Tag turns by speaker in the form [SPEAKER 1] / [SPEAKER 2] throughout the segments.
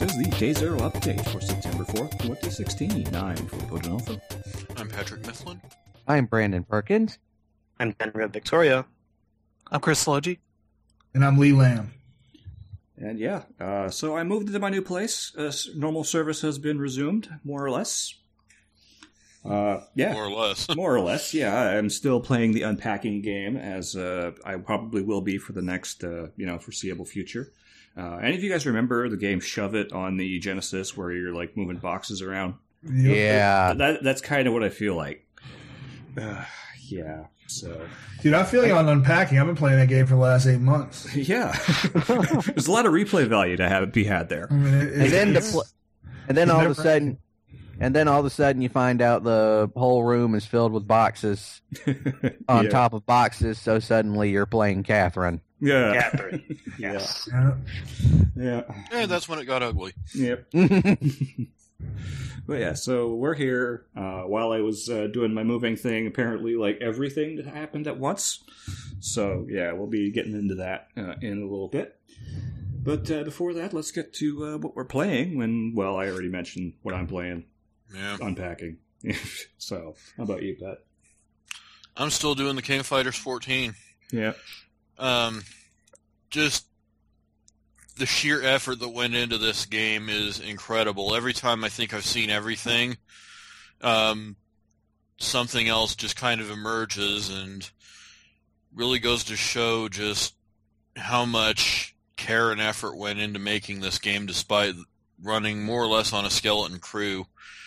[SPEAKER 1] This is the Day Zero update for September 4th, 2016. I'm Philip Alpha.
[SPEAKER 2] I'm Patrick Mifflin.
[SPEAKER 3] I'm Brandon Perkins.
[SPEAKER 4] I'm Benra Victoria.
[SPEAKER 5] I'm Chris Logie.
[SPEAKER 6] And I'm Lee Lamb.
[SPEAKER 1] And so I moved into my new place. Normal service has been resumed, more or less.
[SPEAKER 2] More or less.
[SPEAKER 1] More or less, yeah. I'm still playing the unpacking game, as I probably will be for the next, foreseeable future. Any of you guys remember the game Shove It on the Genesis, where you're like moving boxes around?
[SPEAKER 6] Yep.
[SPEAKER 3] Yeah.
[SPEAKER 1] That's kind of what I feel like. So.
[SPEAKER 6] Dude, I feel like on Unpacking, I've been playing that game for the last 8 months.
[SPEAKER 1] Yeah. There's a lot of replay value to be had there.
[SPEAKER 6] I mean,
[SPEAKER 3] and then all of a sudden you find out the whole room is filled with boxes on top of boxes, so suddenly you're playing Catherine.
[SPEAKER 1] Yeah.
[SPEAKER 4] Catherine. Yes.
[SPEAKER 1] Yeah.
[SPEAKER 2] Yeah, that's when it got ugly.
[SPEAKER 1] Yep. But yeah, so we're here. While I was doing my moving thing, apparently, like, everything happened at once. So, yeah, we'll be getting into that in a little bit. But before that, let's get to what we're playing. I already mentioned what I'm playing.
[SPEAKER 2] Yeah.
[SPEAKER 1] Unpacking. So, how about you, Pat?
[SPEAKER 2] I'm still doing the King of Fighters 14.
[SPEAKER 1] Yeah.
[SPEAKER 2] Just the sheer effort that went into this game is incredible. Every time I think I've seen everything, something else just kind of emerges and really goes to show just how much care and effort went into making this game, despite running more or less on a skeleton crew.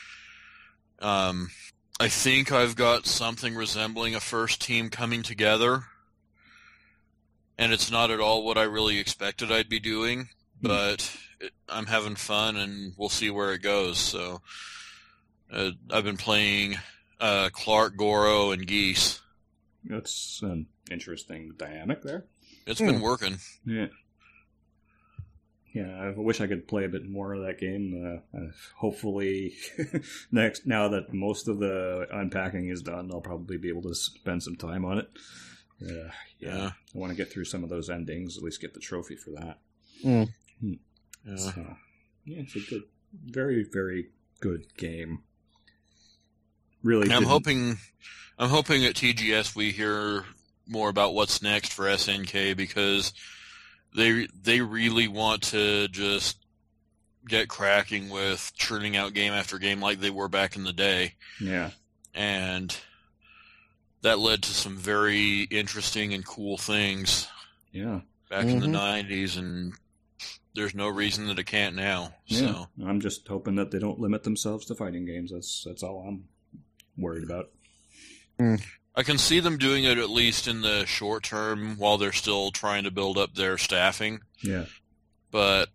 [SPEAKER 2] I think I've got something resembling a first team coming together, and it's not at all what I really expected I'd be doing, but I'm having fun, and we'll see where it goes. So I've been playing Clark, Goro, and Geese.
[SPEAKER 1] That's an interesting dynamic there.
[SPEAKER 2] It's been working.
[SPEAKER 1] Yeah. Yeah, I wish I could play a bit more of that game. Hopefully, now that most of the unpacking is done, I'll probably be able to spend some time on it. Yeah. I want to get through some of those endings, at least get the trophy for that.
[SPEAKER 2] Yeah.
[SPEAKER 1] So, it's a good, very, very good game. Really,
[SPEAKER 2] I'm hoping at TGS we hear more about what's next for SNK, because they really want to just get cracking with churning out game after game like they were back in the day.
[SPEAKER 1] Yeah.
[SPEAKER 2] And that led to some very interesting and cool things.
[SPEAKER 1] Yeah.
[SPEAKER 2] Back in the 90s, and there's no reason that it can't now.
[SPEAKER 1] Yeah.
[SPEAKER 2] So
[SPEAKER 1] I'm just hoping that they don't limit themselves to fighting games. That's all I'm worried about.
[SPEAKER 2] I can see them doing it at least in the short term while they're still trying to build up their staffing.
[SPEAKER 1] Yeah.
[SPEAKER 2] But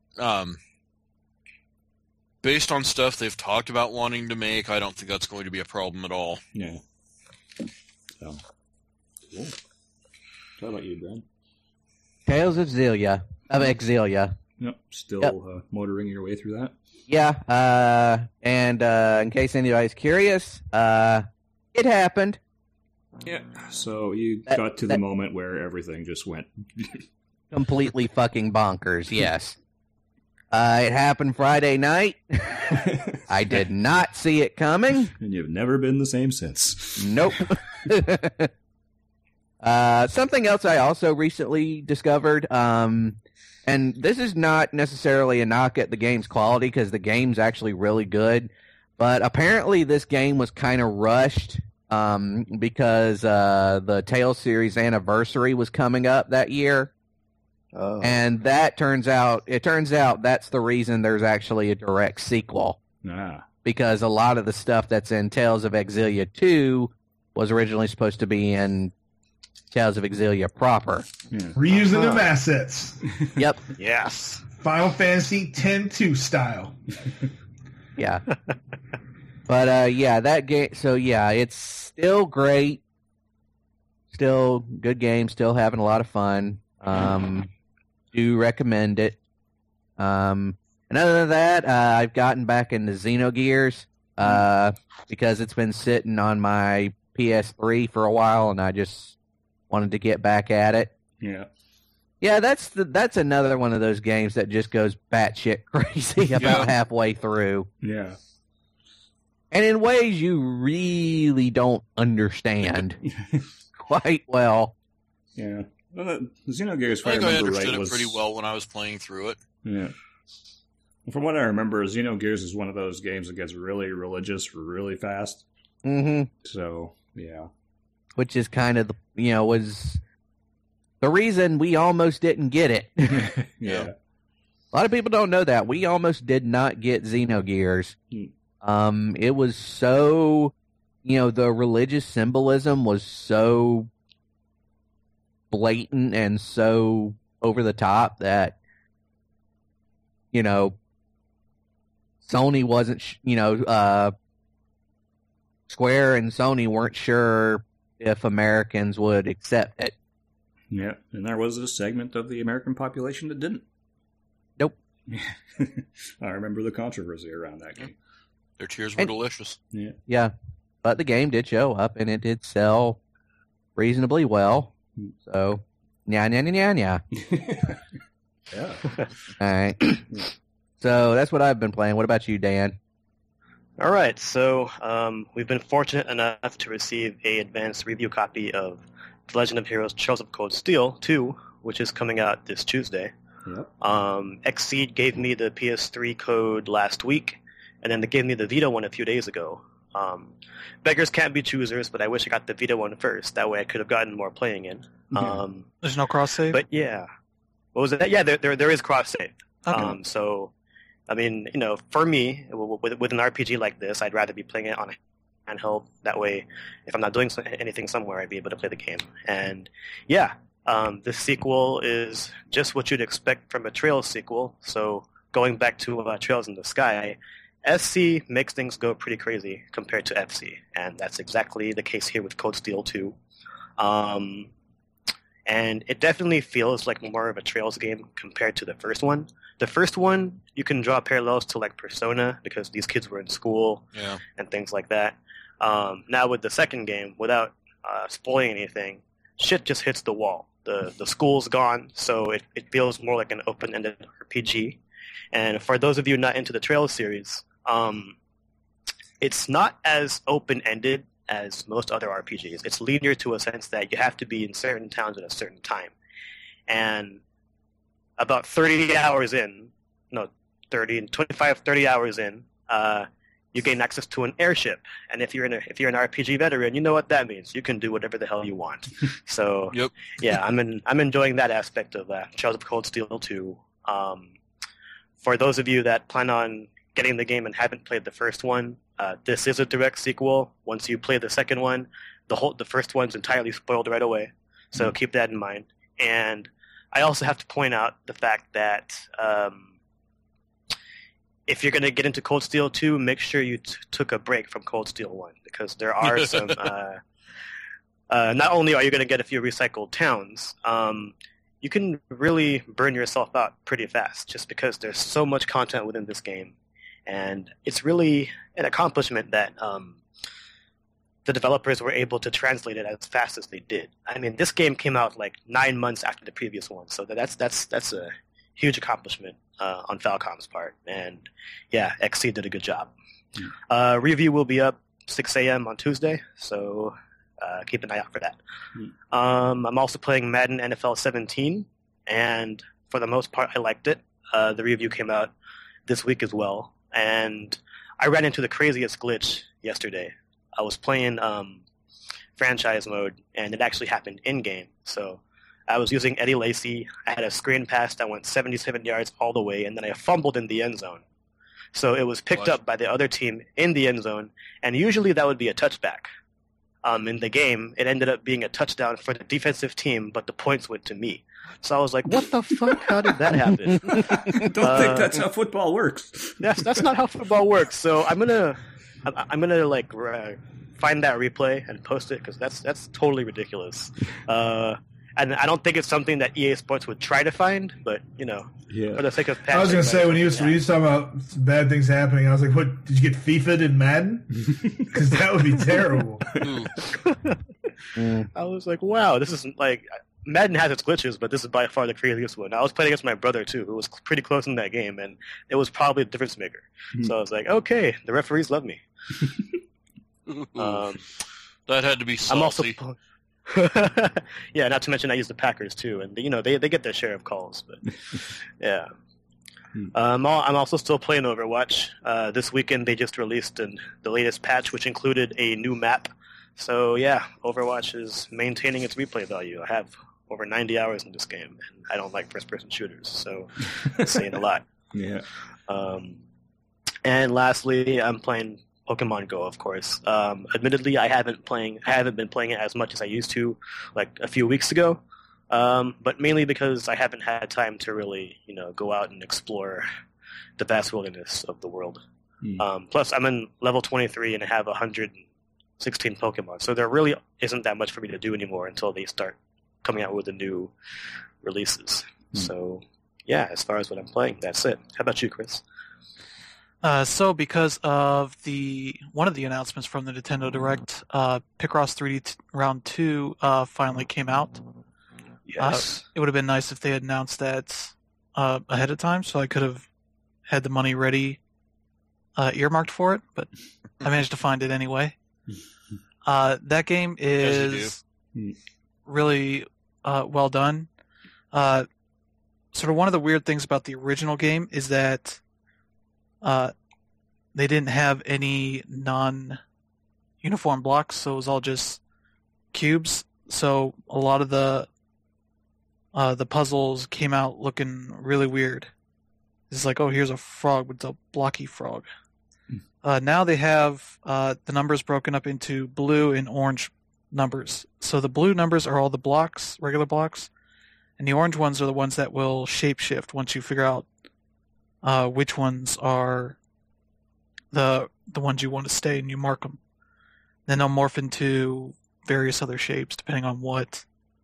[SPEAKER 2] based on stuff they've talked about wanting to make, I don't think that's going to be a problem at all.
[SPEAKER 1] Yeah. So, cool. How about you, Brad?
[SPEAKER 3] Tales of Xillia.
[SPEAKER 1] Yep. Still motoring your way through that?
[SPEAKER 3] Yeah, and in case anybody's curious, it happened.
[SPEAKER 1] Yeah. So you got to the moment where everything just went
[SPEAKER 3] completely fucking bonkers, yes. It happened Friday night. I did not see it coming.
[SPEAKER 1] And you've never been the same since.
[SPEAKER 3] Nope. Something else I also recently discovered, and this is not necessarily a knock at the game's quality, because the game's actually really good, but apparently this game was kind of rushed because the Tales series anniversary was coming up that year.
[SPEAKER 4] Oh.
[SPEAKER 3] And it turns out that's the reason there's actually a direct sequel. Because a lot of the stuff that's in Tales of Xillia 2 was originally supposed to be in Tales of Xillia proper.
[SPEAKER 1] Yeah.
[SPEAKER 6] Reusing of assets.
[SPEAKER 3] Yep.
[SPEAKER 4] Yes.
[SPEAKER 6] Final Fantasy X-2 style.
[SPEAKER 3] Yeah. But, that game, so yeah, it's still great. Still good game, still having a lot of fun. Do recommend it. And other than that, I've gotten back into Xenogears, because it's been sitting on my PS3 for a while, and I just wanted to get back at it.
[SPEAKER 1] Yeah.
[SPEAKER 3] Yeah, that's another one of those games that just goes batshit crazy about halfway through.
[SPEAKER 1] Yeah.
[SPEAKER 3] And in ways you really don't understand quite well.
[SPEAKER 1] Yeah. Well, Xenogears, if
[SPEAKER 2] I
[SPEAKER 1] I
[SPEAKER 2] think I
[SPEAKER 1] remember
[SPEAKER 2] understood
[SPEAKER 1] right,
[SPEAKER 2] it pretty well when I was playing through it.
[SPEAKER 1] Yeah. From what I remember, Xenogears is one of those games that gets really religious really fast.
[SPEAKER 3] Mm-hmm.
[SPEAKER 1] So, yeah.
[SPEAKER 3] Which is kind of, was the reason we almost didn't get it.
[SPEAKER 1] Yeah.
[SPEAKER 3] A lot of people don't know that. We almost did not get Xenogears. It was so, the religious symbolism was so blatant and so over the top that, Sony wasn't, Square and Sony weren't sure if Americans would accept it.
[SPEAKER 1] Yeah, and there was a segment of the American population that didn't.
[SPEAKER 3] Nope.
[SPEAKER 1] I remember the controversy around that game.
[SPEAKER 2] Their tears were delicious.
[SPEAKER 1] Yeah.
[SPEAKER 3] Yeah, but the game did show up, and it did sell reasonably well. So, nya.
[SPEAKER 1] Yeah.
[SPEAKER 3] All right. So that's what I've been playing. What about you, Dan?
[SPEAKER 4] All right, so we've been fortunate enough to receive a advanced review copy of The Legend of Heroes: Trails of Cold Steel 2, which is coming out this Tuesday.
[SPEAKER 1] Yep.
[SPEAKER 4] Xseed gave me the PS3 code last week, and then they gave me the Vita one a few days ago. Beggars can't be choosers, but I wish I got the Vita one first. That way I could have gotten more playing in.
[SPEAKER 5] There's no cross save?
[SPEAKER 4] But yeah. What was it? Yeah, there is cross-save.
[SPEAKER 5] Okay.
[SPEAKER 4] So, I mean, for me, with an RPG like this, I'd rather be playing it on a handheld. That way, if I'm not doing anything somewhere, I'd be able to play the game. And yeah, the sequel is just what you'd expect from a Trails sequel. So going back to Trails in the Sky, SC makes things go pretty crazy compared to FC, and that's exactly the case here with Cold Steel 2. And it definitely feels like more of a Trails game compared to the first one. The first one, you can draw parallels to like Persona because these kids were in school and things like that. Now with the second game, without spoiling anything, shit just hits the wall. The school's gone, so it feels more like an open-ended RPG. And for those of you not into the Trails series, it's not as open-ended as most other RPGs. It's linear to a sense that you have to be in certain towns at a certain time. And about 30 hours in, 30 hours in, you gain access to an airship. And if you're an RPG veteran, you know what that means. You can do whatever the hell you want. So, yeah, I'm enjoying that aspect of Trails of Cold Steel 2. For those of you that plan on getting the game and haven't played the first one, this is a direct sequel. Once you play the second one, the first one's entirely spoiled right away. So keep that in mind. And I also have to point out the fact that if you're going to get into Cold Steel 2, make sure you took a break from Cold Steel 1, because there are some... not only are you going to get a few recycled towns, you can really burn yourself out pretty fast just because there's so much content within this game. And it's really an accomplishment that the developers were able to translate it as fast as they did. I mean, this game came out like 9 months after the previous one, so that's a huge accomplishment on Falcom's part. And yeah, XC did a good job. Review will be up 6 a.m. on Tuesday, so keep an eye out for that. I'm also playing Madden NFL 17, and for the most part, I liked it. The review came out this week as well, and I ran into the craziest glitch yesterday. I was playing franchise mode, and it actually happened in-game. So I was using Eddie Lacy. I had a screen pass that went 77 yards all the way, and then I fumbled in the end zone. So it was picked up by the other team in the end zone, and usually that would be a touchback. In the game, it ended up being a touchdown for the defensive team, but the points went to me. So I was like, what the fuck? How did that happen?
[SPEAKER 1] Don't think that's how football works.
[SPEAKER 4] That's not how football works. So I'm gonna like find that replay and post it, because that's totally ridiculous. And I don't think it's something that EA Sports would try to find, but for the sake of
[SPEAKER 6] I was going to say, when he was talking about bad things happening, I was like, what, did you get FIFA'd in Madden? Because that would be terrible.
[SPEAKER 4] I was like, wow, this is like, Madden has its glitches, but this is by far the craziest one. I was playing against my brother too, who was pretty close in that game, and it was probably the difference maker. So I was like, okay, the referees love me.
[SPEAKER 2] That had to be
[SPEAKER 4] I'm also,
[SPEAKER 2] salty.
[SPEAKER 4] yeah. Not to mention I use the Packers too, and they get their share of calls. But yeah, I'm also still playing Overwatch. This weekend they just released the latest patch, which included a new map. So yeah, Overwatch is maintaining its replay value. I have over 90 hours in this game, and I don't like first-person shooters, so it's saying a lot.
[SPEAKER 1] Yeah.
[SPEAKER 4] And lastly, I'm playing Pokemon Go, of course. Admittedly, I haven't been playing it as much as I used to, like a few weeks ago. But mainly because I haven't had time to really, go out and explore the vast wilderness of the world. Plus, I'm in level 23 and I have 116 Pokemon, so there really isn't that much for me to do anymore until they start coming out with the new releases. So, yeah, as far as what I'm playing, that's it. How about you, Chris?
[SPEAKER 5] So because of one of the announcements from the Nintendo Direct, Picross 3D Round 2 finally came out.
[SPEAKER 4] Yes.
[SPEAKER 5] It would have been nice if they had announced that ahead of time, so I could have had the money ready, earmarked for it, but I managed to find it anyway. That game is really well done. Sort of one of the weird things about the original game is that they didn't have any non-uniform blocks, so it was all just cubes. So a lot of the puzzles came out looking really weird. It's like, oh, here's a frog, but it's a blocky frog. Now they have the numbers broken up into blue and orange numbers. So the blue numbers are all the blocks, regular blocks, and the orange ones are the ones that will shapeshift once you figure out which ones are the ones you want to stay, and you mark them. Then they'll morph into various other shapes depending on what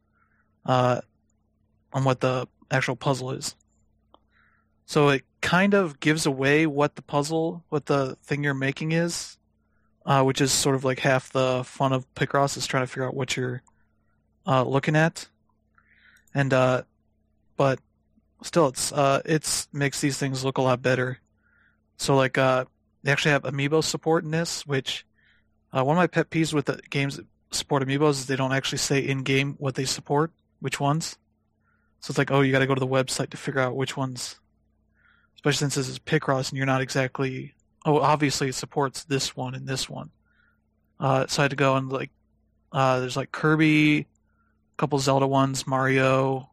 [SPEAKER 5] the actual puzzle is. So it kind of gives away what the thing you're making is, which is sort of like half the fun of Picross is trying to figure out what you're looking at. And but still, it's makes these things look a lot better. So like they actually have amiibo support in this, which one of my pet peeves with the games that support amiibos is they don't actually say in game what they support, which ones. So it's like, oh, you got to go to the website to figure out which ones. Especially since this is Picross and you're not exactly. Oh, obviously it supports this one and this one. So I had to go and there's like Kirby, a couple Zelda ones, Mario,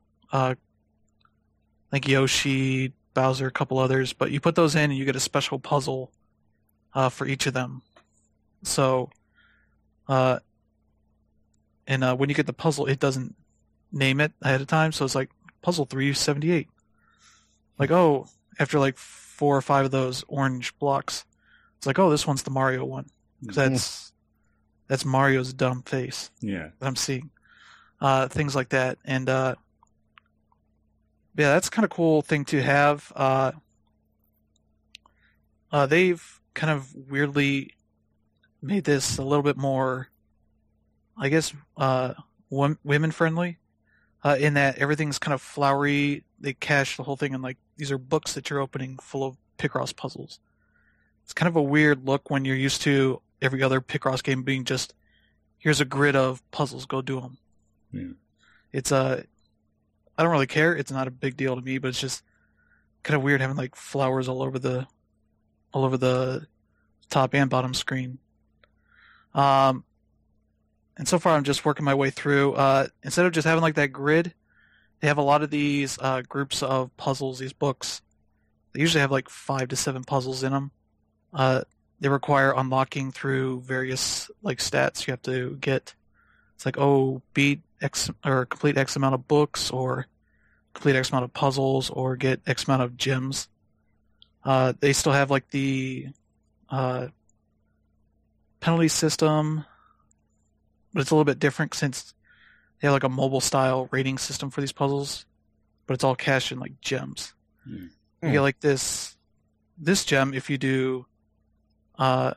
[SPEAKER 5] like Yoshi, Bowser, a couple others. But you put those in and you get a special puzzle for each of them. So, when you get the puzzle, it doesn't name it ahead of time. So it's like puzzle 378. Like, oh, after like 4 or 5 of those orange blocks, it's like, oh, this one's the Mario one. Because that's Mario's dumb face.
[SPEAKER 1] Yeah.
[SPEAKER 5] That I'm seeing. Things like that. And, yeah, that's kind of cool thing to have. They've kind of weirdly made this a little bit more, I guess, women friendly, in that everything's kind of flowery. They cache the whole thing in like, these are books that you're opening full of Picross puzzles. It's kind of a weird look when you're used to every other Picross game being just, here's a grid of puzzles, go do them.
[SPEAKER 1] Yeah.
[SPEAKER 5] It's I don't really care. It's not a big deal to me, but it's just kind of weird having like flowers all over the top and bottom screen. And so far I'm just working my way through. Instead of just having like that grid, they have a lot of these groups of puzzles, these books. They usually have like 5 to 7 puzzles in them. They require unlocking through various like stats you have to get. It's like, oh, beat X or complete X amount of books, or complete X amount of puzzles, or get X amount of gems. They still have like the penalty system, but it's a little bit different since they have like a mobile style rating system for these puzzles, but it's all cached in like gems. You get like this gem if you do the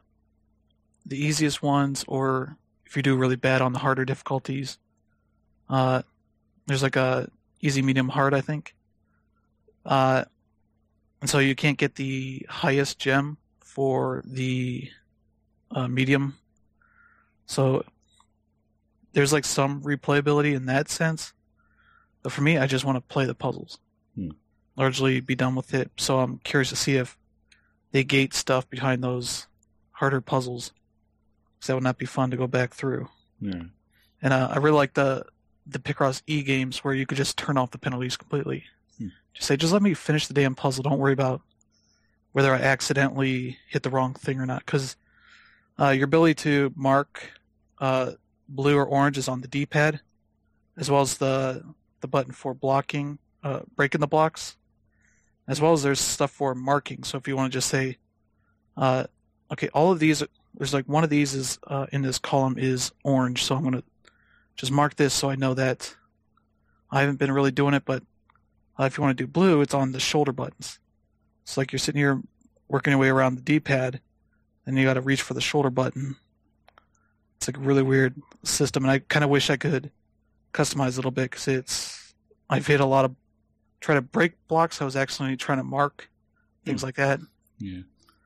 [SPEAKER 5] easiest ones, or if you do really bad on the harder difficulties. There's like a easy, medium, hard, I think. And so you can't get the highest gem for the medium. So there's like some replayability in that sense. But for me, I just want to play the puzzles. Largely be done with it. So I'm curious to see if they gate stuff behind those harder puzzles. Because that would not be fun to go back through.
[SPEAKER 1] Yeah.
[SPEAKER 5] And I really like the Picross E games where you could just turn off the penalties completely. Just say, just let me finish the damn puzzle. Don't worry about whether I accidentally hit the wrong thing or not. Because your ability to mark blue or orange is on the D-pad, as well as the button for blocking, breaking the blocks, as well as there's stuff for marking. So if you want to just say, okay, all of these, there's like one of these is in this column is orange, so I'm going to just mark this so I know that I haven't been really doing it, but if you want to do blue, it's on the shoulder buttons. It's like you're sitting here working your way around the D-pad, and you got to reach for the shoulder button. It's like a really weird system, and I kind of wish I could customize a little bit, because I've hit a lot of, try to break blocks, I was actually trying to mark, things like that.
[SPEAKER 1] Yeah.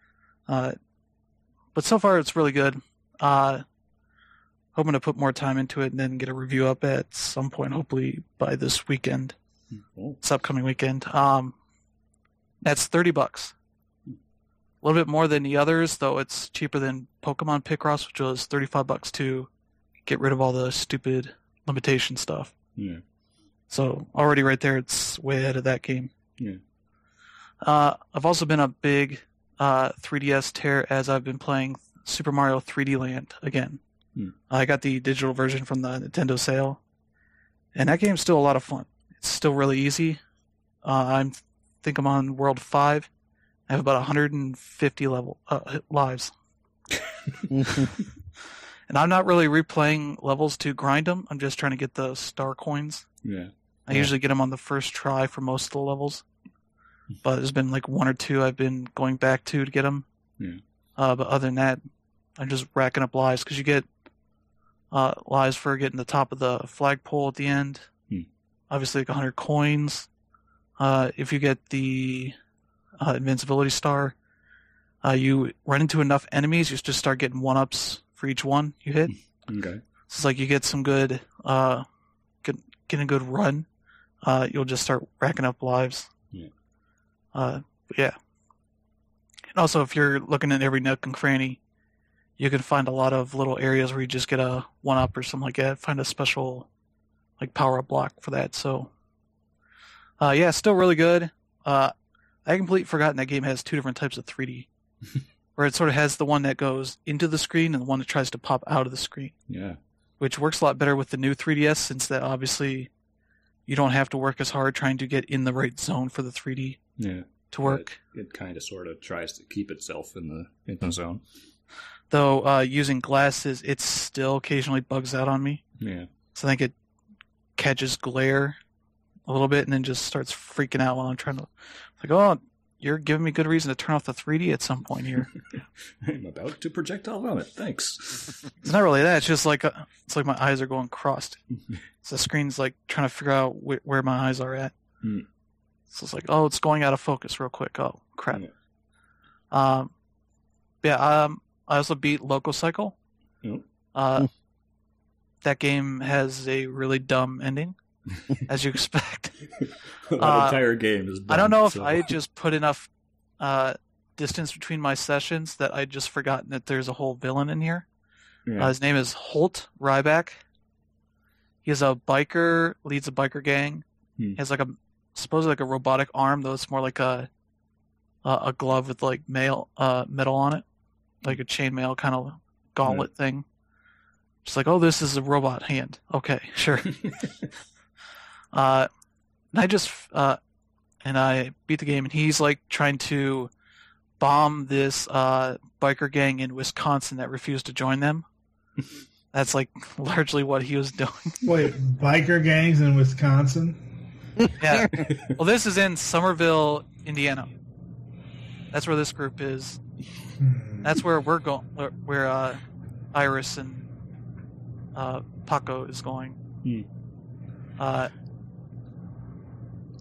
[SPEAKER 5] But so far it's really good. Hoping to put more time into it and then get a review up at some point, hopefully by this weekend.
[SPEAKER 1] Cool.
[SPEAKER 5] This upcoming weekend. That's $30. A little bit more than the others, though it's cheaper than Pokemon Picross, which was $35 to get rid of all the stupid limitation stuff.
[SPEAKER 1] Yeah.
[SPEAKER 5] So already right there, it's way ahead of that game.
[SPEAKER 1] Yeah.
[SPEAKER 5] I've also been a big 3DS tear as I've been playing Super Mario 3D Land again. I got the digital version from the Nintendo sale, and that game's still a lot of fun. It's still really easy. I think I'm on World 5. I have about 150 lives. And I'm not really replaying levels to grind them. I'm just trying to get the star coins.
[SPEAKER 1] Yeah.
[SPEAKER 5] I usually get them on the first try for most of the levels. But there's been like one or two I've been going back to get them.
[SPEAKER 1] Yeah.
[SPEAKER 5] But other than that, I'm just racking up lives, because you get lives for getting the top of the flagpole at the end. Obviously, like 100 coins. If you get the invincibility star, you run into enough enemies, you just start getting 1-ups for each one you hit.
[SPEAKER 1] Okay.
[SPEAKER 5] So it's like you get some good, getting a good run. You'll just start racking up lives. Yeah. Yeah. And also, if you're looking at every nook and cranny, you can find a lot of little areas where you just get a 1-up or something like that. Find a special like power-up block for that. So, yeah, still really good. I completely forgotten that game has two different types of 3D. Where it sort of has the one that goes into the screen and the one that tries to pop out of the screen.
[SPEAKER 1] Yeah.
[SPEAKER 5] Which works a lot better with the new 3DS, since that obviously you don't have to work as hard trying to get in the right zone for the 3D to work.
[SPEAKER 1] It kind of sort of tries to keep itself in the zone.
[SPEAKER 5] Though using glasses, it still occasionally bugs out on me.
[SPEAKER 1] Yeah.
[SPEAKER 5] So I think it catches glare a little bit and then just starts freaking out while I'm trying to, like, oh, you're giving me good reason to turn off the 3D at some point here.
[SPEAKER 1] I'm about to projectile vomit. Thanks.
[SPEAKER 5] It's not really that. It's just like it's like my eyes are going crossed. So the screen's like trying to figure out where my eyes are at. So it's like, oh, it's going out of focus real quick. Oh, crap. I also beat Loco Cycle. That game has a really dumb ending, as you expect.
[SPEAKER 1] That entire game is dumb.
[SPEAKER 5] I don't know if I just put enough distance between my sessions that I'd just forgotten that there's a whole villain in here.
[SPEAKER 1] Yeah.
[SPEAKER 5] His name is Holt Ryback. He's a biker, leads a biker gang. He has like supposedly like a robotic arm, though it's more like a glove with like metal on it, like a chainmail kind of gauntlet thing. Just like, oh, this is a robot hand. Okay, sure. And I beat the game, and he's like trying to bomb this biker gang in Wisconsin that refused to join them. That's like largely what he was doing.
[SPEAKER 6] Wait, biker gangs in Wisconsin?
[SPEAKER 5] Yeah. Well, this is in Somerville, Indiana. That's where this group is. That's where we're going. Where Iris and Paco is going.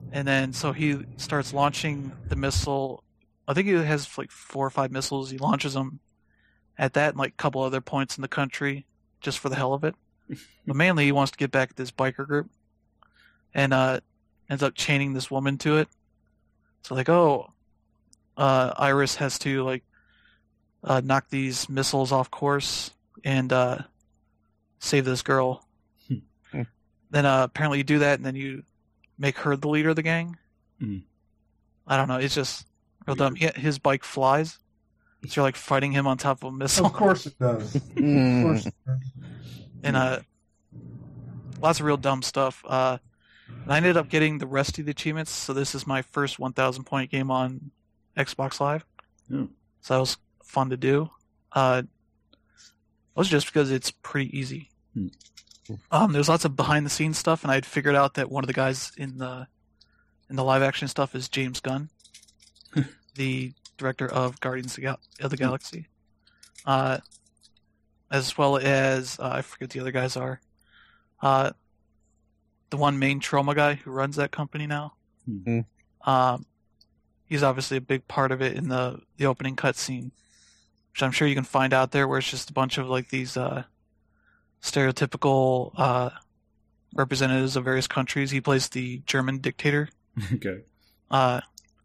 [SPEAKER 5] And then so he starts launching the missile. I think he has like 4 or 5 missiles. He launches them at that and like a couple other points in the country just for the hell of it. But mainly he wants to get back at this biker group and ends up chaining this woman to it. So like, Iris has to like knock these missiles off course and save this girl. Then apparently you do that and then you make her the leader of the gang. I don't know. It's just real dumb. His bike flies. So you're like fighting him on top of a missile.
[SPEAKER 6] Of course it does. Of course it does.
[SPEAKER 5] And lots of real dumb stuff. I ended up getting the rest of the achievements. So this is my first 1,000 point game on Xbox Live.
[SPEAKER 1] Oh.
[SPEAKER 5] So that was fun to do. It was just because it's pretty easy. There's lots of behind the scenes stuff, and I had figured out that one of the guys in the live action stuff is James Gunn, the director of Guardians of the Galaxy, as well as I forget what the other guys are. The one main Troma guy who runs that company now. He's obviously a big part of it in the opening cutscene, which I'm sure you can find out there, where it's just a bunch of like these stereotypical representatives of various countries. He plays the German dictator.
[SPEAKER 1] Okay.
[SPEAKER 5] And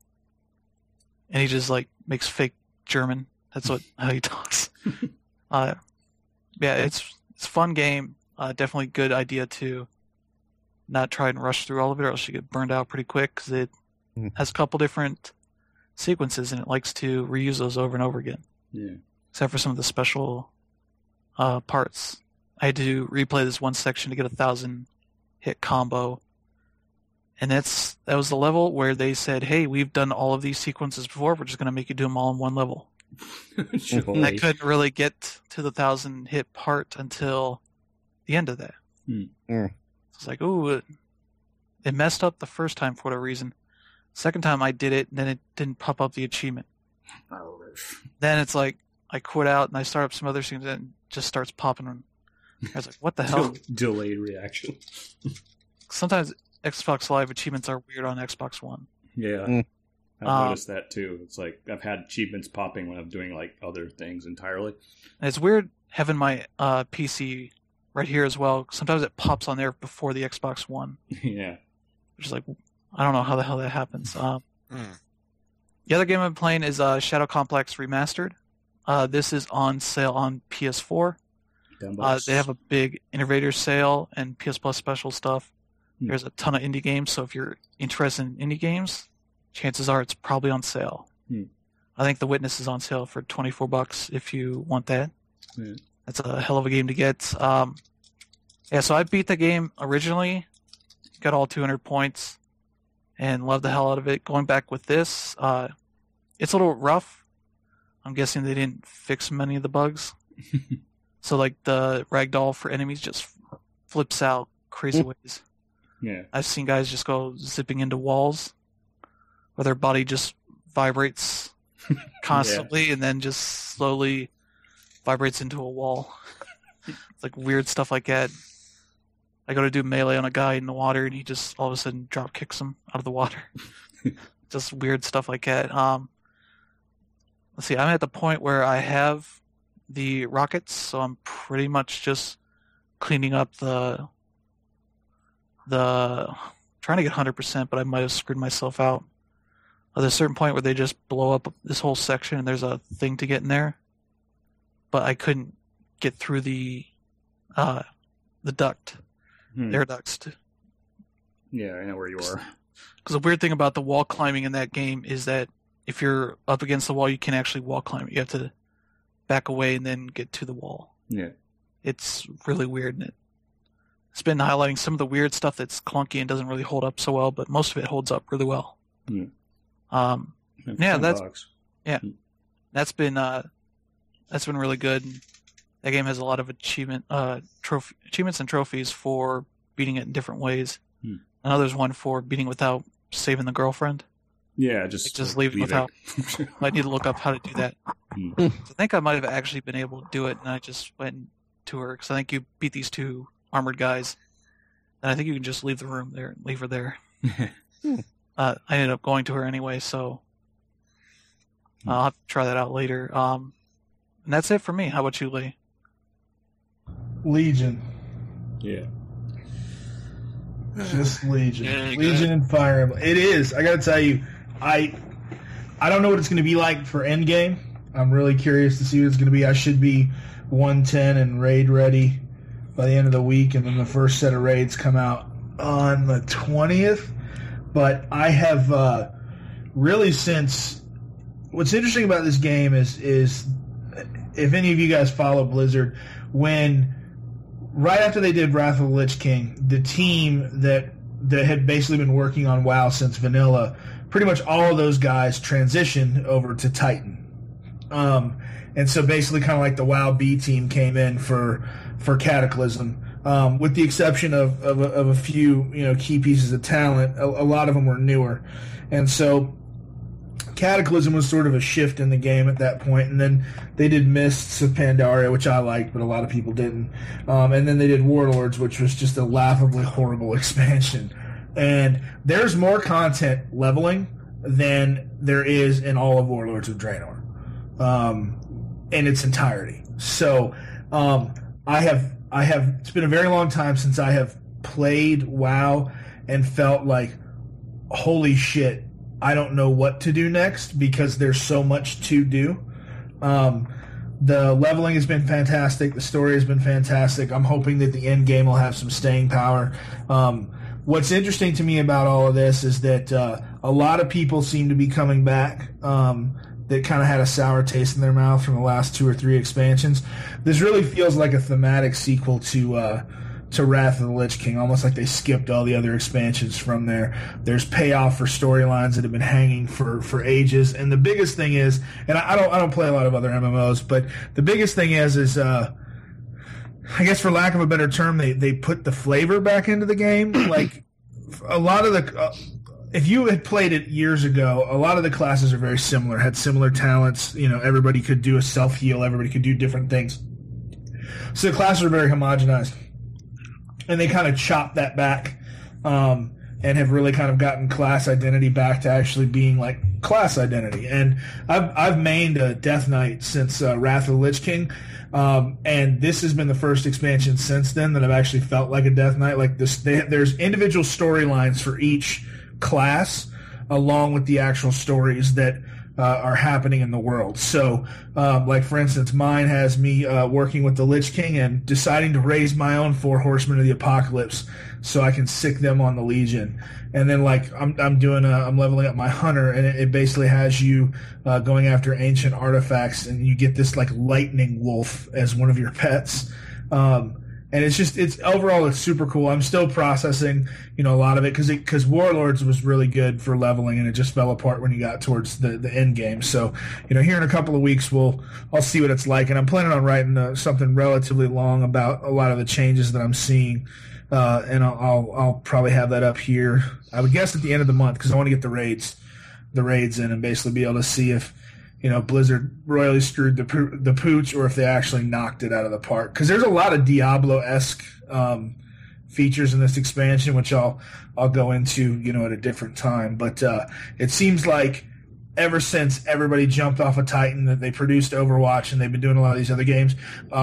[SPEAKER 5] he just like makes fake German. That's how he talks. Yeah, it's a fun game. Definitely good idea to not try and rush through all of it, or else you get burned out pretty quick, because it has a couple different sequences and it likes to reuse those over and over again.
[SPEAKER 1] Yeah.
[SPEAKER 5] Except for some of the special parts. I had to replay this one section to get 1,000 hit combo. And that was the level where they said, hey, we've done all of these sequences before, we're just going to make you do them all in one level.
[SPEAKER 1] Sure.
[SPEAKER 5] And I couldn't really get to the 1,000 hit part until the end of that. So it's like, ooh, it messed up the first time for whatever reason. Second time I did it, and then it didn't pop up the achievement. Then it's like, I quit out and I start up some other scenes and it just starts popping. I was like, what the hell?
[SPEAKER 1] Delayed reaction.
[SPEAKER 5] Sometimes Xbox Live achievements are weird on Xbox One.
[SPEAKER 1] Yeah. I've noticed that too. It's like I've had achievements popping when I'm doing like other things entirely.
[SPEAKER 5] And it's weird having my PC right here as well. Sometimes it pops on there before the Xbox One.
[SPEAKER 1] Yeah.
[SPEAKER 5] Which is like, I don't know how the hell that happens. The other game I'm playing is Shadow Complex Remastered. This is on sale on PS4. They have a big Innovator sale and PS Plus special stuff. There's a ton of indie games, so if you're interested in indie games, chances are it's probably on sale. I think The Witness is on sale for $24 if you want that. That's a hell of a game to get. So I beat the game originally, got all 200 points, and loved the hell out of it. Going back with this, it's a little rough. I'm guessing they didn't fix many of the bugs. So like the ragdoll for enemies just flips out crazy ways.
[SPEAKER 1] Yeah.
[SPEAKER 5] I've seen guys just go zipping into walls where their body just vibrates constantly and then just slowly vibrates into a wall. It's like weird stuff like that. I go to do melee on a guy in the water and he just all of a sudden drop kicks him out of the water. Just weird stuff like that. Let's see, I'm at the point where I have the rockets, so I'm pretty much just cleaning up the trying to get 100%, but I might have screwed myself out. There's a certain point where they just blow up this whole section and there's a thing to get in there, but I couldn't get through the duct, air ducts.
[SPEAKER 1] Yeah, I know where you are.
[SPEAKER 5] Because the weird thing about the wall climbing in that game is that if you're up against the wall, you can actually wall climb. You have to back away and then get to the wall.
[SPEAKER 1] Yeah.
[SPEAKER 5] It's really weird. And it's been highlighting some of the weird stuff that's clunky and doesn't really hold up so well, but most of it holds up really well.
[SPEAKER 1] Yeah,
[SPEAKER 5] that's been really good. That game has a lot of achievements and trophies for beating it in different ways. I know there's one for beating without saving the girlfriend.
[SPEAKER 1] Yeah, just
[SPEAKER 5] leaving without. I need to look up how to do that. So I think I might have actually been able to do it, and I just went to her because I think you beat these 2 armored guys, and I think you can just leave the room there and leave her there. I ended up going to her anyway, so I'll have to try that out later. And that's it for me. How about you, Lee?
[SPEAKER 6] Legion.
[SPEAKER 1] Yeah.
[SPEAKER 6] Just Legion.
[SPEAKER 2] Yeah,
[SPEAKER 6] Legion and Fire Emblem. It is. I got to tell you, I don't know what it's going to be like for Endgame. I'm really curious to see what it's going to be. I should be 110 and raid ready by the end of the week, and then the first set of raids come out on the 20th. But I have really since... What's interesting about this game is if any of you guys follow Blizzard, when right after they did Wrath of the Lich King, the team that had basically been working on WoW since vanilla, pretty much all of those guys transitioned over to Titan. And so basically kind of like the WoW B team came in for Cataclysm. With the exception of a few, key pieces of talent, a lot of them were newer. And so Cataclysm was sort of a shift in the game at that point, and then they did Mists of Pandaria, which I liked, but a lot of people didn't. And then they did Warlords, which was just a laughably horrible expansion. And there's more content leveling than there is in all of Warlords of Draenor, in its entirety. So I have. It's been a very long time since I have played WoW and felt like, holy shit, I don't know what to do next because there's so much to do. The leveling has been fantastic. The story has been fantastic. I'm hoping that the end game will have some staying power. What's interesting to me about all of this is that a lot of people seem to be coming back that kind of had a sour taste in their mouth from the last 2 or 3 expansions. This really feels like a thematic sequel to Wrath of the Lich King, almost like they skipped all the other expansions from there. There's payoff for storylines that have been hanging for ages, and the biggest thing is, and I don't play a lot of other MMOs, but the biggest thing is I guess for lack of a better term, they put the flavor back into the game. Like a lot of the if you had played it years ago, a lot of the classes are very similar, had similar talents. Everybody could do a self-heal, everybody could do different things. So the classes are very homogenized. And they kind of chopped that back and have really kind of gotten class identity back to actually being like class identity. And I've mained a Death Knight since Wrath of the Lich King. And this has been the first expansion since then that I've actually felt like a Death Knight. Like this, there's individual storylines for each class along with the actual stories that are happening in the world. So, like for instance, mine has me working with the Lich King and deciding to raise my own 4 Horsemen of the Apocalypse so I can sick them on the Legion. And then like I'm leveling up my Hunter, and it basically has you going after ancient artifacts, and you get this like lightning wolf as one of your pets. And it's overall it's super cool. I'm still processing, a lot of it because Warlords was really good for leveling, and it just fell apart when you got towards the end game. So, here in a couple of weeks I'll see what it's like, and I'm planning on writing something relatively long about a lot of the changes that I'm seeing, and I'll probably have that up here. I would guess at the end of the month because I want to get the raids in and basically be able to see if Blizzard royally screwed the pooch, or if they actually knocked it out of the park. Because there's a lot of Diablo-esque features in this expansion, which I'll go into, at a different time. But it seems like ever since everybody jumped off of Titan, that they produced Overwatch, and they've been doing a lot of these other games.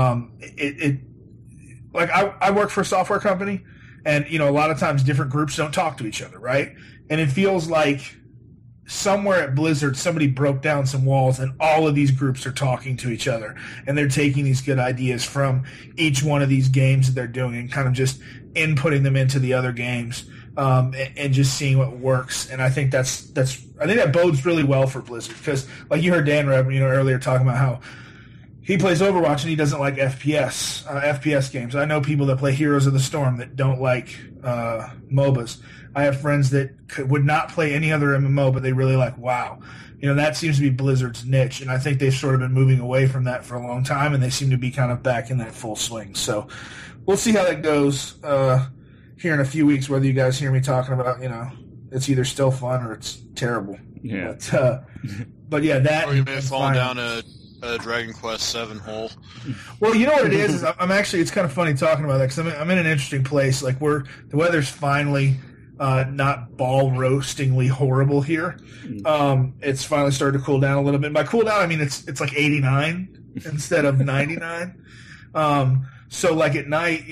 [SPEAKER 6] Like I work for a software company, and a lot of times different groups don't talk to each other, right? And it feels like somewhere at Blizzard, somebody broke down some walls, and all of these groups are talking to each other, and they're taking these good ideas from each one of these games that they're doing and kind of just inputting them into the other games, and just seeing what works. And I think I think that bodes really well for Blizzard, because like you heard Dan earlier talking about how he plays Overwatch and he doesn't like FPS games. I know people that play Heroes of the Storm that don't like MOBAs. I have friends that would not play any other MMO, but they really like WoW. That seems to be Blizzard's niche, and I think they've sort of been moving away from that for a long time, and they seem to be kind of back in that full swing. So we'll see how that goes here in a few weeks, whether you guys hear me talking about, it's either still fun or it's terrible.
[SPEAKER 1] Yeah.
[SPEAKER 6] But yeah, that...
[SPEAKER 2] Or you may have fallen down a Dragon Quest VII hole.
[SPEAKER 6] Well, you know what it is I'm actually, it's kind of funny talking about that, because I'm in an interesting place. Like the weather's finally not ball roastingly horrible here. It's finally started to cool down a little bit. By cool down, I mean it's like 89 instead of 99. So like at night,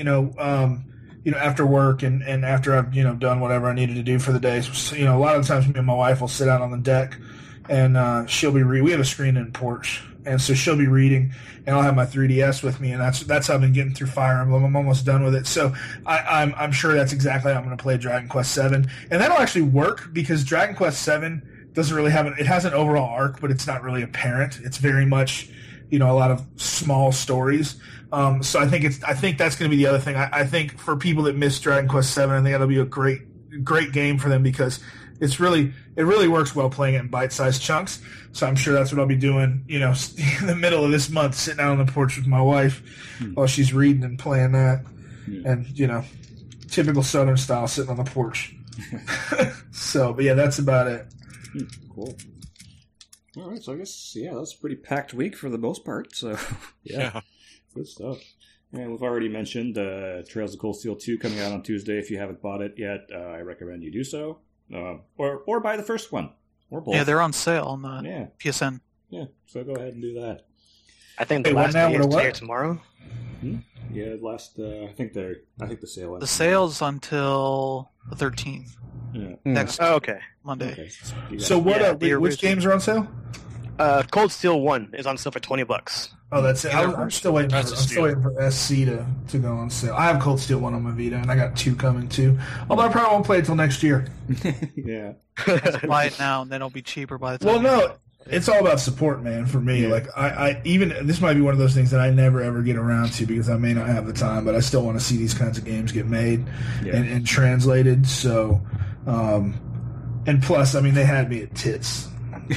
[SPEAKER 6] after work and after I've done whatever I needed to do for the day, so, a lot of the times me and my wife will sit out on the deck and she'll be we have a screen-in porch, and so she'll be reading, and I'll have my 3DS with me, and that's how I've been getting through Fire Emblem. I'm almost done with it, so I'm sure that's exactly how I'm going to play Dragon Quest VII, and that'll actually work because Dragon Quest VII doesn't really it has an overall arc, but it's not really apparent. It's very much a lot of small stories. So I think that's going to be the other thing. I think for people that miss Dragon Quest VII, I think that'll be a great game for them because it really works well playing it in bite-sized chunks. So I'm sure that's what I'll be doing, in the middle of this month, sitting out on the porch with my wife while she's reading and playing that. And, typical Southern style, sitting on the porch. So, but yeah, that's about it.
[SPEAKER 1] Cool. All right, so I guess, that's a pretty packed week for the most part. So, yeah. Good stuff. And we've already mentioned Trails of Cold Steel 2 coming out on Tuesday. If you haven't bought it yet, I recommend you do so. Or buy the first one. Or both.
[SPEAKER 5] Yeah, they're on sale on the PSN.
[SPEAKER 1] Yeah, so go ahead and do that.
[SPEAKER 4] I think the last day is today or tomorrow.
[SPEAKER 1] Yeah, I think the sale ends.
[SPEAKER 5] The sale's until the 13th.
[SPEAKER 1] Yeah.
[SPEAKER 5] Next Monday.
[SPEAKER 1] Okay.
[SPEAKER 6] So which games are on sale?
[SPEAKER 4] Cold Steel 1 is on sale for $20.
[SPEAKER 6] Oh, that's it. I'm still waiting for SC to go on sale. I have Cold Steel 1 on my Vita, and I got 2 coming too. Although I probably won't play it until next year.
[SPEAKER 1] Yeah.
[SPEAKER 5] Buy it now, and then it'll be cheaper by the time.
[SPEAKER 6] Well, no, it's all about support, man. For me, like I even this might be one of those things that I never ever get around to because I may not have the time, but I still want to see these kinds of games get made and translated. So, and plus, I mean, they had me at tits.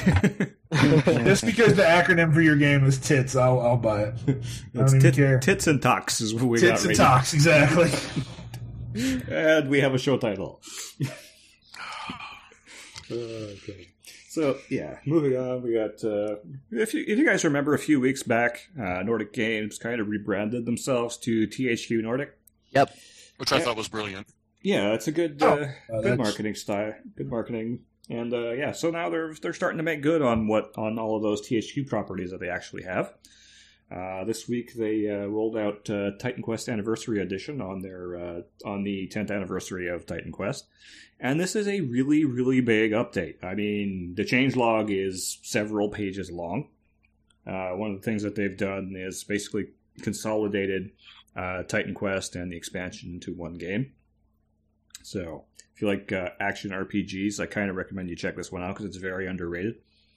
[SPEAKER 6] Just because the acronym for your game is tits, I'll buy it. I don't even care.
[SPEAKER 1] Tits and Tox is what we
[SPEAKER 6] got. Tits and Tox, exactly.
[SPEAKER 1] And we have a show title. Okay. So, moving on, we got, if you guys remember a few weeks back, Nordic Games kind of rebranded themselves to THQ Nordic.
[SPEAKER 3] Yep.
[SPEAKER 2] Which I thought was brilliant.
[SPEAKER 1] Yeah, it's a good marketing style. Good marketing. And so now they're starting to make good on all of those THQ properties that they actually have. This week they rolled out Titan Quest Anniversary Edition on the 10th anniversary of Titan Quest, and this is a really, really big update. I mean, the changelog is several pages long. One of the things that they've done is basically consolidated Titan Quest and the expansion into one game. So if you like action RPGs, I kind of recommend you check this one out because it's very underrated.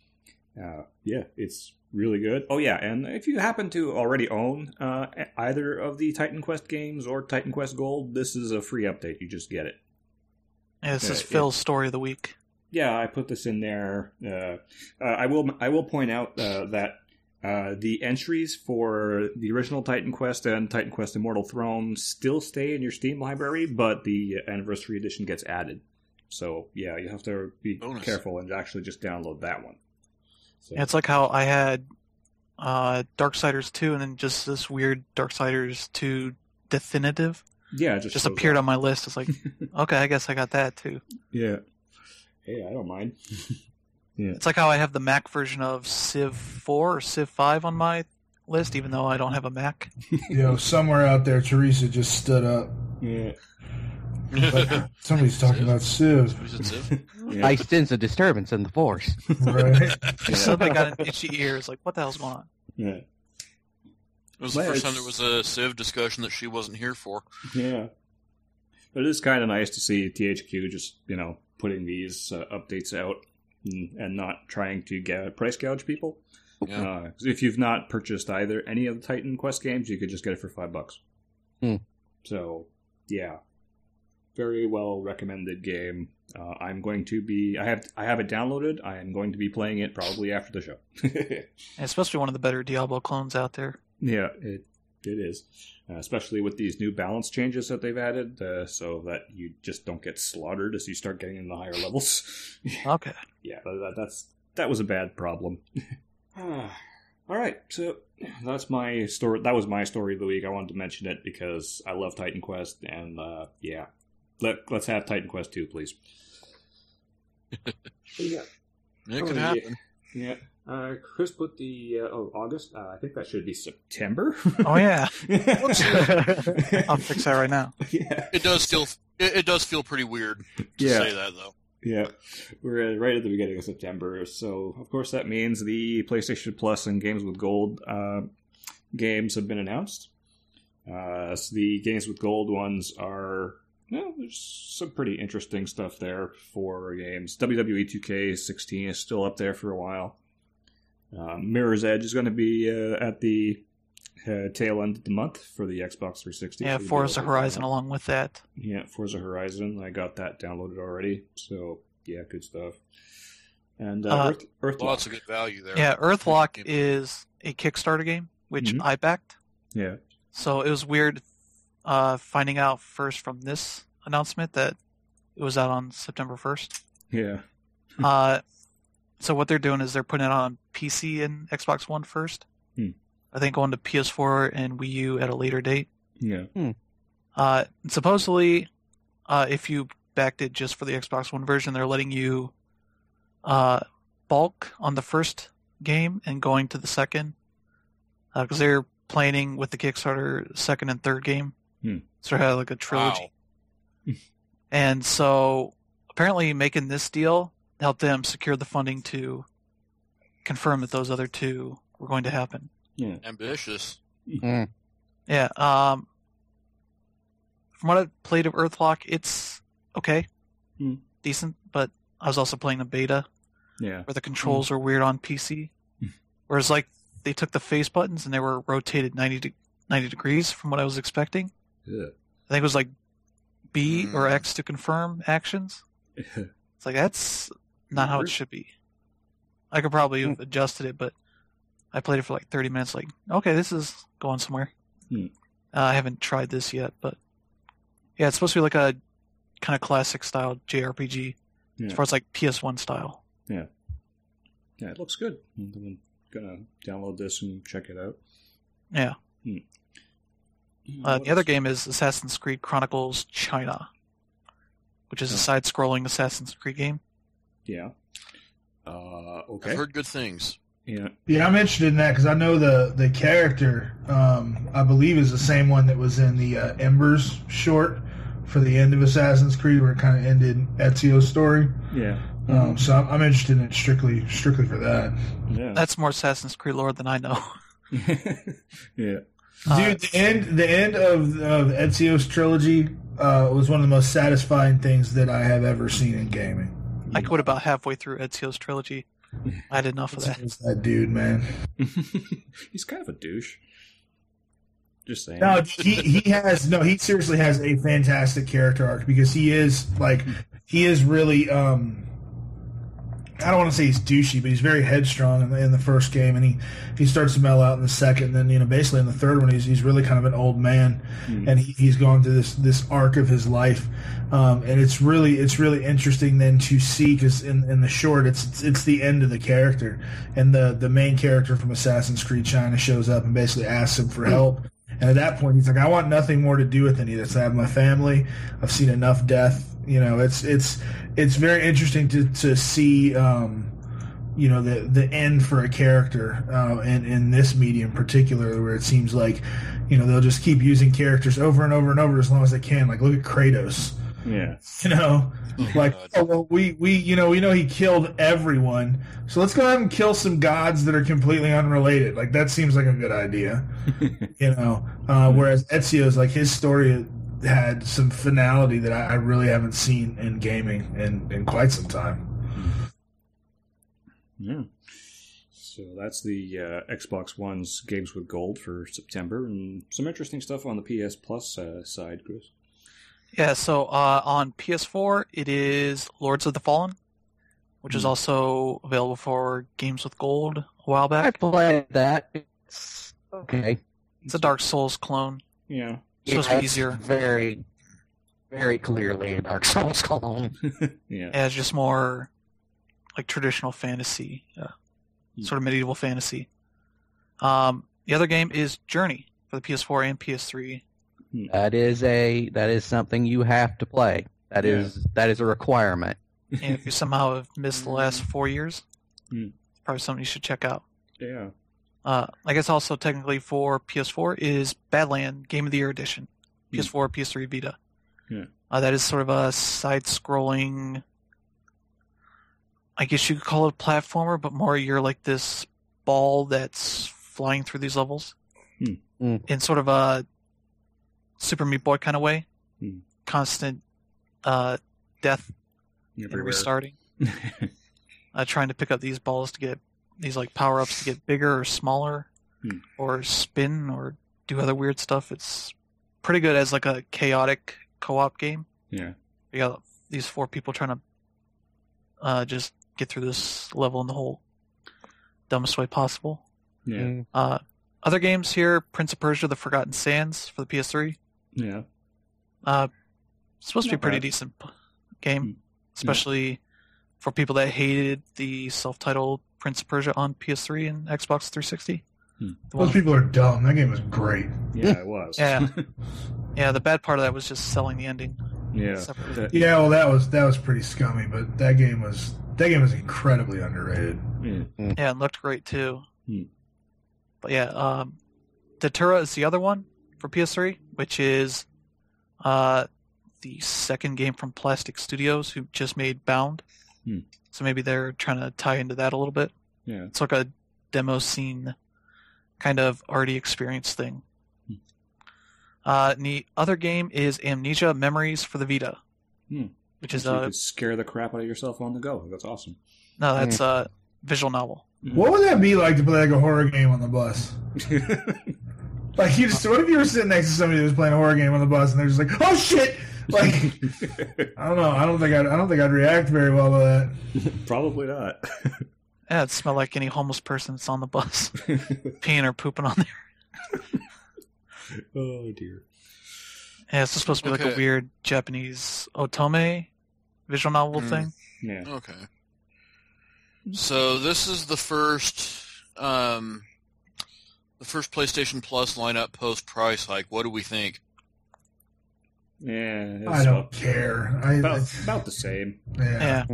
[SPEAKER 1] It's really good. Oh yeah, and if you happen to already own either of the Titan Quest games or Titan Quest Gold, this is a free update. You just get it.
[SPEAKER 5] Yeah, this is Phil's story of the week.
[SPEAKER 1] Yeah, I put this in there. I will point out that the entries for the original Titan Quest and Titan Quest Immortal Throne still stay in your Steam library, but the Anniversary Edition gets added. So, yeah, you have to be careful and actually just download that one. So.
[SPEAKER 5] Yeah, it's like how I had Darksiders 2 and then just this weird Darksiders 2 Definitive.
[SPEAKER 1] Yeah,
[SPEAKER 5] it just appeared on my list. It's like, okay, I guess I got that too.
[SPEAKER 1] Yeah. Hey, I don't mind.
[SPEAKER 5] Yeah. It's like how I have the Mac version of Civ 4 or Civ 5 on my list, even though I don't have a Mac.
[SPEAKER 6] Somewhere out there, Teresa just stood up.
[SPEAKER 1] Yeah.
[SPEAKER 6] Like, somebody's talking about Civ.
[SPEAKER 1] Yeah.
[SPEAKER 3] I sense a disturbance in the force.
[SPEAKER 6] Right.
[SPEAKER 5] Suddenly got an itchy ear. It's like, what the hell's going on?
[SPEAKER 1] Yeah.
[SPEAKER 2] It was the first time there was a Civ discussion that she wasn't here for.
[SPEAKER 1] Yeah. But it is kind of nice to see THQ just, putting these updates out and not trying to price gouge people.
[SPEAKER 2] Yeah.
[SPEAKER 1] If you've not purchased any of the Titan Quest games, you could just get it for $5. So, yeah. Very well recommended game. I'm going to be. I have it downloaded. I am going to be playing it probably after the show.
[SPEAKER 5] It's supposed to be one of the better Diablo clones out there.
[SPEAKER 1] Yeah, it is. Especially with these new balance changes that they've added, so that you just don't get slaughtered as you start getting in the higher levels.
[SPEAKER 5] Okay.
[SPEAKER 1] Yeah, that was a bad problem. All right, so that's my story. That was my story of the week. I wanted to mention it because I love Titan Quest, and let's have Titan Quest 2, please.
[SPEAKER 7] Yeah.
[SPEAKER 2] It could happen.
[SPEAKER 1] Yeah.
[SPEAKER 7] Chris put the August. I think that should be
[SPEAKER 1] September?
[SPEAKER 5] Oh yeah,
[SPEAKER 1] Yeah.
[SPEAKER 5] I'll fix that right now.
[SPEAKER 1] Yeah.
[SPEAKER 2] It does feel pretty weird to say that, though.
[SPEAKER 1] Yeah, we're right at the beginning of September, so of course that means the PlayStation Plus and Games with Gold games have been announced. So the Games with Gold ones are, there's some pretty interesting stuff there for games. WWE 2K16 is still up there for a while. Mirror's Edge is going to be at the tail end of the month for the Xbox 360.
[SPEAKER 5] Yeah,
[SPEAKER 1] so
[SPEAKER 5] Forza Horizon along with that.
[SPEAKER 1] Yeah, Forza Horizon. I got that downloaded already. So, yeah, good stuff. And Earthlock.
[SPEAKER 2] Lots of good value there.
[SPEAKER 5] Yeah, Earthlock is a Kickstarter game, which
[SPEAKER 1] Mhm.
[SPEAKER 5] I backed.
[SPEAKER 1] Yeah.
[SPEAKER 5] So it was weird finding out first from this announcement that it was out on September 1st.
[SPEAKER 1] Yeah.
[SPEAKER 5] So what they're doing is they're putting it on PC and Xbox One first. I think going to PS4 and Wii U at a later date.
[SPEAKER 1] Yeah.
[SPEAKER 5] Supposedly, if you backed it just for the Xbox One version, they're letting you bulk on the first game and going to the second. Because they're planning with the Kickstarter second and third game. Sort of like a trilogy.
[SPEAKER 2] Wow.
[SPEAKER 5] And so apparently making this deal helped them secure the funding to confirm that those other two were going to happen.
[SPEAKER 1] Yeah.
[SPEAKER 2] Ambitious.
[SPEAKER 5] Yeah. From what I played of Earthlock, it's okay. Decent, but I was also playing the beta
[SPEAKER 1] Yeah.
[SPEAKER 5] where the controls are weird on PC. Whereas, like, they took the face buttons and they were rotated 90 degrees from what I was expecting.
[SPEAKER 1] Yeah.
[SPEAKER 5] I think it was like B or X to confirm actions. It's like, that's not how it should be. I could probably have adjusted it, but I played it for like 30 minutes, like, okay, this is going somewhere. I haven't tried this yet, but yeah, it's supposed to be like a kind of classic style JRPG as far as like PS1 style.
[SPEAKER 1] Yeah. Yeah, it looks good. I'm gonna download this and check it out.
[SPEAKER 5] Yeah. The other game is Assassin's Creed Chronicles China, which is a side-scrolling Assassin's Creed game.
[SPEAKER 1] Yeah. Okay.
[SPEAKER 2] I've heard good things.
[SPEAKER 1] Yeah.
[SPEAKER 6] Yeah, I'm interested in that because I know the character, I believe, is the same one that was in the Embers short for the end of Assassin's Creed, where it kind of ended Ezio's story.
[SPEAKER 1] Yeah.
[SPEAKER 6] So I'm interested in it strictly for that.
[SPEAKER 1] Yeah.
[SPEAKER 5] That's more Assassin's Creed lore than I know.
[SPEAKER 1] Yeah.
[SPEAKER 6] Dude, the end of Ezio's trilogy was one of the most satisfying things that I have ever seen in gaming.
[SPEAKER 5] I quit about halfway through Ezio's trilogy. I had enough of that.
[SPEAKER 6] It's that dude, man.
[SPEAKER 1] He's kind of a douche. Just saying.
[SPEAKER 6] No, he seriously has a fantastic character arc because he is really I don't want to say he's douchey, but he's very headstrong in the first game, and he starts to mellow out in the second, and then basically in the third one he's really kind of an old man, and he's gone through this arc of his life, and it's really interesting then to see, because in the short it's the end of the character, and the main character from Assassin's Creed China shows up and basically asks him for help. And at that point, he's like, I want nothing more to do with any of this. I have my family. I've seen enough death. It's very interesting to see, the end for a character, in this medium particularly, where it seems like, they'll just keep using characters over and over and over as long as they can. Like, look at Kratos.
[SPEAKER 1] Yeah.
[SPEAKER 6] We know he killed everyone, so let's go ahead and kill some gods that are completely unrelated. Like, that seems like a good idea. Whereas Ezio's, like, his story had some finality that I really haven't seen in gaming in quite some time.
[SPEAKER 1] Yeah. So that's the Xbox One's Games with Gold for September, and some interesting stuff on the PS Plus side, Chris.
[SPEAKER 5] Yeah, so on PS4 it is Lords of the Fallen, which is also available for Games with Gold a while
[SPEAKER 3] I
[SPEAKER 5] back.
[SPEAKER 3] played that. It's okay.
[SPEAKER 5] It's a Dark Souls clone.
[SPEAKER 1] Yeah.
[SPEAKER 5] It's supposed to be easier.
[SPEAKER 3] Very, very clearly a Dark Souls clone.
[SPEAKER 1] Yeah.
[SPEAKER 5] Yeah, it's just more like traditional fantasy, sort of medieval fantasy. The other game is Journey for the PS4 and PS3.
[SPEAKER 3] That is something you have to play. That is a requirement.
[SPEAKER 5] And if you somehow have missed the last 4 years, it's probably something you should check out.
[SPEAKER 1] Yeah.
[SPEAKER 5] I guess also technically for PS4 is Badland Game of the Year Edition. PS4, PS3, Vita.
[SPEAKER 1] Yeah.
[SPEAKER 5] That is sort of a side-scrolling, I guess you could call it a platformer, but more you're like this ball that's flying through these levels in sort of a Super Meat Boy kind of way. Constant death and restarting. Trying to pick up these balls to get these like power-ups to get bigger or smaller or spin or do other weird stuff. It's pretty good as like a chaotic co-op game.
[SPEAKER 1] Yeah.
[SPEAKER 5] You got these 4 people trying to just get through this level in the whole dumbest way possible.
[SPEAKER 1] Yeah.
[SPEAKER 5] Other games here, Prince of Persia: The Forgotten Sands for the PS3.
[SPEAKER 1] Yeah.
[SPEAKER 5] It's supposed to be a pretty decent game, especially for people that hated the self-titled Prince of Persia on PS3 and Xbox 360.
[SPEAKER 6] Those people are dumb. That game was great.
[SPEAKER 1] Yeah, it was.
[SPEAKER 5] Yeah. Yeah, the bad part of that was just selling the ending.
[SPEAKER 1] Yeah.
[SPEAKER 5] Separately.
[SPEAKER 6] Yeah, well, that was pretty scummy, but that game was incredibly underrated.
[SPEAKER 5] Yeah, it looked great too. But yeah, Datura is the other one for PS3, which is the second game from Plastic Studios, who just made Bound. So maybe they're trying to tie into that a little bit.
[SPEAKER 1] Yeah.
[SPEAKER 5] It's like a demo scene kind of already experienced thing. And the other game is Amnesia Memories for the Vita, which is
[SPEAKER 1] so you could scare the crap out of yourself on the go. That's awesome.
[SPEAKER 5] No, that's a visual novel.
[SPEAKER 6] What would that be like to play like a horror game on the bus? Like what if you were sitting next to somebody who was playing a horror game on the bus and they're just like, "Oh shit!" Like, I don't know. I don't think I'd react very well to that.
[SPEAKER 1] Probably not.
[SPEAKER 5] Yeah, it smelled like any homeless person that's on the bus, peeing or pooping on there.
[SPEAKER 1] Oh dear.
[SPEAKER 5] Yeah, it's supposed to be like a weird Japanese otome visual novel thing.
[SPEAKER 1] Yeah.
[SPEAKER 2] Okay. So this is the first PlayStation Plus lineup post price hike. What do we think?
[SPEAKER 1] Yeah.
[SPEAKER 6] I don't care.
[SPEAKER 1] About the same.
[SPEAKER 5] Yeah.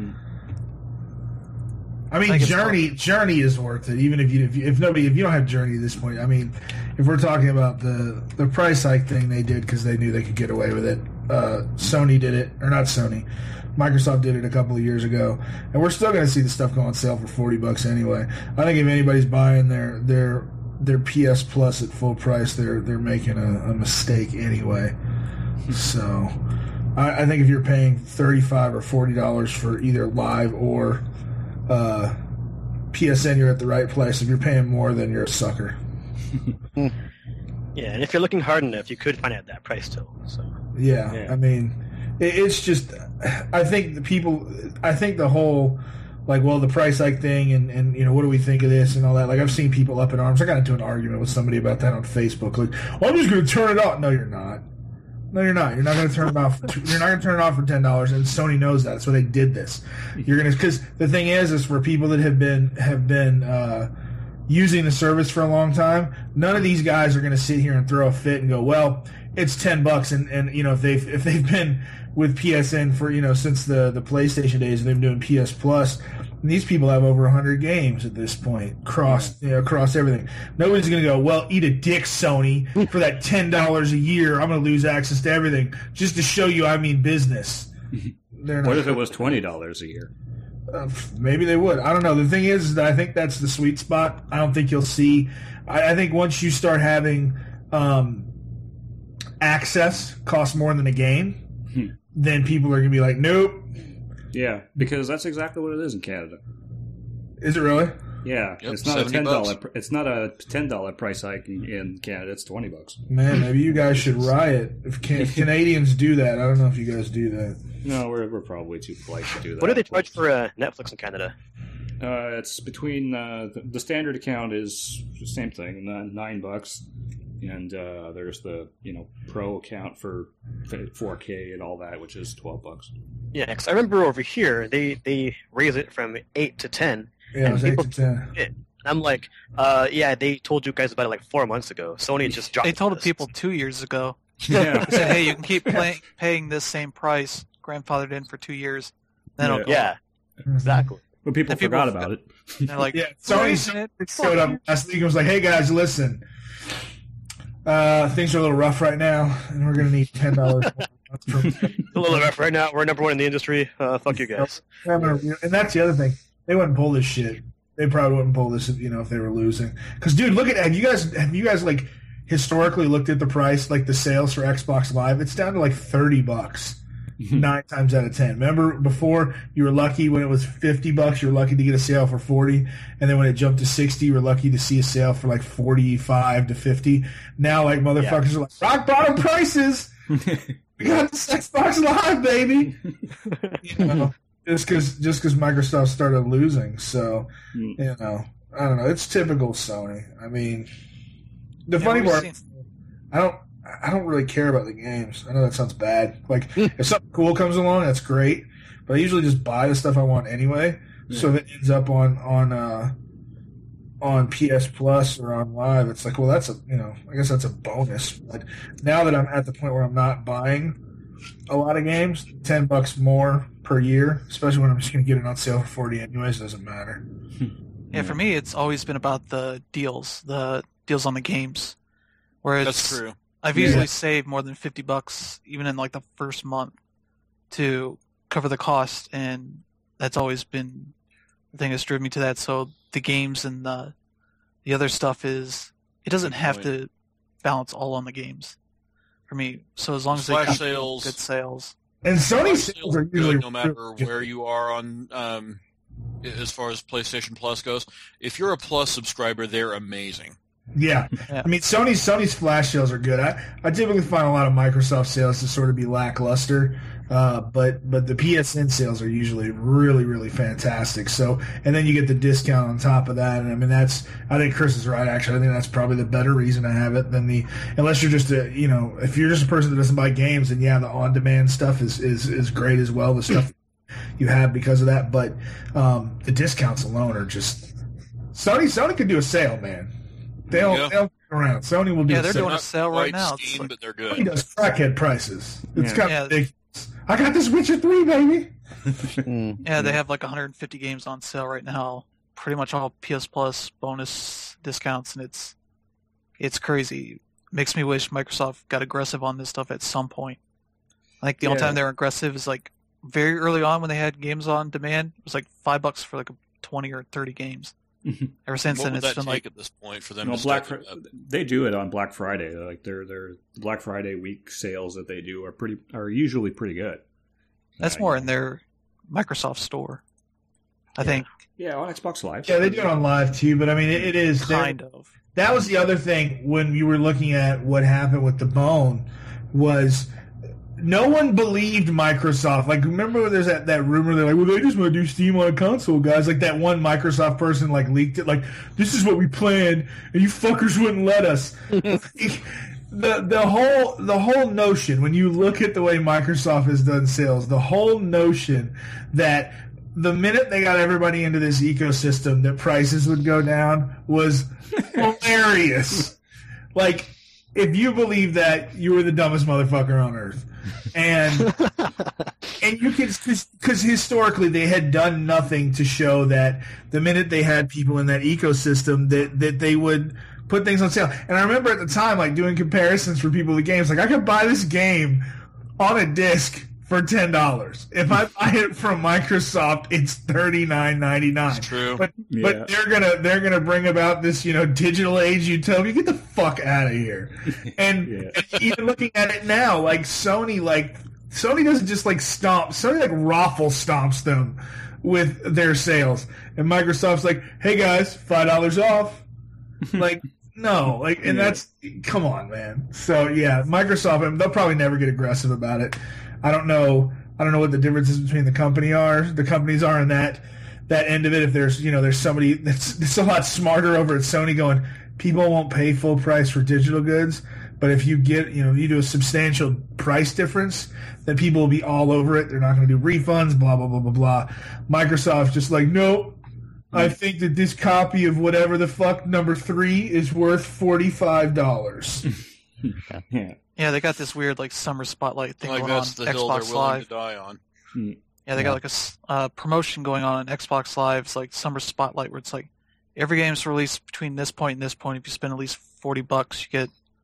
[SPEAKER 6] I mean, Journey is worth it, even if you don't have Journey at this point. I mean, if we're talking about the price hike thing they did because they knew they could get away with it. Sony did it, or not Sony. Microsoft did it a couple of years ago, and we're still going to see the stuff go on sale for $40 anyway. I think if anybody's buying their PS Plus at full price, they're making a mistake anyway. So, I think if you're paying $35 or $40 for either live or PSN, you're at the right place. If you're paying more, then you're a sucker.
[SPEAKER 4] Yeah, and if you're looking hard enough, you could find it at that price still. So
[SPEAKER 6] yeah. I mean, it's just, I think the whole, like, well, the price hike thing and you know, what do we think of this and all that. Like, I've seen people up in arms. I got into an argument with somebody about that on Facebook. Like, well, I'm just going to turn it off. No, you're not. No, you're not. You're not going to turn it off. You're not going to turn it off for $10, and Sony knows that, so they did this. You're going to, because the thing is for people that have been using the service for a long time, none of these guys are going to sit here and throw a fit and go, well, it's $10, and you know, if they've been with PSN for, you know, since the PlayStation days and they've been doing PS Plus. These people have over 100 games at this point, across everything. Nobody's going to go, well, eat a dick, Sony, for that $10 a year. I'm going to lose access to everything just to show you I mean business.
[SPEAKER 1] What if it was $20 a year?
[SPEAKER 6] Maybe they would. I don't know. The thing is that I think that's the sweet spot. I don't think you'll see. I think once you start having access cost more than a game, then people are going to be like, nope.
[SPEAKER 1] Yeah, because that's exactly what it is in Canada.
[SPEAKER 6] Is it really?
[SPEAKER 1] Yeah,
[SPEAKER 2] Yep,
[SPEAKER 1] it's not a
[SPEAKER 2] $70.
[SPEAKER 1] It's not a $10 price hike in Canada. It's $20.
[SPEAKER 6] Man, maybe you guys should riot if Canadians do that. I don't know if you guys do that.
[SPEAKER 1] No, we're probably too polite to do that.
[SPEAKER 4] what do they charge for Netflix in Canada?
[SPEAKER 1] It's between the standard account is the same thing, $9, and there's the pro account for 4K and all that, which is $12.
[SPEAKER 4] Yeah, because I remember over here they raised it from 8 to 10.
[SPEAKER 6] Yeah, it was 8 to 10.
[SPEAKER 4] And I'm like, yeah, they told you guys about it like 4 months ago. Sony just dropped.
[SPEAKER 5] They told
[SPEAKER 4] this.
[SPEAKER 5] people 2 years ago.
[SPEAKER 1] Yeah.
[SPEAKER 5] They said, hey, you can keep paying this same price, grandfathered in for 2 years. Then it'll go.
[SPEAKER 4] Yeah, exactly.
[SPEAKER 1] But people
[SPEAKER 5] And people
[SPEAKER 1] forgot about it.
[SPEAKER 5] They're like,
[SPEAKER 6] Yeah,
[SPEAKER 5] Sony
[SPEAKER 6] Sony showed up last week and was like, "Hey guys, listen, things are a little rough right now, and we're gonna need $10 more."
[SPEAKER 4] A little rough right now. We're number one in the industry. Fuck you guys.
[SPEAKER 6] And that's the other thing. They wouldn't pull this shit. They probably wouldn't pull this, if they were losing. Because, dude, look at have you guys like historically looked at the price, like the sales for Xbox Live? It's down to like $30. 9 times out of 10. Remember before you were lucky when it was $50, you were lucky to get a sale for 40, and then when it jumped to 60, you were lucky to see a sale for like 45 to 50. Now, like motherfuckers are like rock bottom prices. We got this Xbox Live, baby. Just because Microsoft started losing. So, I don't know. It's typical Sony. I mean, the funny part, I don't really care about the games. I know that sounds bad. Like, if something cool comes along, that's great. But I usually just buy the stuff I want anyway. Yeah. So if it ends up on PS Plus or on Live, it's like, well, that's I guess that's a bonus. But now that I'm at the point where I'm not buying a lot of games, $10 more per year, especially when I'm just going to get it on sale for $40 anyways, doesn't matter.
[SPEAKER 5] Yeah, for me, it's always been about the deals on the games. Where
[SPEAKER 2] That's true.
[SPEAKER 5] I've easily saved more than $50 even in like the first month to cover the cost, and that's always been the thing that's driven me to that. So the games and the other stuff it doesn't have to balance all on the games for me. So as long as they keep good sales.
[SPEAKER 6] And Sony sales are usually
[SPEAKER 2] no matter where you are on as far as PlayStation Plus goes. If you're a Plus subscriber, they're amazing.
[SPEAKER 6] Yeah. I mean, Sony's flash sales are good. I typically find a lot of Microsoft sales to sort of be lackluster, but the PSN sales are usually really, really fantastic. So, and then you get the discount on top of that, and I mean I think Chris is right. Actually, I think that's probably the better reason to have it than unless you're just if you're just a person that doesn't buy games, then the on-demand stuff is great as well. The stuff you have because of that, but the discounts alone are just Sony could do a sale, man. They'll get around. Sony will do.
[SPEAKER 5] Yeah, they're doing a sale right now.
[SPEAKER 2] Steam, but they're good.
[SPEAKER 6] Sony does crackhead prices. It's kind of ridiculous. I got this Witcher 3, baby.
[SPEAKER 5] Yeah, they have like 150 games on sale right now. Pretty much all PS Plus bonus discounts, and it's crazy. Makes me wish Microsoft got aggressive on this stuff at some point. Like the only time they were aggressive is like very early on when they had games on demand. It was like $5 for like 20 or 30 games. Ever since then, it's been like
[SPEAKER 2] at this point for them.
[SPEAKER 1] They do it on Black Friday. Like their Black Friday week sales that they do are usually pretty good.
[SPEAKER 5] That's more in their Microsoft store, I think.
[SPEAKER 1] Yeah, on Xbox Live.
[SPEAKER 6] Yeah, they do it on Live too. But I mean, it is
[SPEAKER 5] kind of.
[SPEAKER 6] That was the other thing when you were looking at what happened with the Bone was. No one believed Microsoft. Like, remember when there's that rumor? They're like, well, they just want to do Steam on console, guys. Like, that one Microsoft person, like, leaked it. Like, this is what we planned, and you fuckers wouldn't let us. the whole notion, when you look at the way Microsoft has done sales, the whole notion that the minute they got everybody into this ecosystem, that prices would go down was hilarious. Like, if you believe that, you were the dumbest motherfucker on earth. And you can, because historically they had done nothing to show that the minute they had people in that ecosystem that they would put things on sale. And I remember at the time, like, doing comparisons for people with games. Like, I could buy this game on a disc for $10. If I buy it from Microsoft, it's $39.99.
[SPEAKER 2] It's true.
[SPEAKER 6] But they're gonna bring about this digital age utopia. Get the fuck out of here. And even looking at it now, like Sony doesn't just like stomp. Sony like raffle stomps them with their sales, and Microsoft's like, hey guys, $5 off. Like. No, like, and that's, come on, man. So yeah, Microsoft, they'll probably never get aggressive about it. I don't know what the differences between the companies are in that end of it. If there's somebody that's a lot smarter over at Sony going, people won't pay full price for digital goods, but if you get, you do a substantial price difference, then people will be all over it. They're not going to do refunds, blah, blah, blah, blah, blah. Microsoft's just like, nope. I think that this copy of whatever the fuck number 3 is worth $45.
[SPEAKER 1] Yeah.
[SPEAKER 5] Yeah, they got this weird like summer spotlight thing
[SPEAKER 2] Like
[SPEAKER 5] going on
[SPEAKER 2] that's the hill
[SPEAKER 5] Xbox
[SPEAKER 2] they're willing
[SPEAKER 5] Live.
[SPEAKER 2] to die on.
[SPEAKER 5] Yeah, they got like a promotion going on Xbox Live. It's like summer spotlight where it's like every game's released between this point and this point. If you spend at least $40, you get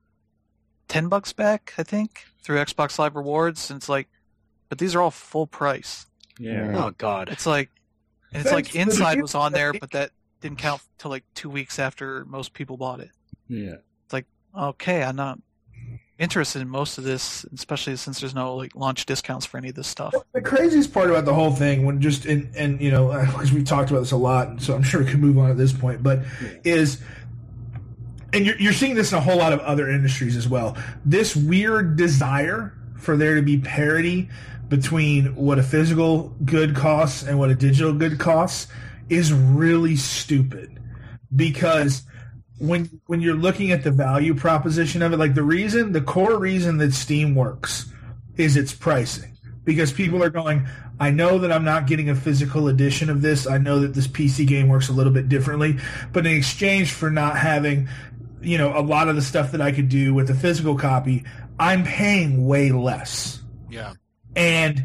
[SPEAKER 5] $10 back, I think, through Xbox Live rewards. And it's like, but these are all full price.
[SPEAKER 1] Yeah.
[SPEAKER 4] Oh God.
[SPEAKER 5] It's like, and it's like Inside was on there, but that didn't count till like 2 weeks after most people bought it.
[SPEAKER 1] Yeah.
[SPEAKER 5] It's like, okay, I'm not interested in most of this, especially since there's no like launch discounts for any of this stuff.
[SPEAKER 6] The craziest part about the whole thing, when just and you know, because we've talked about this a lot, and so I'm sure we can move on at this point, but is, and you're seeing this in a whole lot of other industries as well. This weird desire for there to be parity between what a physical good costs and what a digital good costs is really stupid, because when you're looking at the value proposition of it, like the core reason that Steam works is its pricing. Because people are going, I know that I'm not getting a physical edition of this. I know that this PC game works a little bit differently. But in exchange for not having, you know, a lot of the stuff that I could do with a physical copy, I'm paying way less.
[SPEAKER 2] Yeah.
[SPEAKER 6] And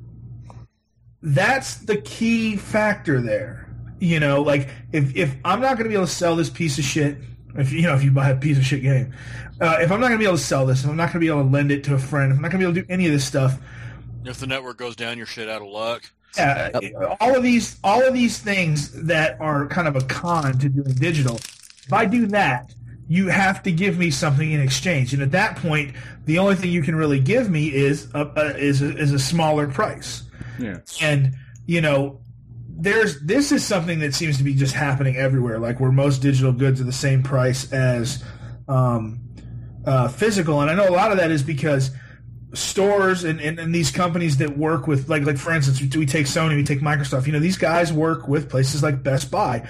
[SPEAKER 6] that's the key factor there. You know, like if I'm not going to be able to sell this piece of shit, if you buy a piece of shit game, if I'm not going to be able to sell this, if I'm not going to be able to lend it to a friend, if I'm not going to be able to do any of this stuff,
[SPEAKER 2] If the network goes down, you're shit out of luck.
[SPEAKER 6] yeah, all of these things that are kind of a con to doing digital. If I do that, you have to give me something in exchange, and at that point, the only thing you can really give me is a smaller price.
[SPEAKER 1] Yeah.
[SPEAKER 6] And you know, this is something that seems to be just happening everywhere, like where most digital goods are the same price as physical. And I know a lot of that is because stores and these companies that work with, like for instance, we take Sony, we take Microsoft, you know, these guys work with places like Best Buy,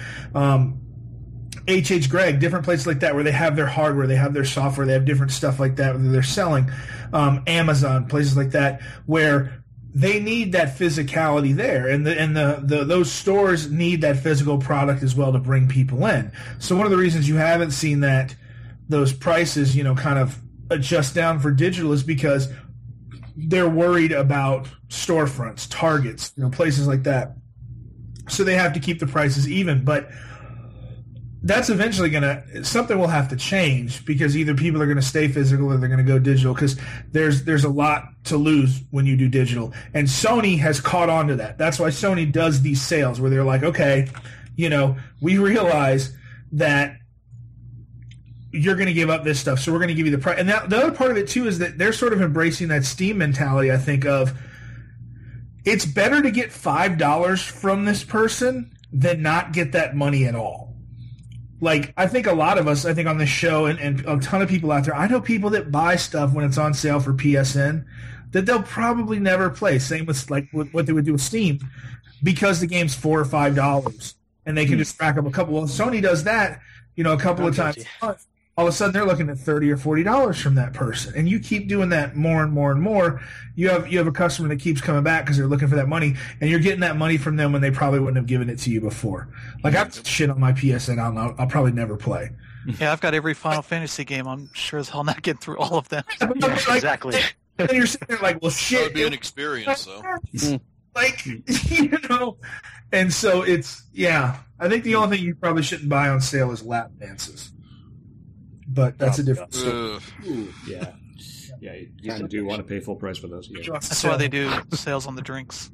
[SPEAKER 6] H.H. Gregg, different places like that where they have their hardware, they have their software, they have different stuff like that that they're selling, Amazon, places like that where they need that physicality there, and those stores need that physical product as well to bring people in. So one of the reasons you haven't seen those prices, you know, kind of adjust down for digital is because they're worried about storefronts, Targets, you know, places like that. So they have to keep the prices even, but that's eventually something will have to change, because either people are going to stay physical or they're going to go digital, because there's a lot to lose when you do digital. And Sony has caught on to that. That's why Sony does these sales where they're like, okay, you know, we realize that you're going to give up this stuff, so we're going to give you the price. And the other part of it too is that they're sort of embracing that Steam mentality, I think, of it's better to get $5 from this person than not get that money at all. Like, I think a lot of us, I think on this show, and a ton of people out there, I know people that buy stuff when it's on sale for PSN that they'll probably never play. Same with like what they would do with Steam, because the game's $4 or $5 and they can just rack up a couple. Well, Sony does that, you know, a couple of times a month. All of a sudden they're looking at $30 or $40 from that person, and you keep doing that more and more and more. You have a customer that keeps coming back because they're looking for that money, and you're getting that money from them when they probably wouldn't have given it to you before. Like, I've got shit on my PSN I'll probably never play.
[SPEAKER 5] Yeah, I've got every Final Fantasy game. I'm sure as hell not getting through all of them.
[SPEAKER 4] Yeah, exactly.
[SPEAKER 6] And you're sitting there like, well, shit.
[SPEAKER 2] That would be an experience, though.
[SPEAKER 6] Like, you know, and so it's, yeah. I think the only thing you probably shouldn't buy on sale is lap dances. But that's a different story.
[SPEAKER 1] Ooh, yeah. Yeah, you kind of do want to pay full price for those. Yeah.
[SPEAKER 5] That's why they do sales on the drinks.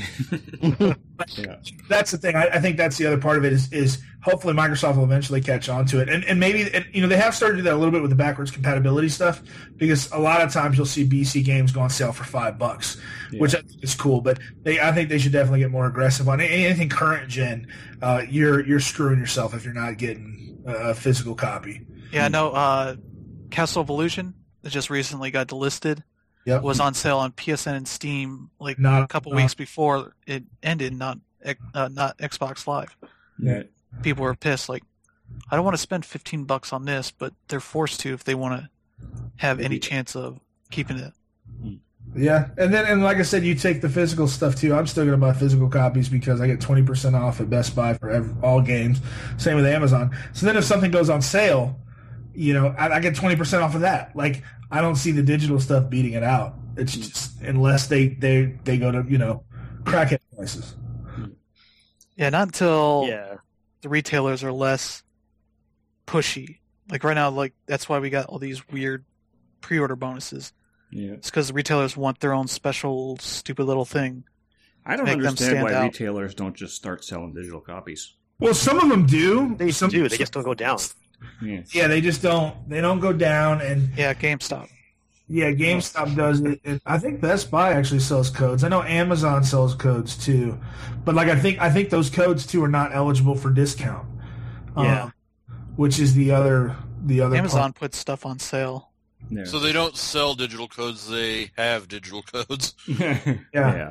[SPEAKER 1] Yeah.
[SPEAKER 6] That's the thing. I think that's the other part of it is hopefully Microsoft will eventually catch on to it. And maybe, you know, they have started to do that a little bit with the backwards compatibility stuff, because a lot of times you'll see BC games go on sale for $5, which I think is cool. But I think they should definitely get more aggressive on anything current gen. You're screwing yourself if you're not getting a physical copy.
[SPEAKER 5] Yeah, no, Castle of Illusion that just recently got delisted was on sale on PSN and Steam like a couple weeks before it ended, not Xbox Live.
[SPEAKER 6] Yeah.
[SPEAKER 5] People were pissed, like, I don't want to spend $15 on this, but they're forced to if they want to have any chance of keeping it.
[SPEAKER 6] Yeah, and like I said, you take the physical stuff too. I'm still going to buy physical copies because I get 20% off at Best Buy for all games. Same with Amazon. So then if something goes on sale, I get 20% off of that. Like, I don't see the digital stuff beating it out. It's just unless they go to crackhead prices.
[SPEAKER 5] Yeah, not until
[SPEAKER 4] Yeah.
[SPEAKER 5] the retailers are less pushy. Like right now, like that's why we got all these weird pre-order bonuses.
[SPEAKER 1] Yeah.
[SPEAKER 5] It's because the retailers want their own special, stupid little thing.
[SPEAKER 1] I don't
[SPEAKER 5] Make them
[SPEAKER 1] understand
[SPEAKER 5] stand
[SPEAKER 1] why
[SPEAKER 5] out.
[SPEAKER 1] retailers don't just start selling digital copies.
[SPEAKER 6] Well, some of them do.
[SPEAKER 4] They do. They just don't go down.
[SPEAKER 1] Yeah.
[SPEAKER 6] Yeah, they just don't. They don't go down, and
[SPEAKER 5] Yeah, GameStop.
[SPEAKER 6] yeah, GameStop does it. And I think Best Buy actually sells codes. I know Amazon sells codes too, but like I think those codes too are not eligible for discount.
[SPEAKER 4] Yeah.
[SPEAKER 6] Which is the other
[SPEAKER 5] Amazon puts stuff on sale.
[SPEAKER 1] Yeah.
[SPEAKER 2] So they don't sell digital codes; they have digital codes.
[SPEAKER 1] Yeah.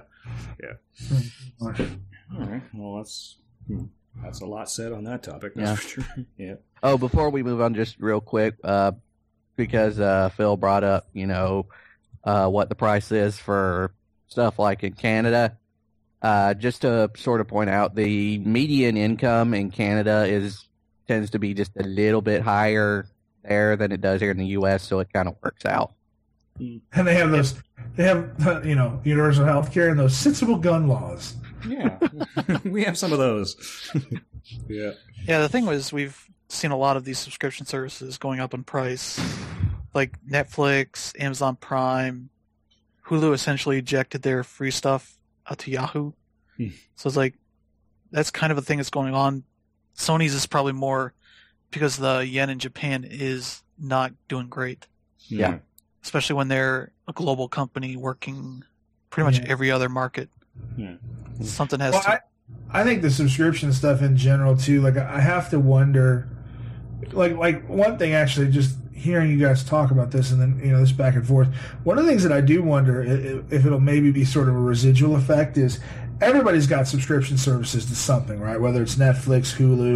[SPEAKER 1] All right. Well, that's a lot said on that topic. That's
[SPEAKER 3] Yeah.
[SPEAKER 1] for sure. Yeah.
[SPEAKER 3] Oh, before we move on, just real quick, because Phil brought up, what the price is for stuff like in Canada. Just to sort of point out, the median income in Canada tends to be just a little bit higher there than it does here in the U.S., so it kind of works out.
[SPEAKER 6] And they have universal health care and those sensible gun laws.
[SPEAKER 1] Yeah. We have some of those. Yeah.
[SPEAKER 5] Yeah, the thing was, we've seen a lot of these subscription services going up in price, like Netflix, Amazon Prime, Hulu essentially ejected their free stuff out to Yahoo. So it's like, that's kind of a thing that's going on. Sony's is probably more because the yen in Japan is not doing great,
[SPEAKER 3] Yeah.
[SPEAKER 5] especially when they're a global company working pretty much
[SPEAKER 6] Yeah.
[SPEAKER 5] every other market.
[SPEAKER 1] Yeah.
[SPEAKER 5] Something has
[SPEAKER 6] Well,
[SPEAKER 5] to.
[SPEAKER 6] I think the subscription stuff in general too. Like, I have to wonder. Like one thing actually, just hearing you guys talk about this and then this back and forth. One of the things that I do wonder if it'll maybe be sort of a residual effect is everybody's got subscription services to something, right? Whether it's Netflix,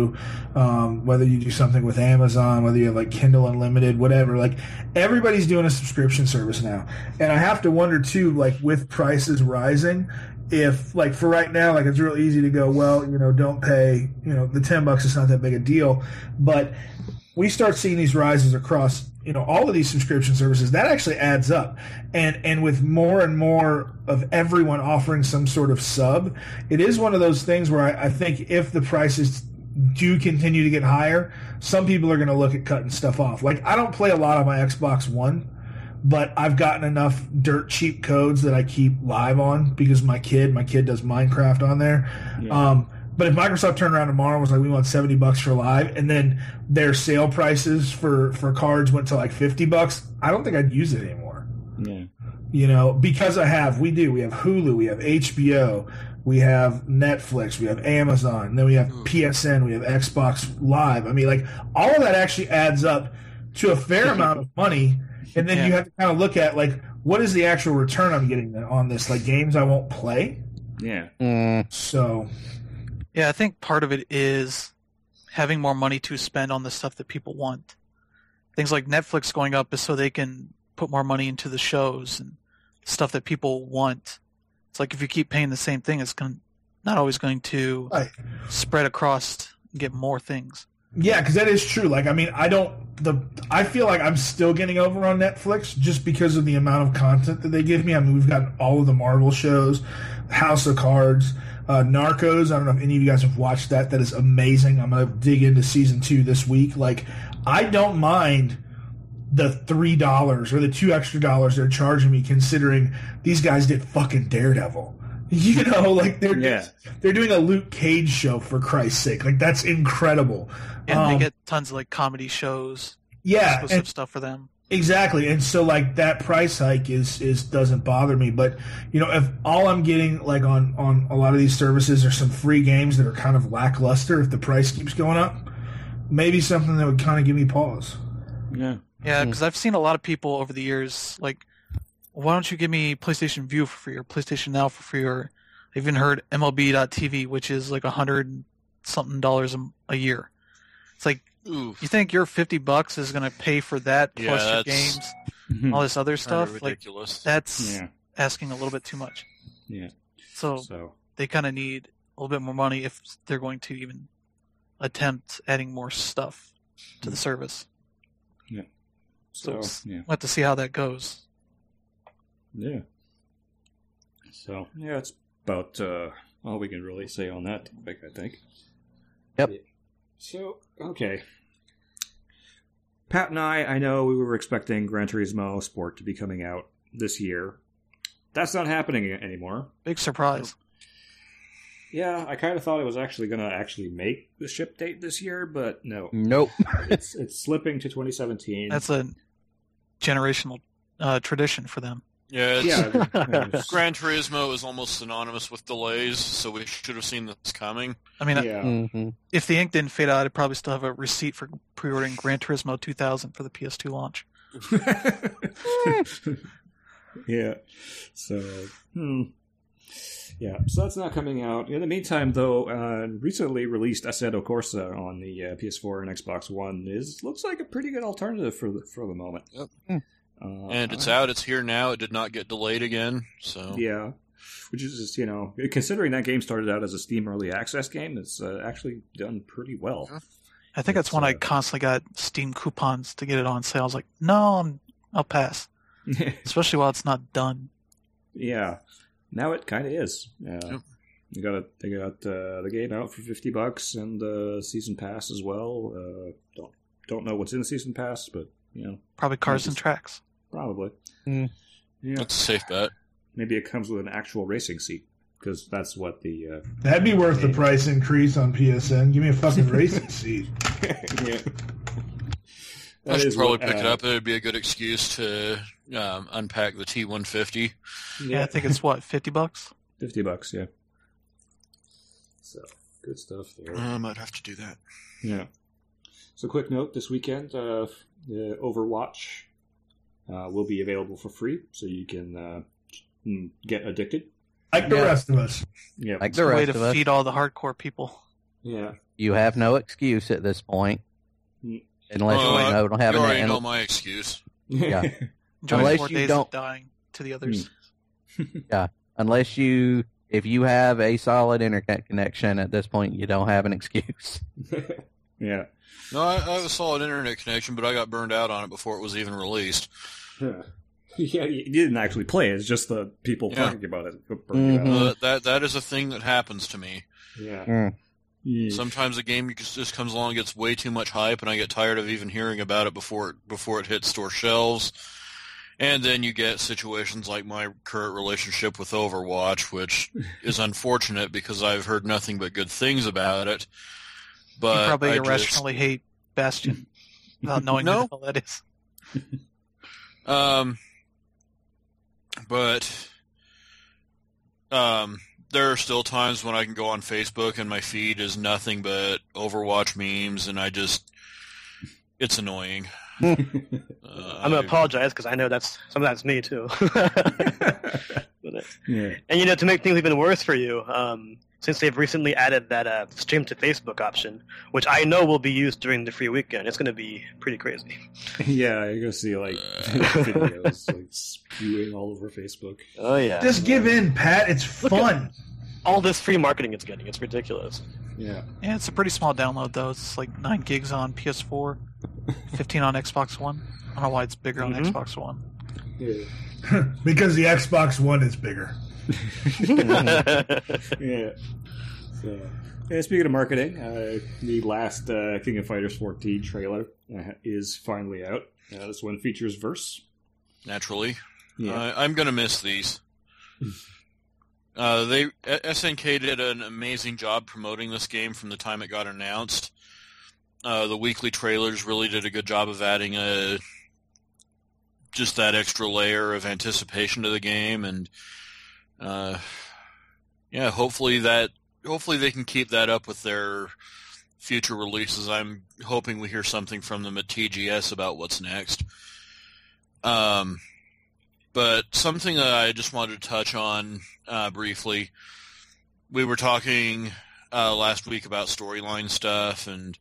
[SPEAKER 6] Hulu, whether you do something with Amazon, whether you have like Kindle Unlimited, whatever. Like, everybody's doing a subscription service now, and I have to wonder too, like with prices rising, if like for right now, like it's real easy to go, well, don't pay, the $10 is not that big a deal, but we start seeing these rises across, all of these subscription services, that actually adds up. And with more and more of everyone offering some sort of sub, it is one of those things where I think if the prices do continue to get higher, some people are going to look at cutting stuff off. Like, I don't play a lot on my Xbox One, but I've gotten enough dirt cheap codes that I keep live on because my kid does Minecraft on there.
[SPEAKER 1] Yeah.
[SPEAKER 6] But if Microsoft turned around tomorrow and was like, we want $70 for live, and then their sale prices for cards went to like $50, I don't think I'd use it anymore.
[SPEAKER 1] Yeah.
[SPEAKER 6] Because we have Hulu, we have HBO, we have Netflix, we have Amazon, and then we have PSN, we have Xbox Live. I mean, like, all of that actually adds up to a fair amount of money. And then you have to kind of look at, like, what is the actual return I'm getting on this? Like, games I won't play?
[SPEAKER 1] Yeah.
[SPEAKER 6] So,
[SPEAKER 5] Yeah, I think part of it is having more money to spend on the stuff that people want. Things like Netflix going up is so they can put more money into the shows and stuff that people want. It's like if you keep paying the same thing, it's not always going to
[SPEAKER 6] right.
[SPEAKER 5] spread across and get more things.
[SPEAKER 6] Yeah, because that is true. Like, I mean, I feel like I'm still getting over on Netflix just because of the amount of content that they give me. I mean, we've got all of the Marvel shows, House of Cards, Narcos. I don't know if any of you guys have watched that. That is amazing. I'm going to dig into season 2 this week. Like, I don't mind the $3 or the $2 extra they're charging me, considering these guys did fucking Daredevil. Like they're doing a Luke Cage show, for Christ's sake. Like, that's incredible.
[SPEAKER 5] And they get tons of like comedy shows.
[SPEAKER 6] Yeah,
[SPEAKER 5] Exclusive stuff for them.
[SPEAKER 6] Exactly. And so, like, that price hike is doesn't bother me. But, if all I'm getting, like, on a lot of these services are some free games that are kind of lackluster, if the price keeps going up, maybe something that would kind of give me pause.
[SPEAKER 1] Yeah.
[SPEAKER 5] Yeah, because I've seen a lot of people over the years, like, why don't you give me PlayStation View for free or PlayStation Now for free? Or I've even heard MLB.TV, which is like $100-something a year. It's like,
[SPEAKER 2] Oof.
[SPEAKER 5] you think your $50 is going to pay for that
[SPEAKER 2] Yeah,
[SPEAKER 5] plus your
[SPEAKER 2] that's
[SPEAKER 5] games, all this other
[SPEAKER 2] Kinda
[SPEAKER 5] stuff? Like,
[SPEAKER 2] ridiculous.
[SPEAKER 5] that's
[SPEAKER 1] Yeah.
[SPEAKER 5] asking a little bit too much.
[SPEAKER 1] Yeah.
[SPEAKER 5] So
[SPEAKER 1] So.
[SPEAKER 5] they kind of need a little bit more money if they're going to even attempt adding more stuff to the service. So
[SPEAKER 1] yeah.
[SPEAKER 5] we'll have to see how that goes.
[SPEAKER 1] Yeah. So, yeah, it's about all we can really say on that topic, I think.
[SPEAKER 3] Yep.
[SPEAKER 1] So, okay. Pat and I know we were expecting Gran Turismo Sport to be coming out this year. That's not happening anymore.
[SPEAKER 5] Big surprise.
[SPEAKER 1] Yeah, I kind of thought it was actually going to actually make the ship date this year, but no.
[SPEAKER 3] Nope.
[SPEAKER 1] It's slipping to 2017.
[SPEAKER 5] That's a generational tradition for them.
[SPEAKER 2] Yeah, Gran
[SPEAKER 1] Yeah.
[SPEAKER 2] Turismo is almost synonymous with delays, so we should have seen this coming.
[SPEAKER 5] I mean,
[SPEAKER 1] Yeah.
[SPEAKER 3] Mm-hmm.
[SPEAKER 5] if the ink didn't fade out, I'd probably still have a receipt for pre-ordering Gran Turismo 2000 for the PS2 launch.
[SPEAKER 1] Yeah. So, yeah. So that's not coming out. In the meantime, though, recently released Assetto Corsa on the PS4 and Xbox One looks like a pretty good alternative for the moment.
[SPEAKER 2] Yep. And it's out. It's here now. It did not get delayed again. So
[SPEAKER 1] Yeah. Which is just, considering that game started out as a Steam Early Access game, it's actually done pretty well.
[SPEAKER 5] I think that's when I constantly got Steam coupons to get it on sale. I was like, no, I'll pass. Especially while it's not done.
[SPEAKER 1] Yeah. Now it kind of is.
[SPEAKER 2] Yep.
[SPEAKER 1] They got the game out for $50 and the season pass as well. Don't know what's in the season pass, but
[SPEAKER 5] Probably cars and tracks.
[SPEAKER 1] probably.
[SPEAKER 3] Mm.
[SPEAKER 1] Yeah.
[SPEAKER 2] that's a safe bet.
[SPEAKER 1] Maybe it comes with an actual racing seat because that's what the
[SPEAKER 6] That'd be worth the price increase on PSN. Give me a fucking racing seat.
[SPEAKER 1] yeah.
[SPEAKER 2] I should probably pick it up. It would be a good excuse to unpack the T150.
[SPEAKER 5] Yeah, I think it's what, $50?
[SPEAKER 1] $50. Yeah. So good stuff there.
[SPEAKER 2] I might have to do that.
[SPEAKER 1] Yeah. So, quick note: this weekend, Overwatch will be available for free, so you can get addicted.
[SPEAKER 6] Like the
[SPEAKER 3] Yeah.
[SPEAKER 6] rest of us.
[SPEAKER 1] Yeah.
[SPEAKER 3] Like the
[SPEAKER 5] Way
[SPEAKER 3] rest
[SPEAKER 5] to
[SPEAKER 3] of us,
[SPEAKER 5] feed all the hardcore people.
[SPEAKER 1] Yeah.
[SPEAKER 3] you have no excuse at this point.
[SPEAKER 1] Mm.
[SPEAKER 3] Unless you don't have
[SPEAKER 2] you already
[SPEAKER 3] an
[SPEAKER 2] know my excuse.
[SPEAKER 3] Yeah.
[SPEAKER 5] Enjoy
[SPEAKER 3] Unless
[SPEAKER 5] 4
[SPEAKER 3] you
[SPEAKER 5] days
[SPEAKER 3] don't-
[SPEAKER 5] of dying to the others.
[SPEAKER 3] if you have a solid internet connection at this point, you don't have an excuse.
[SPEAKER 1] Yeah.
[SPEAKER 2] No, I have a solid internet connection, but I got burned out on it before it was even released.
[SPEAKER 1] Yeah. Yeah, you didn't actually play it. It's just the people
[SPEAKER 2] Yeah.
[SPEAKER 1] talking about it. Burning you
[SPEAKER 3] Mhm.
[SPEAKER 1] out.
[SPEAKER 2] That is a thing that happens to me.
[SPEAKER 1] Yeah.
[SPEAKER 3] Mm.
[SPEAKER 1] Yeah.
[SPEAKER 2] Sometimes a game just comes along and gets way too much hype, and I get tired of even hearing about it before it hits store shelves. And then you get situations like my current relationship with Overwatch, which is unfortunate because I've heard nothing but good things about it. But
[SPEAKER 5] You probably
[SPEAKER 2] I
[SPEAKER 5] irrationally hate Bastion without knowing
[SPEAKER 2] No.
[SPEAKER 5] what the hell that is.
[SPEAKER 2] There are still times when I can go on Facebook and my feed is nothing but Overwatch memes, and it's annoying.
[SPEAKER 4] I'm gonna apologize because I know some of that's me too.
[SPEAKER 1] Yeah.
[SPEAKER 4] And to make things even worse for you, since they've recently added that stream to Facebook option, which I know will be used during the free weekend, it's going to be pretty crazy.
[SPEAKER 1] Yeah, you're gonna see videos like spewing all over Facebook.
[SPEAKER 4] Oh yeah,
[SPEAKER 6] Just give in, Pat. It's
[SPEAKER 4] Look at-
[SPEAKER 6] fun.
[SPEAKER 4] all this free marketing it's getting. It's ridiculous.
[SPEAKER 1] Yeah.
[SPEAKER 5] Yeah, it's a pretty small download though. It's like 9 gigs on PS4, 15 on Xbox One. I don't know why it's bigger on
[SPEAKER 4] Mhm.
[SPEAKER 5] Xbox One.
[SPEAKER 1] Yeah.
[SPEAKER 6] Because the Xbox One is bigger.
[SPEAKER 1] Yeah. So, speaking of marketing, the last King of Fighters 14 trailer is finally out. This one features Verse.
[SPEAKER 2] Naturally.
[SPEAKER 1] Yeah.
[SPEAKER 2] I'm going to miss these. SNK did an amazing job promoting this game from the time it got announced. The weekly trailers really did a good job of adding just that extra layer of anticipation to the game, and hopefully they can keep that up with their future releases. I'm hoping we hear something from them at TGS about what's next. But something that I just wanted to touch on briefly, we were talking last week about storyline stuff, and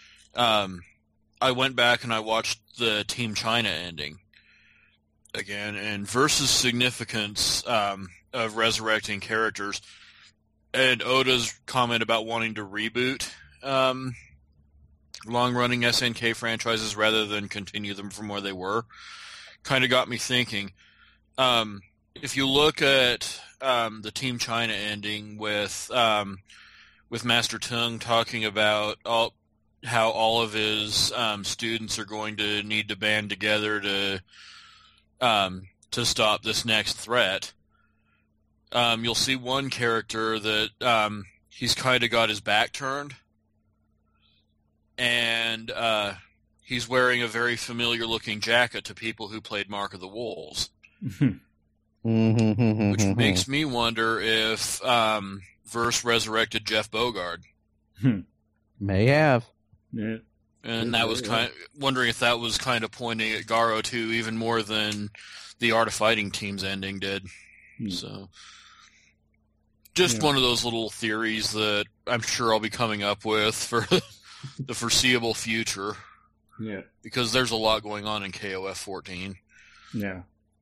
[SPEAKER 2] I went back and I watched the Team China ending again, and versus significance of resurrecting characters, and Oda's comment about wanting to reboot long-running SNK franchises rather than continue them from where they were. Kind of got me thinking. If you look at the Team China ending with Master Tung talking about how all of his students are going to need to band together to stop this next threat, you'll see one character that he's kind of got his back turned, and he's wearing a very familiar-looking jacket to people who played Mark of the Wolves. Which makes me wonder if Verse resurrected Jeff Bogard.
[SPEAKER 3] May have.
[SPEAKER 1] Yeah.
[SPEAKER 2] And that was wondering if that was kind of pointing at Garo too, even more than the Art of Fighting team's ending did. So, just one of those little theories that I'm sure I'll be coming up with for the foreseeable future.
[SPEAKER 1] Yeah.
[SPEAKER 2] Because there's a lot going on in KOF 14.
[SPEAKER 1] Yeah.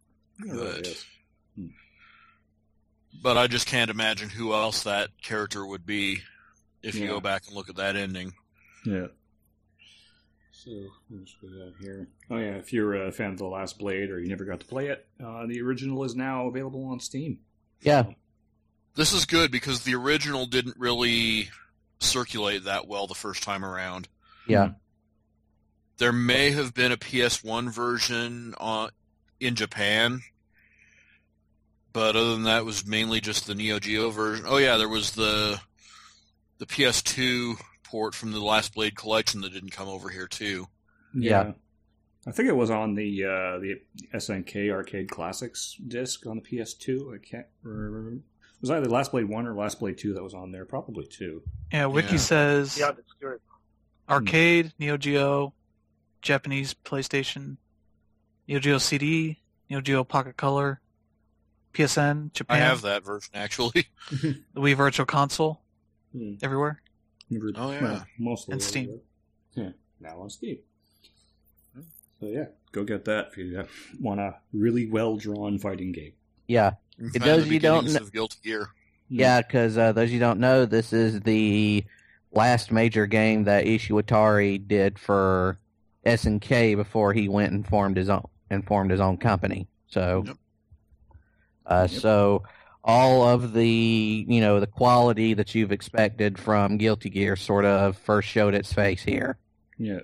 [SPEAKER 2] But I just can't imagine who else that character would be if you go back and look at that ending.
[SPEAKER 1] Yeah. So, let's put that here. Oh yeah, if you're a fan of The Last Blade or you never got to play it, the original is now available on Steam.
[SPEAKER 3] Yeah.
[SPEAKER 2] This is good because the original didn't really circulate that well the first time around.
[SPEAKER 3] Yeah.
[SPEAKER 2] There may have been a PS1 version in Japan, but other than that, it was mainly just the Neo Geo version. Oh yeah, there was the PS2 port from the Last Blade collection that didn't come over here too.
[SPEAKER 3] Yeah.
[SPEAKER 1] I think it was on the SNK Arcade Classics disc on the PS2. I can't remember. It was either Last Blade 1 or Last Blade 2 that was on there. Probably 2.
[SPEAKER 5] Yeah, Wiki says arcade, Neo Geo, Japanese PlayStation, Neo Geo CD, Neo Geo Pocket Color, PSN, Japan.
[SPEAKER 2] I have that version, actually.
[SPEAKER 5] The Wii Virtual Console, everywhere.
[SPEAKER 2] Oh, yeah.
[SPEAKER 1] Well, mostly.
[SPEAKER 5] And Steam.
[SPEAKER 1] Yeah, now on Steam. So, yeah, go get that if you want a really well-drawn fighting game.
[SPEAKER 3] Yeah.
[SPEAKER 2] It
[SPEAKER 3] does you don't know.
[SPEAKER 2] Of Guilty Gear.
[SPEAKER 3] Yeah, because those you don't know, this is the last major game that Ishiwatari did for SNK before he went and formed his own company. So, so all of the the quality that you've expected from Guilty Gear sort of first showed its face here.
[SPEAKER 1] Yeah.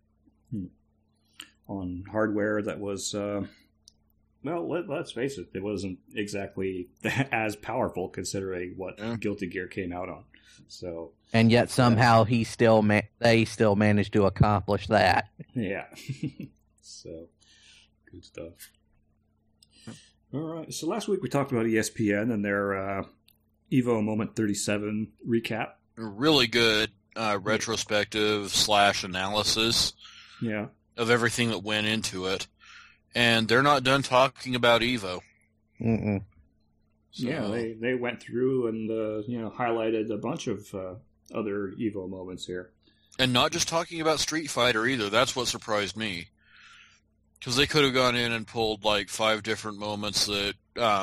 [SPEAKER 1] On hardware that was, well, let's face it, it wasn't exactly as powerful considering what Guilty Gear came out on. So,
[SPEAKER 3] and yet somehow they still managed to accomplish that.
[SPEAKER 1] Yeah. So, good stuff. All right. So last week we talked about ESPN and their Evo Moment 37 recap.
[SPEAKER 2] Really good retrospective / analysis.
[SPEAKER 1] Yeah.
[SPEAKER 2] Of everything that went into it. And they're not done talking about Evo.
[SPEAKER 3] Mm-mm.
[SPEAKER 1] So, yeah, they went through and highlighted a bunch of other Evo moments here.
[SPEAKER 2] And not just talking about Street Fighter either. That's what surprised me. Because they could have gone in and pulled like 5 different moments that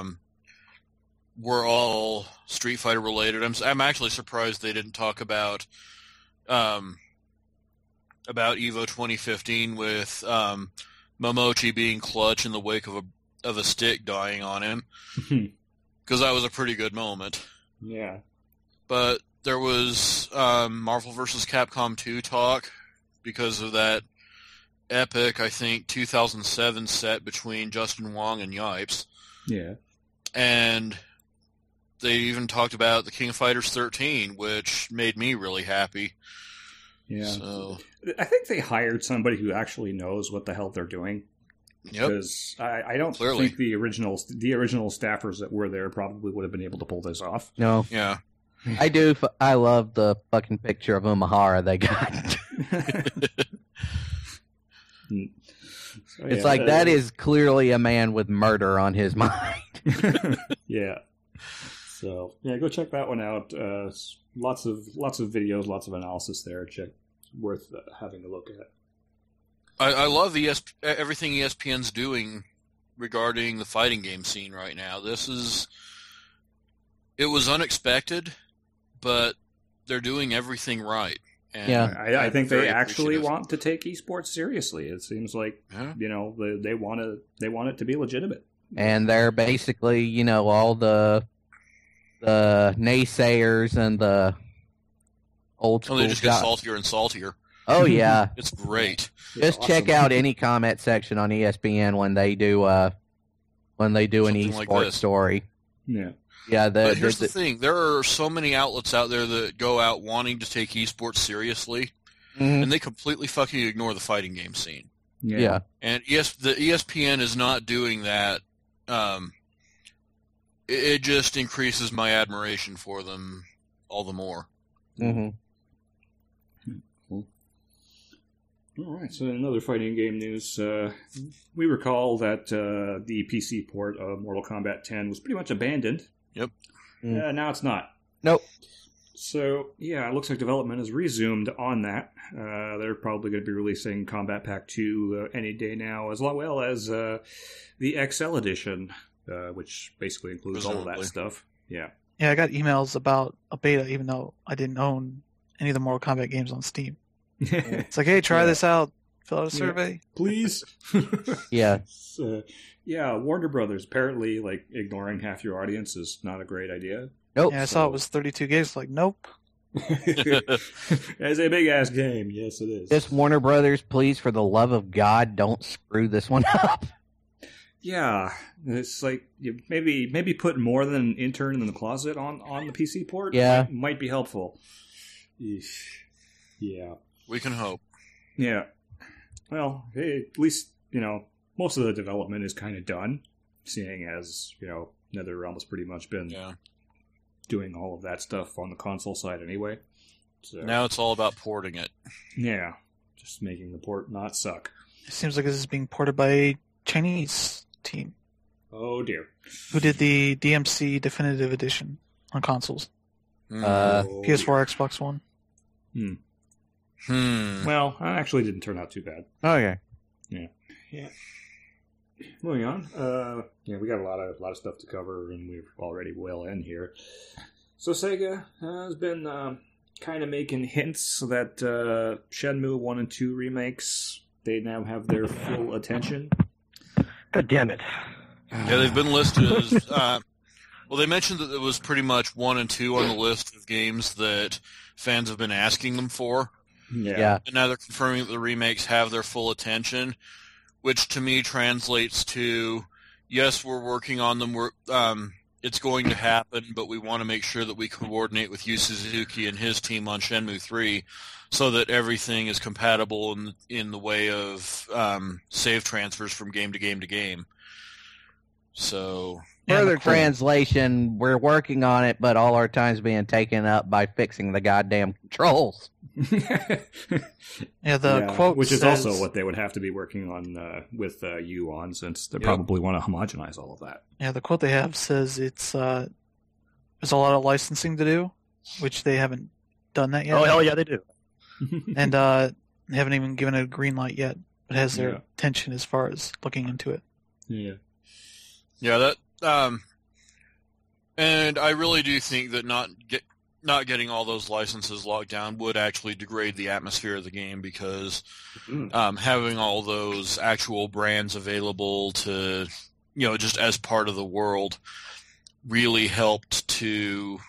[SPEAKER 2] were all Street Fighter related. I'm actually surprised they didn't talk about Evo 2015 with Momochi being clutch in the wake of a stick dying on him. Because that was a pretty good moment.
[SPEAKER 1] Yeah.
[SPEAKER 2] But there was Marvel vs. Capcom 2 talk because of that epic, I think, 2007 set between Justin Wong and Yipes.
[SPEAKER 1] Yeah.
[SPEAKER 2] And they even talked about the King of Fighters 13, which made me really happy.
[SPEAKER 1] Yeah.
[SPEAKER 2] So,
[SPEAKER 1] I think they hired somebody who actually knows what the hell they're doing.
[SPEAKER 2] Yep.
[SPEAKER 1] Because I don't think the original staffers that were there probably would have been able to pull this off.
[SPEAKER 3] No.
[SPEAKER 2] Yeah.
[SPEAKER 3] I do. I love the fucking picture of Umahara they got. It's like that is clearly a man with murder on his mind.
[SPEAKER 1] Yeah. So yeah, go check that one out. Lots of videos, lots of analysis there. Worth having a look at.
[SPEAKER 2] I love everything ESPN's doing regarding the fighting game scene right now. It was unexpected, but they're doing everything right. And
[SPEAKER 3] Yeah.
[SPEAKER 1] I think
[SPEAKER 2] very
[SPEAKER 1] they actually
[SPEAKER 2] appreciative.
[SPEAKER 1] want to take esports seriously. It seems like
[SPEAKER 2] Yeah.
[SPEAKER 1] they want it to be legitimate.
[SPEAKER 3] And they're basically, all the naysayers and the old
[SPEAKER 2] Oh,
[SPEAKER 3] school
[SPEAKER 2] they just get
[SPEAKER 3] guys.
[SPEAKER 2] saltier and saltier.
[SPEAKER 3] Oh yeah,
[SPEAKER 2] It's great.
[SPEAKER 3] just check
[SPEAKER 1] Awesome.
[SPEAKER 3] out any comment section on ESPN when they do an
[SPEAKER 2] Something like
[SPEAKER 3] esports
[SPEAKER 2] this.
[SPEAKER 3] story.
[SPEAKER 1] Yeah.
[SPEAKER 3] Yeah,
[SPEAKER 2] But here's the thing: there are so many outlets out there that go out wanting to take esports seriously,
[SPEAKER 3] Mhm.
[SPEAKER 2] and they completely fucking ignore the fighting game scene.
[SPEAKER 3] Yeah.
[SPEAKER 2] And the ESPN is not doing that. It just increases my admiration for them all the more.
[SPEAKER 3] hmm
[SPEAKER 1] All right. So another fighting game news. We recall that the PC port of Mortal Kombat 10 was pretty much abandoned.
[SPEAKER 2] Yep.
[SPEAKER 1] Now it's not.
[SPEAKER 3] Nope.
[SPEAKER 1] So yeah, it looks like development has resumed on that. They're probably going to be releasing Combat Pack 2 any day now, as well as the XL edition, which basically includes all of that
[SPEAKER 2] Presumably.
[SPEAKER 1] stuff. Yeah.
[SPEAKER 5] Yeah, I got emails about a beta, even though I didn't own any of the Mortal Kombat games on Steam. It's like, hey, try
[SPEAKER 1] Yeah.
[SPEAKER 5] this out. Fill out a
[SPEAKER 1] Yeah.
[SPEAKER 5] survey.
[SPEAKER 1] Please.
[SPEAKER 3] Yeah.
[SPEAKER 1] So, yeah, Warner Brothers apparently ignoring half your audience is not a great idea.
[SPEAKER 3] Nope.
[SPEAKER 5] Yeah, I saw it was 32 gigs. Like, nope.
[SPEAKER 1] It's a big ass game. Yes, it is.
[SPEAKER 3] Just Warner Brothers, please, for the love of God, don't screw this one up.
[SPEAKER 1] Yeah, it's like maybe put more than an intern in the closet on the PC port.
[SPEAKER 3] Yeah.
[SPEAKER 1] might be helpful. Eesh. Yeah,
[SPEAKER 2] We can hope.
[SPEAKER 1] yeah. Well, hey, at least most of the development is kind of done, seeing as NetherRealm has pretty much been
[SPEAKER 2] Yeah.
[SPEAKER 1] doing all of that stuff on the console side anyway. So
[SPEAKER 2] Now it's all about porting it.
[SPEAKER 1] yeah, just making the port not suck.
[SPEAKER 5] It seems like this is being ported by a Chinese team
[SPEAKER 1] Oh dear.
[SPEAKER 5] who did the DMC Definitive Edition on consoles.
[SPEAKER 1] Oh,
[SPEAKER 5] PS4, Xbox One.
[SPEAKER 1] dear.
[SPEAKER 2] Hmm.
[SPEAKER 1] Well, it actually didn't turn out too bad.
[SPEAKER 3] Okay.
[SPEAKER 1] Moving on. Yeah, we got a lot of stuff to cover, and we're already well in here. So Sega has been kind of making hints that Shenmue 1 and 2 remakes, they now have their full attention.
[SPEAKER 4] God damn it.
[SPEAKER 2] Yeah, they've been listed as. Well, they mentioned that it was pretty much 1 and 2 on the list of games that fans have been asking them for.
[SPEAKER 3] Yeah.
[SPEAKER 2] And now they're confirming that the remakes have their full attention, which to me translates to, yes, we're working on them. It's going to happen, but we want to make sure that we coordinate with Yu Suzuki and his team on Shenmue 3 so that everything is compatible in the way of save transfers from game to game to game. So,
[SPEAKER 3] Further
[SPEAKER 5] cool.
[SPEAKER 3] translation, we're working on it, but all our time's being taken up by fixing the goddamn controls.
[SPEAKER 5] Yeah, the quote
[SPEAKER 1] which is
[SPEAKER 5] says,
[SPEAKER 1] also what they would have to be working on with you on, since they
[SPEAKER 2] Yep.
[SPEAKER 1] probably want to homogenize all of that.
[SPEAKER 5] Yeah, the quote they have says it's there's a lot of licensing to do, which they haven't done that yet.
[SPEAKER 4] Oh, hell yeah, they do.
[SPEAKER 5] And they haven't even given it a green light yet, but has their
[SPEAKER 1] Yeah.
[SPEAKER 5] attention as far as looking into it.
[SPEAKER 1] Yeah.
[SPEAKER 2] yeah, that. And I really do think that not getting all those licenses locked down would actually degrade the atmosphere of the game, because having all those actual brands available to, just as part of the world really helped to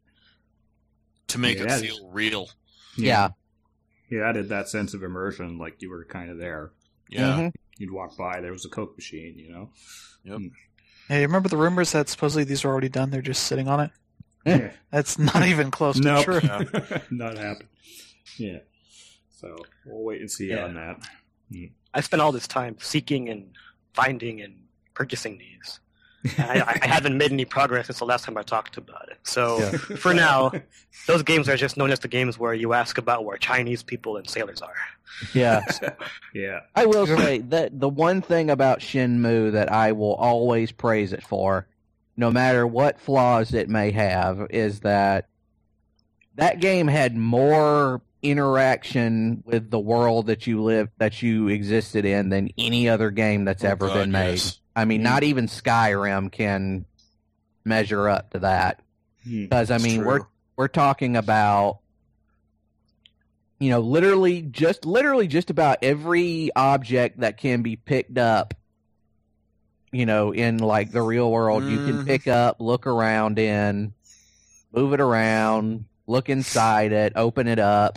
[SPEAKER 2] make
[SPEAKER 1] Yeah,
[SPEAKER 2] it feel real.
[SPEAKER 3] Yeah.
[SPEAKER 1] It added that sense of immersion, like you were kind of there.
[SPEAKER 2] Yeah.
[SPEAKER 3] Mhm.
[SPEAKER 1] You'd walk by, there was a Coke machine,
[SPEAKER 2] Yep.
[SPEAKER 5] Hey, you remember the rumors that supposedly these are already done? They're just sitting on it.
[SPEAKER 1] Yeah.
[SPEAKER 5] That's not even close to
[SPEAKER 1] Nope.
[SPEAKER 5] true.
[SPEAKER 1] Not happening. Yeah. So we'll wait and see
[SPEAKER 4] Yeah.
[SPEAKER 1] on that.
[SPEAKER 4] I spent all this time seeking and finding and purchasing these. And I haven't made any progress since the last time I talked about it. So
[SPEAKER 3] Yeah.
[SPEAKER 4] for now, those games are just known as the games where you ask about where Chinese people and sailors are.
[SPEAKER 3] Yeah.
[SPEAKER 1] Yeah.
[SPEAKER 3] I will say that the one thing about Shenmue that I will always praise it for, no matter what flaws it may have, is that game had more interaction with the world that you existed in than any other game that's ever
[SPEAKER 2] God,
[SPEAKER 3] been made.
[SPEAKER 2] yes.
[SPEAKER 3] I mean, not even Skyrim can measure up to that. Because I
[SPEAKER 2] It's
[SPEAKER 3] mean,
[SPEAKER 2] true.
[SPEAKER 3] we're talking about literally just about every object that can be picked up, in like the real world, you can pick up, look around in, move it around, look inside it, open it up,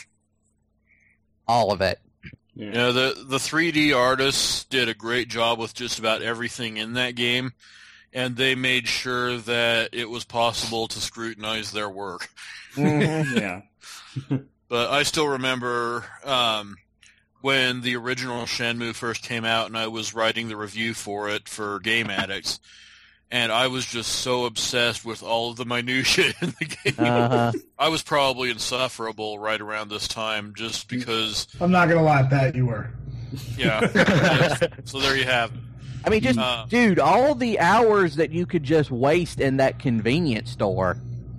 [SPEAKER 3] all of it.
[SPEAKER 2] Yeah, the 3D artists did a great job with just about everything in that game, and they made sure that it was possible to scrutinize their work.
[SPEAKER 1] Yeah.
[SPEAKER 2] But I still remember when the original Shenmue first came out, and I was writing the review for it for Game Addicts, and I was just so obsessed with all of the minutiae in the game. I was probably insufferable right around this time, just because.
[SPEAKER 6] I'm not gonna lie, Pat, you were.
[SPEAKER 2] Yeah. So there you have it.
[SPEAKER 3] I mean, just dude, all the hours that you could just waste in that convenience store.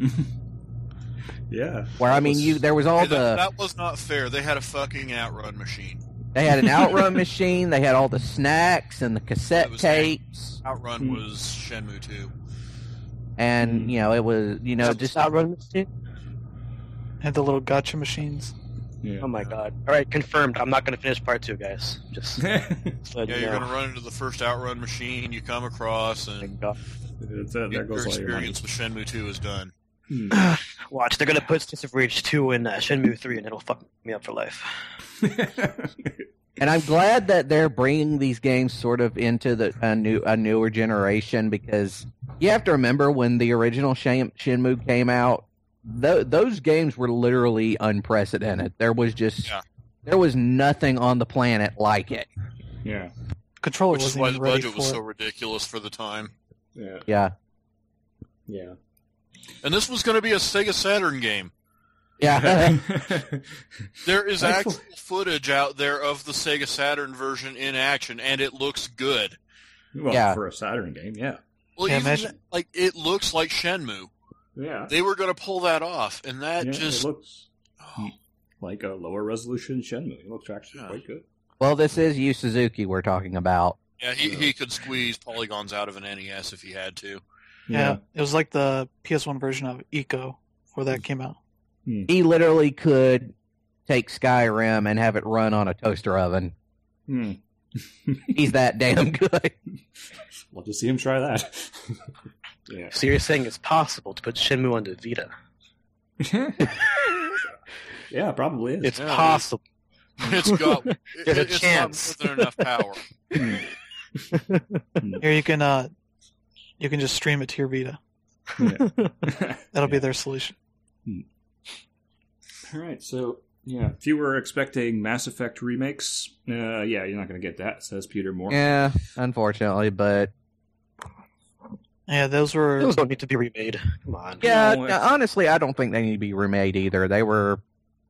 [SPEAKER 1] Yeah.
[SPEAKER 3] Where there was all
[SPEAKER 2] that was not fair. They had a fucking outrun machine.
[SPEAKER 3] They had an outrun machine. They had all the snacks and the cassette tapes.
[SPEAKER 2] Outrun was Shenmue 2.
[SPEAKER 3] And, it was, just
[SPEAKER 4] outrun machine.
[SPEAKER 5] And the little gotcha machines.
[SPEAKER 1] Yeah.
[SPEAKER 4] Oh my god! All right, confirmed. I'm not going to finish part 2, guys. Just
[SPEAKER 2] you're going to run into the first outrun machine you come across, and
[SPEAKER 1] there goes
[SPEAKER 2] your experience with Shenmue 2 is done.
[SPEAKER 4] Watch, they're going to put Streets of Rage 2 in Shenmue 3, and it'll fuck me up for life.
[SPEAKER 3] And I'm glad that they're bringing these games sort of into a newer generation, because you have to remember when the original Shenmue came out, those games were literally unprecedented. There was there was nothing on the planet like it.
[SPEAKER 1] Yeah.
[SPEAKER 5] Controller
[SPEAKER 2] Which is
[SPEAKER 5] wasn't
[SPEAKER 2] why
[SPEAKER 5] even
[SPEAKER 2] the
[SPEAKER 5] ready
[SPEAKER 2] budget
[SPEAKER 5] for
[SPEAKER 2] was
[SPEAKER 5] it.
[SPEAKER 2] so ridiculous for the time.
[SPEAKER 1] Yeah.
[SPEAKER 3] Yeah.
[SPEAKER 1] Yeah.
[SPEAKER 2] And this was going to be a Sega Saturn game.
[SPEAKER 3] Yeah.
[SPEAKER 2] There is actual footage out there of the Sega Saturn version in action, and it looks good.
[SPEAKER 1] Well, for a Saturn game, yeah.
[SPEAKER 2] Well,
[SPEAKER 5] Yeah,
[SPEAKER 2] even
[SPEAKER 5] imagine-
[SPEAKER 2] it looks like Shenmue.
[SPEAKER 1] Yeah.
[SPEAKER 2] They were going to pull that off, and that
[SPEAKER 1] Yeah,
[SPEAKER 2] just
[SPEAKER 1] it looks like a lower resolution Shenmue. It looks actually quite good.
[SPEAKER 3] Well, this is Yu Suzuki we're talking about.
[SPEAKER 2] yeah, he could squeeze polygons out of an NES if he had to.
[SPEAKER 5] Yeah, it was like the PS1 version of Eco before that came out.
[SPEAKER 3] He literally could take Skyrim and have it run on a toaster oven. He's that damn good.
[SPEAKER 1] Love to see him try that. Yeah.
[SPEAKER 4] So you're saying it's possible to put Shenmue on the Vita?
[SPEAKER 1] Yeah, probably is.
[SPEAKER 4] It's
[SPEAKER 2] Yeah,
[SPEAKER 4] possible.
[SPEAKER 2] It's got
[SPEAKER 4] There's a
[SPEAKER 2] it's
[SPEAKER 4] chance.
[SPEAKER 2] not more than enough power.
[SPEAKER 5] Here you can just stream it to your Vita. That'll be their solution.
[SPEAKER 1] All right, so yeah, if you were expecting Mass Effect remakes, you're not going to get that, says Peter Moore.
[SPEAKER 3] Yeah, unfortunately, but
[SPEAKER 5] Yeah,
[SPEAKER 4] Those don't need to be remade. Come on.
[SPEAKER 3] yeah,
[SPEAKER 1] No, it's-
[SPEAKER 3] honestly, I don't think they need to be remade either. They were,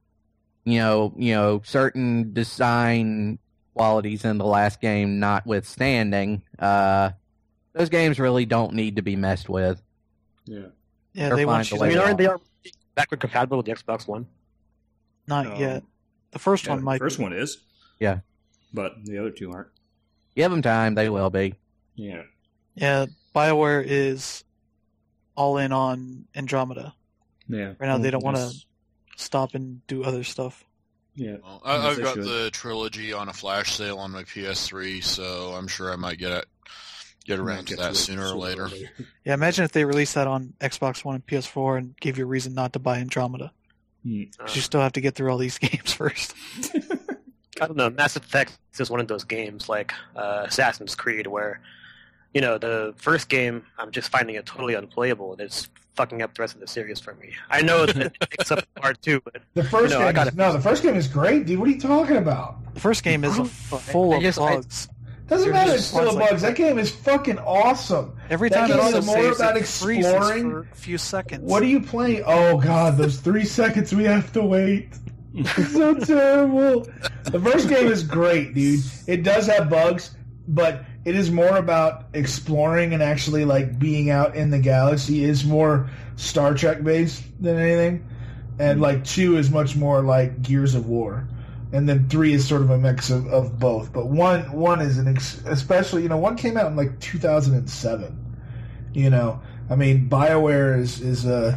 [SPEAKER 3] certain design qualities in the last game notwithstanding, those games really don't need to be messed with.
[SPEAKER 1] Yeah.
[SPEAKER 5] Yeah,
[SPEAKER 3] They're
[SPEAKER 5] they
[SPEAKER 3] fine
[SPEAKER 5] want
[SPEAKER 3] the
[SPEAKER 5] you
[SPEAKER 3] way
[SPEAKER 5] to
[SPEAKER 3] they
[SPEAKER 4] aren't they backward compatible with the Xbox One?
[SPEAKER 5] not yet. The first one
[SPEAKER 1] The
[SPEAKER 5] might
[SPEAKER 1] first
[SPEAKER 5] be.
[SPEAKER 1] one is.
[SPEAKER 3] Yeah.
[SPEAKER 1] But the other two aren't.
[SPEAKER 3] Give them time; they will be.
[SPEAKER 1] Yeah.
[SPEAKER 5] Yeah, BioWare is all in on Andromeda.
[SPEAKER 1] Yeah.
[SPEAKER 5] Right now they don't want to
[SPEAKER 1] Yes.
[SPEAKER 5] stop and do other stuff.
[SPEAKER 1] Yeah.
[SPEAKER 2] Well,
[SPEAKER 1] Yes,
[SPEAKER 2] I've
[SPEAKER 1] they
[SPEAKER 2] got
[SPEAKER 1] should.
[SPEAKER 2] the trilogy on a flash sale on my PS3, so I'm sure I might get around to that sooner or later.
[SPEAKER 5] Yeah, imagine if they released that on Xbox One and PS4 and gave you a reason not to buy Andromeda. 'Cause you still have to get through all these games first.
[SPEAKER 4] I don't know. Mass Effect is one of those games like Assassin's Creed where, the first game, I'm just finding it totally unplayable and it's fucking up the rest of the series for me. I know that it picks up part 2, but
[SPEAKER 6] The first
[SPEAKER 4] I
[SPEAKER 6] game the first game is great, dude. What are you talking about?
[SPEAKER 5] The first game is full of bugs.
[SPEAKER 6] Doesn't
[SPEAKER 5] You're
[SPEAKER 6] matter,
[SPEAKER 5] just
[SPEAKER 6] it's full of
[SPEAKER 5] constantly-
[SPEAKER 6] bugs. That game is fucking awesome.
[SPEAKER 5] Every
[SPEAKER 6] That
[SPEAKER 5] time it
[SPEAKER 6] game is
[SPEAKER 5] also
[SPEAKER 6] more
[SPEAKER 5] saves,
[SPEAKER 6] about
[SPEAKER 5] it freezes
[SPEAKER 6] exploring.
[SPEAKER 5] for a few seconds.
[SPEAKER 6] What are you playing? Oh god, those 3 seconds we have to wait. It's so terrible. The first game is great, dude. It does have bugs, but it is more about exploring and actually being out in the galaxy. It's more Star Trek based than anything. And 2 is much more like Gears of War. And then 3 is sort of a mix of both. But one is especially, 1 came out in 2007. I mean, BioWare is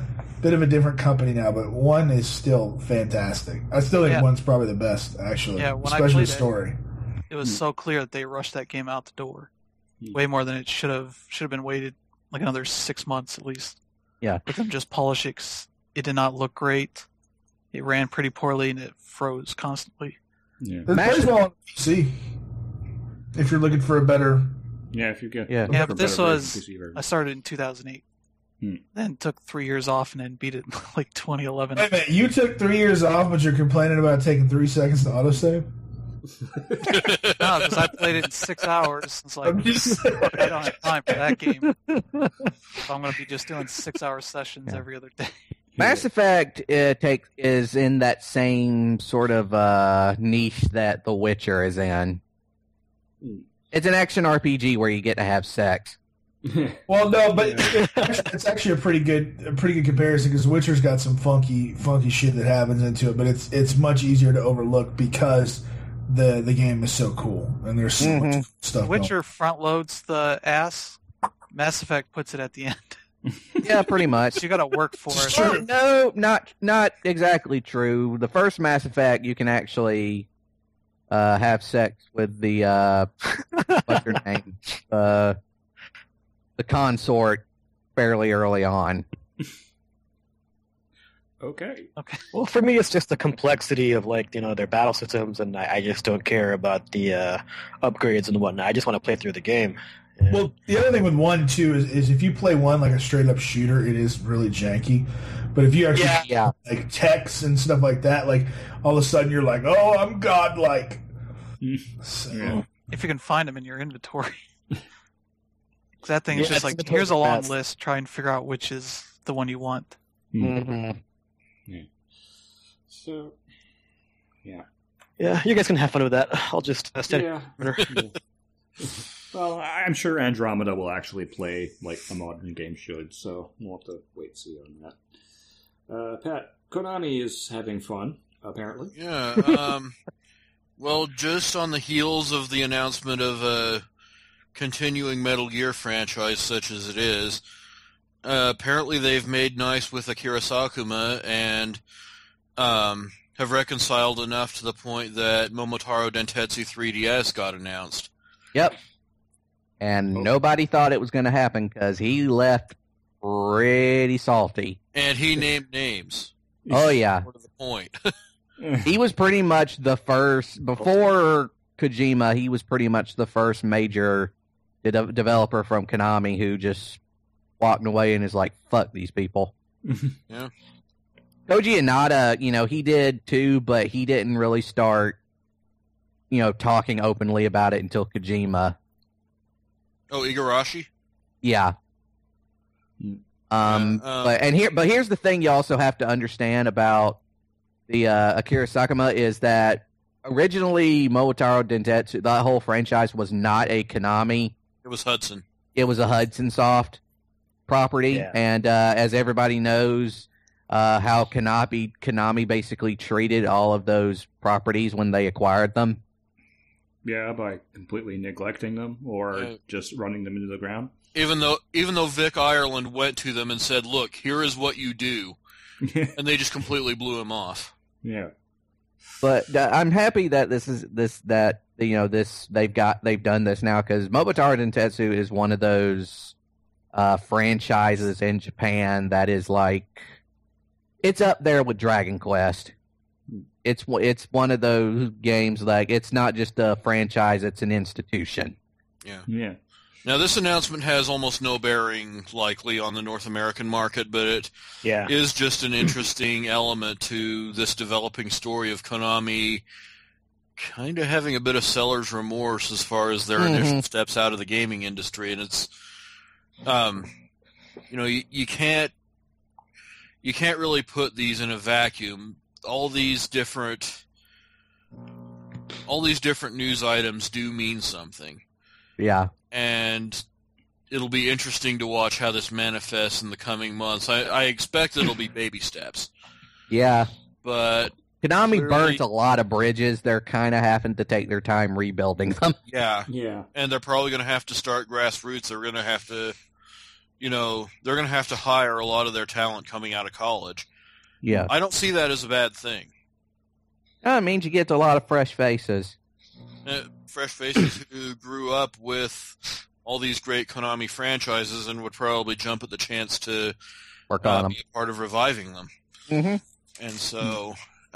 [SPEAKER 6] bit of a different company now, but 1 is still fantastic. I still think
[SPEAKER 5] Yeah.
[SPEAKER 6] 1's probably the best, actually.
[SPEAKER 5] Yeah, when I
[SPEAKER 6] especially
[SPEAKER 5] played
[SPEAKER 6] the story.
[SPEAKER 5] It was so clear that they rushed that game out the door, way more than it should have been waited like another 6 months at least.
[SPEAKER 3] Yeah.
[SPEAKER 5] Let them just polish it. 'Cause it did not look great. It ran pretty poorly and it froze constantly.
[SPEAKER 1] Yeah.
[SPEAKER 6] It plays well on PC. If you're looking for a better...
[SPEAKER 1] Yeah, if you get
[SPEAKER 3] Yeah.
[SPEAKER 1] look
[SPEAKER 5] Yeah,
[SPEAKER 1] for
[SPEAKER 5] but
[SPEAKER 1] a
[SPEAKER 5] this
[SPEAKER 1] better
[SPEAKER 5] was
[SPEAKER 1] version, PC version.
[SPEAKER 5] I started in 2008,
[SPEAKER 1] Hmm.
[SPEAKER 5] then took 3 years off, and then beat it in like 2011.
[SPEAKER 6] Wait a minute, you took 3 years off, but you're complaining about taking 3 seconds to autosave?
[SPEAKER 5] No, because I played it in 6 hours. It's like
[SPEAKER 6] I'm just
[SPEAKER 5] fuck, I don't have time for that game. So I'm going to be just doing 6-hour sessions
[SPEAKER 3] Yeah.
[SPEAKER 5] every other day.
[SPEAKER 3] Mass Effect is in that same sort of niche that The Witcher is in. It's an action RPG where you get to have sex.
[SPEAKER 6] Well, no, but it's actually a pretty good comparison because Witcher's got some funky shit that happens into it, but it's much easier to overlook because the game is so cool and there's so much stuff.
[SPEAKER 5] Witcher front loads the ass. Mass Effect puts it at the end.
[SPEAKER 3] Yeah, pretty much.
[SPEAKER 5] So you got to work for it.
[SPEAKER 6] Sure.
[SPEAKER 3] No, not exactly true. The first Mass Effect, you can actually have sex with the what's her name, the consort, fairly early on.
[SPEAKER 1] Okay.
[SPEAKER 4] Well, for me, it's just the complexity of their battle systems, and I just don't care about the upgrades and whatnot. I just want to play through the game. Yeah.
[SPEAKER 6] Well, the other thing with 1 too is if you play 1 like a straight up shooter, it is really janky. But if you actually
[SPEAKER 3] Yeah.
[SPEAKER 6] like text and stuff like that, like all of a sudden you're like, oh, I'm godlike. So,
[SPEAKER 1] Yeah.
[SPEAKER 5] If you can find them in your inventory. 'Cause that thing is
[SPEAKER 4] Yeah,
[SPEAKER 5] just like,
[SPEAKER 4] it's
[SPEAKER 5] here's a long
[SPEAKER 4] fast.
[SPEAKER 5] list, try and figure out which is the one you want.
[SPEAKER 3] Mm-hmm.
[SPEAKER 1] So, yeah.
[SPEAKER 4] Yeah, you guys can have fun with that. I'll just stand.
[SPEAKER 1] Yeah. Well, I'm sure Andromeda will actually play like a modern game should, so we'll have to wait and see on that. Pat, Konami is having fun, apparently.
[SPEAKER 2] Yeah. Well, just on the heels of the announcement of a continuing Metal Gear franchise such as it is, apparently they've made nice with Akira Sakuma and have reconciled enough to the point that Momotaro Dentetsu 3DS got announced.
[SPEAKER 3] Yep. And nobody thought it was going to happen because he left pretty salty.
[SPEAKER 2] And he named names.
[SPEAKER 3] Oh, yeah.
[SPEAKER 2] More to the point.
[SPEAKER 3] He was pretty much the first, before Kojima, he was pretty much the first major developer from Konami who just walked away and is like, fuck these people.
[SPEAKER 2] Yeah.
[SPEAKER 3] Koji Inada, he did too, but he didn't really start, talking openly about it until Kojima.
[SPEAKER 2] Oh, Igarashi?
[SPEAKER 3] Yeah. But here's the thing you also have to understand about the Akira Sakuma is that originally Momotaro Dentetsu, the whole franchise was not a Konami.
[SPEAKER 2] It was Hudson.
[SPEAKER 3] It was a Hudson Soft property,
[SPEAKER 4] Yeah.
[SPEAKER 3] and as everybody knows, how Konami basically treated all of those properties when they acquired them.
[SPEAKER 1] Yeah, by completely neglecting them or
[SPEAKER 2] Yeah.
[SPEAKER 1] just running them into the ground.
[SPEAKER 2] Even though Vic Ireland went to them and said, "Look, here is what you do," and they just completely blew him off.
[SPEAKER 1] Yeah.
[SPEAKER 3] But I'm happy that they've done this now because Momotaro Dentetsu is one of those franchises in Japan that is like it's up there with Dragon Quest. It's one of those games like it's not just a franchise; it's an institution.
[SPEAKER 1] Yeah.
[SPEAKER 2] Now, this announcement has almost no bearing, likely, on the North American market, but it
[SPEAKER 4] Yeah.
[SPEAKER 2] is just an interesting element to this developing story of Konami kind of having a bit of seller's remorse as far as their initial steps out of the gaming industry, and it's, you can't really put these in a vacuum. All these different news items do mean something.
[SPEAKER 3] Yeah.
[SPEAKER 2] And it'll be interesting to watch how this manifests in the coming months. I expect it'll be baby steps.
[SPEAKER 3] Yeah.
[SPEAKER 2] But
[SPEAKER 3] Konami
[SPEAKER 2] clearly-
[SPEAKER 3] burnt a lot of bridges. They're kind of having to take their time rebuilding them.
[SPEAKER 2] yeah,
[SPEAKER 1] Yeah.
[SPEAKER 2] and they're probably going to have to start grassroots. They're going to have to, they're going to have to hire a lot of their talent coming out of college.
[SPEAKER 3] Yeah.
[SPEAKER 2] I don't see that as a bad thing.
[SPEAKER 3] It means you get a lot of fresh faces.
[SPEAKER 2] Fresh faces who grew up with all these great Konami franchises and would probably jump at the chance to
[SPEAKER 3] Work on them.
[SPEAKER 2] be a part of reviving them.
[SPEAKER 3] Mm-hmm.
[SPEAKER 2] And so,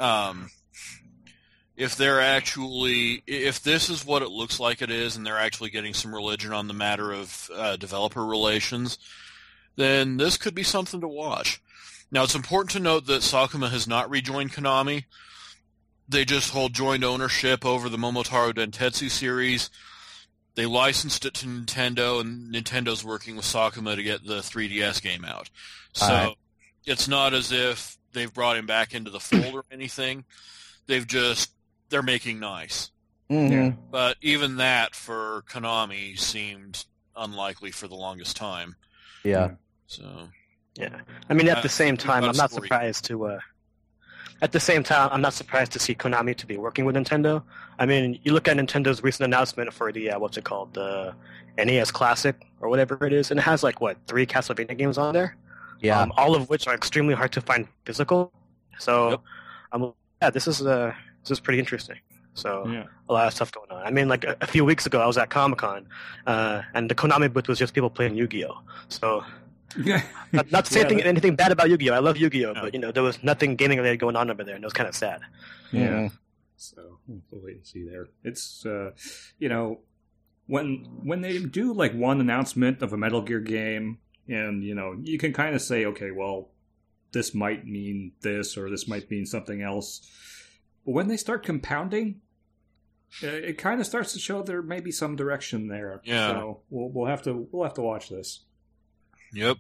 [SPEAKER 2] if this is what it looks like it is, and they're actually getting some religion on the matter of developer relations, then this could be something to watch. Now, it's important to note that Sakuma has not rejoined Konami. They just hold joint ownership over the Momotaro Dentetsu series. They licensed it to Nintendo, and Nintendo's working with Sakuma to get the 3DS game out. So it's not as if they've brought him back into the fold or anything. They're making nice.
[SPEAKER 3] Mm-hmm.
[SPEAKER 1] Yeah.
[SPEAKER 2] But even that for Konami seemed unlikely for the longest time.
[SPEAKER 3] Yeah.
[SPEAKER 2] So
[SPEAKER 4] Yeah, I mean, at the same time,
[SPEAKER 2] got a
[SPEAKER 4] I'm not
[SPEAKER 2] story.
[SPEAKER 4] surprised to. At the same time, I'm not surprised to see Konami to be working with Nintendo. I mean, you look at Nintendo's recent announcement for the the NES Classic or whatever it is, and it has 3 Castlevania games on there.
[SPEAKER 3] Yeah.
[SPEAKER 4] All of which are extremely hard to find physical. So,
[SPEAKER 2] Yep.
[SPEAKER 4] this is pretty interesting. So
[SPEAKER 1] Yeah.
[SPEAKER 4] a lot of stuff going on. I mean, a few weeks ago, I was at Comic-Con, and the Konami booth was just people playing Yu-Gi-Oh. So.
[SPEAKER 1] Yeah.
[SPEAKER 4] Not to say
[SPEAKER 1] Yeah,
[SPEAKER 4] anything bad about Yu-Gi-Oh! I love Yu-Gi-Oh! But, there was nothing gaming related going on over there, and it was kind of sad.
[SPEAKER 1] Yeah.
[SPEAKER 3] Mhm.
[SPEAKER 1] So we'll wait and see there. It's when they do one announcement of a Metal Gear game, and you can kind of say, okay, well, this might mean this or this might mean something else. But when they start compounding, it kind of starts to show there may be some direction there.
[SPEAKER 2] Yeah.
[SPEAKER 1] So we'll have to watch this.
[SPEAKER 2] Yep.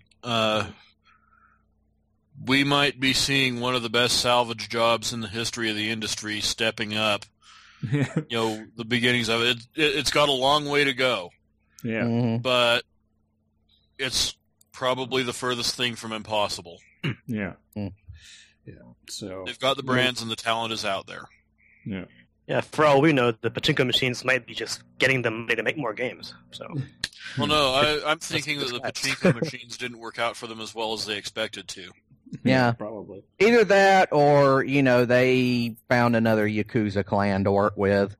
[SPEAKER 2] We might be seeing one of the best salvage jobs in the history of the industry stepping up. The beginnings of it. It's got a long way to go,
[SPEAKER 1] Yeah.
[SPEAKER 3] Mhm.
[SPEAKER 2] but it's probably the furthest thing from impossible.
[SPEAKER 1] Yeah.
[SPEAKER 3] Mm.
[SPEAKER 1] Yeah. So
[SPEAKER 2] They've got the brands and the talent is out there.
[SPEAKER 1] Yeah.
[SPEAKER 4] Yeah, for all we know, the pachinko machines might be just getting them money to make more games. So
[SPEAKER 2] Well, no, I'm thinking that the
[SPEAKER 4] that's
[SPEAKER 2] pachinko machines didn't work out for them as well as they expected to.
[SPEAKER 3] Yeah.
[SPEAKER 1] Probably.
[SPEAKER 3] Either that or, they found another Yakuza clan to work with.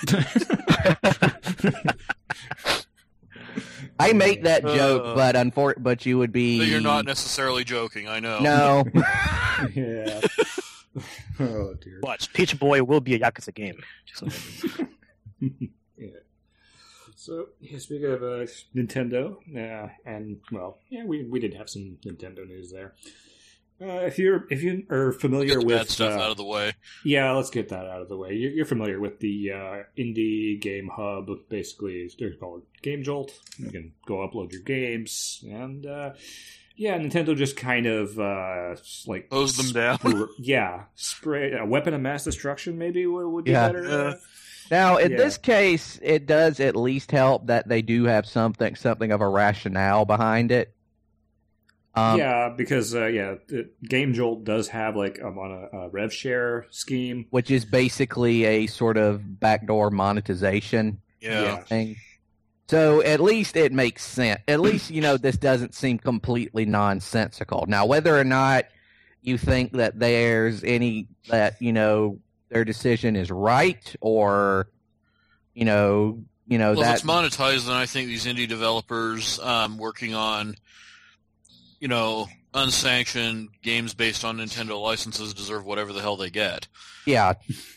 [SPEAKER 3] I make that joke, but you would be...
[SPEAKER 2] But you're not necessarily joking, I know.
[SPEAKER 3] No.
[SPEAKER 1] Yeah. Oh dear.
[SPEAKER 4] watch, Peach Boy will be a Yakuza game.
[SPEAKER 1] Yeah. So, speaking of Nintendo, we did have some Nintendo news there. If you are familiar
[SPEAKER 2] Get the
[SPEAKER 1] with
[SPEAKER 2] bad stuff out of the way.
[SPEAKER 1] yeah, let's get that out of the way. You're familiar with the Indie Game Hub. Basically, they're called Game Jolt. You can go upload your games, and Nintendo just kind of
[SPEAKER 2] Hose them down.
[SPEAKER 1] spray a weapon of mass destruction. Maybe would be
[SPEAKER 3] Yeah.
[SPEAKER 1] better.
[SPEAKER 3] Now, in
[SPEAKER 1] Yeah.
[SPEAKER 3] this case, it does at least help that they do have something of a rationale behind it.
[SPEAKER 1] Because Game Jolt does have on a rev share scheme.
[SPEAKER 3] Which is basically a sort of backdoor monetization
[SPEAKER 2] Yeah.
[SPEAKER 3] thing. So at least it makes sense. At least, this doesn't seem completely nonsensical. Now, whether or not you think that their decision is right or,
[SPEAKER 2] Well, if
[SPEAKER 3] that
[SPEAKER 2] it's monetized, then I think these indie developers working on, unsanctioned games based on Nintendo licenses deserve whatever the hell they get.
[SPEAKER 3] yeah,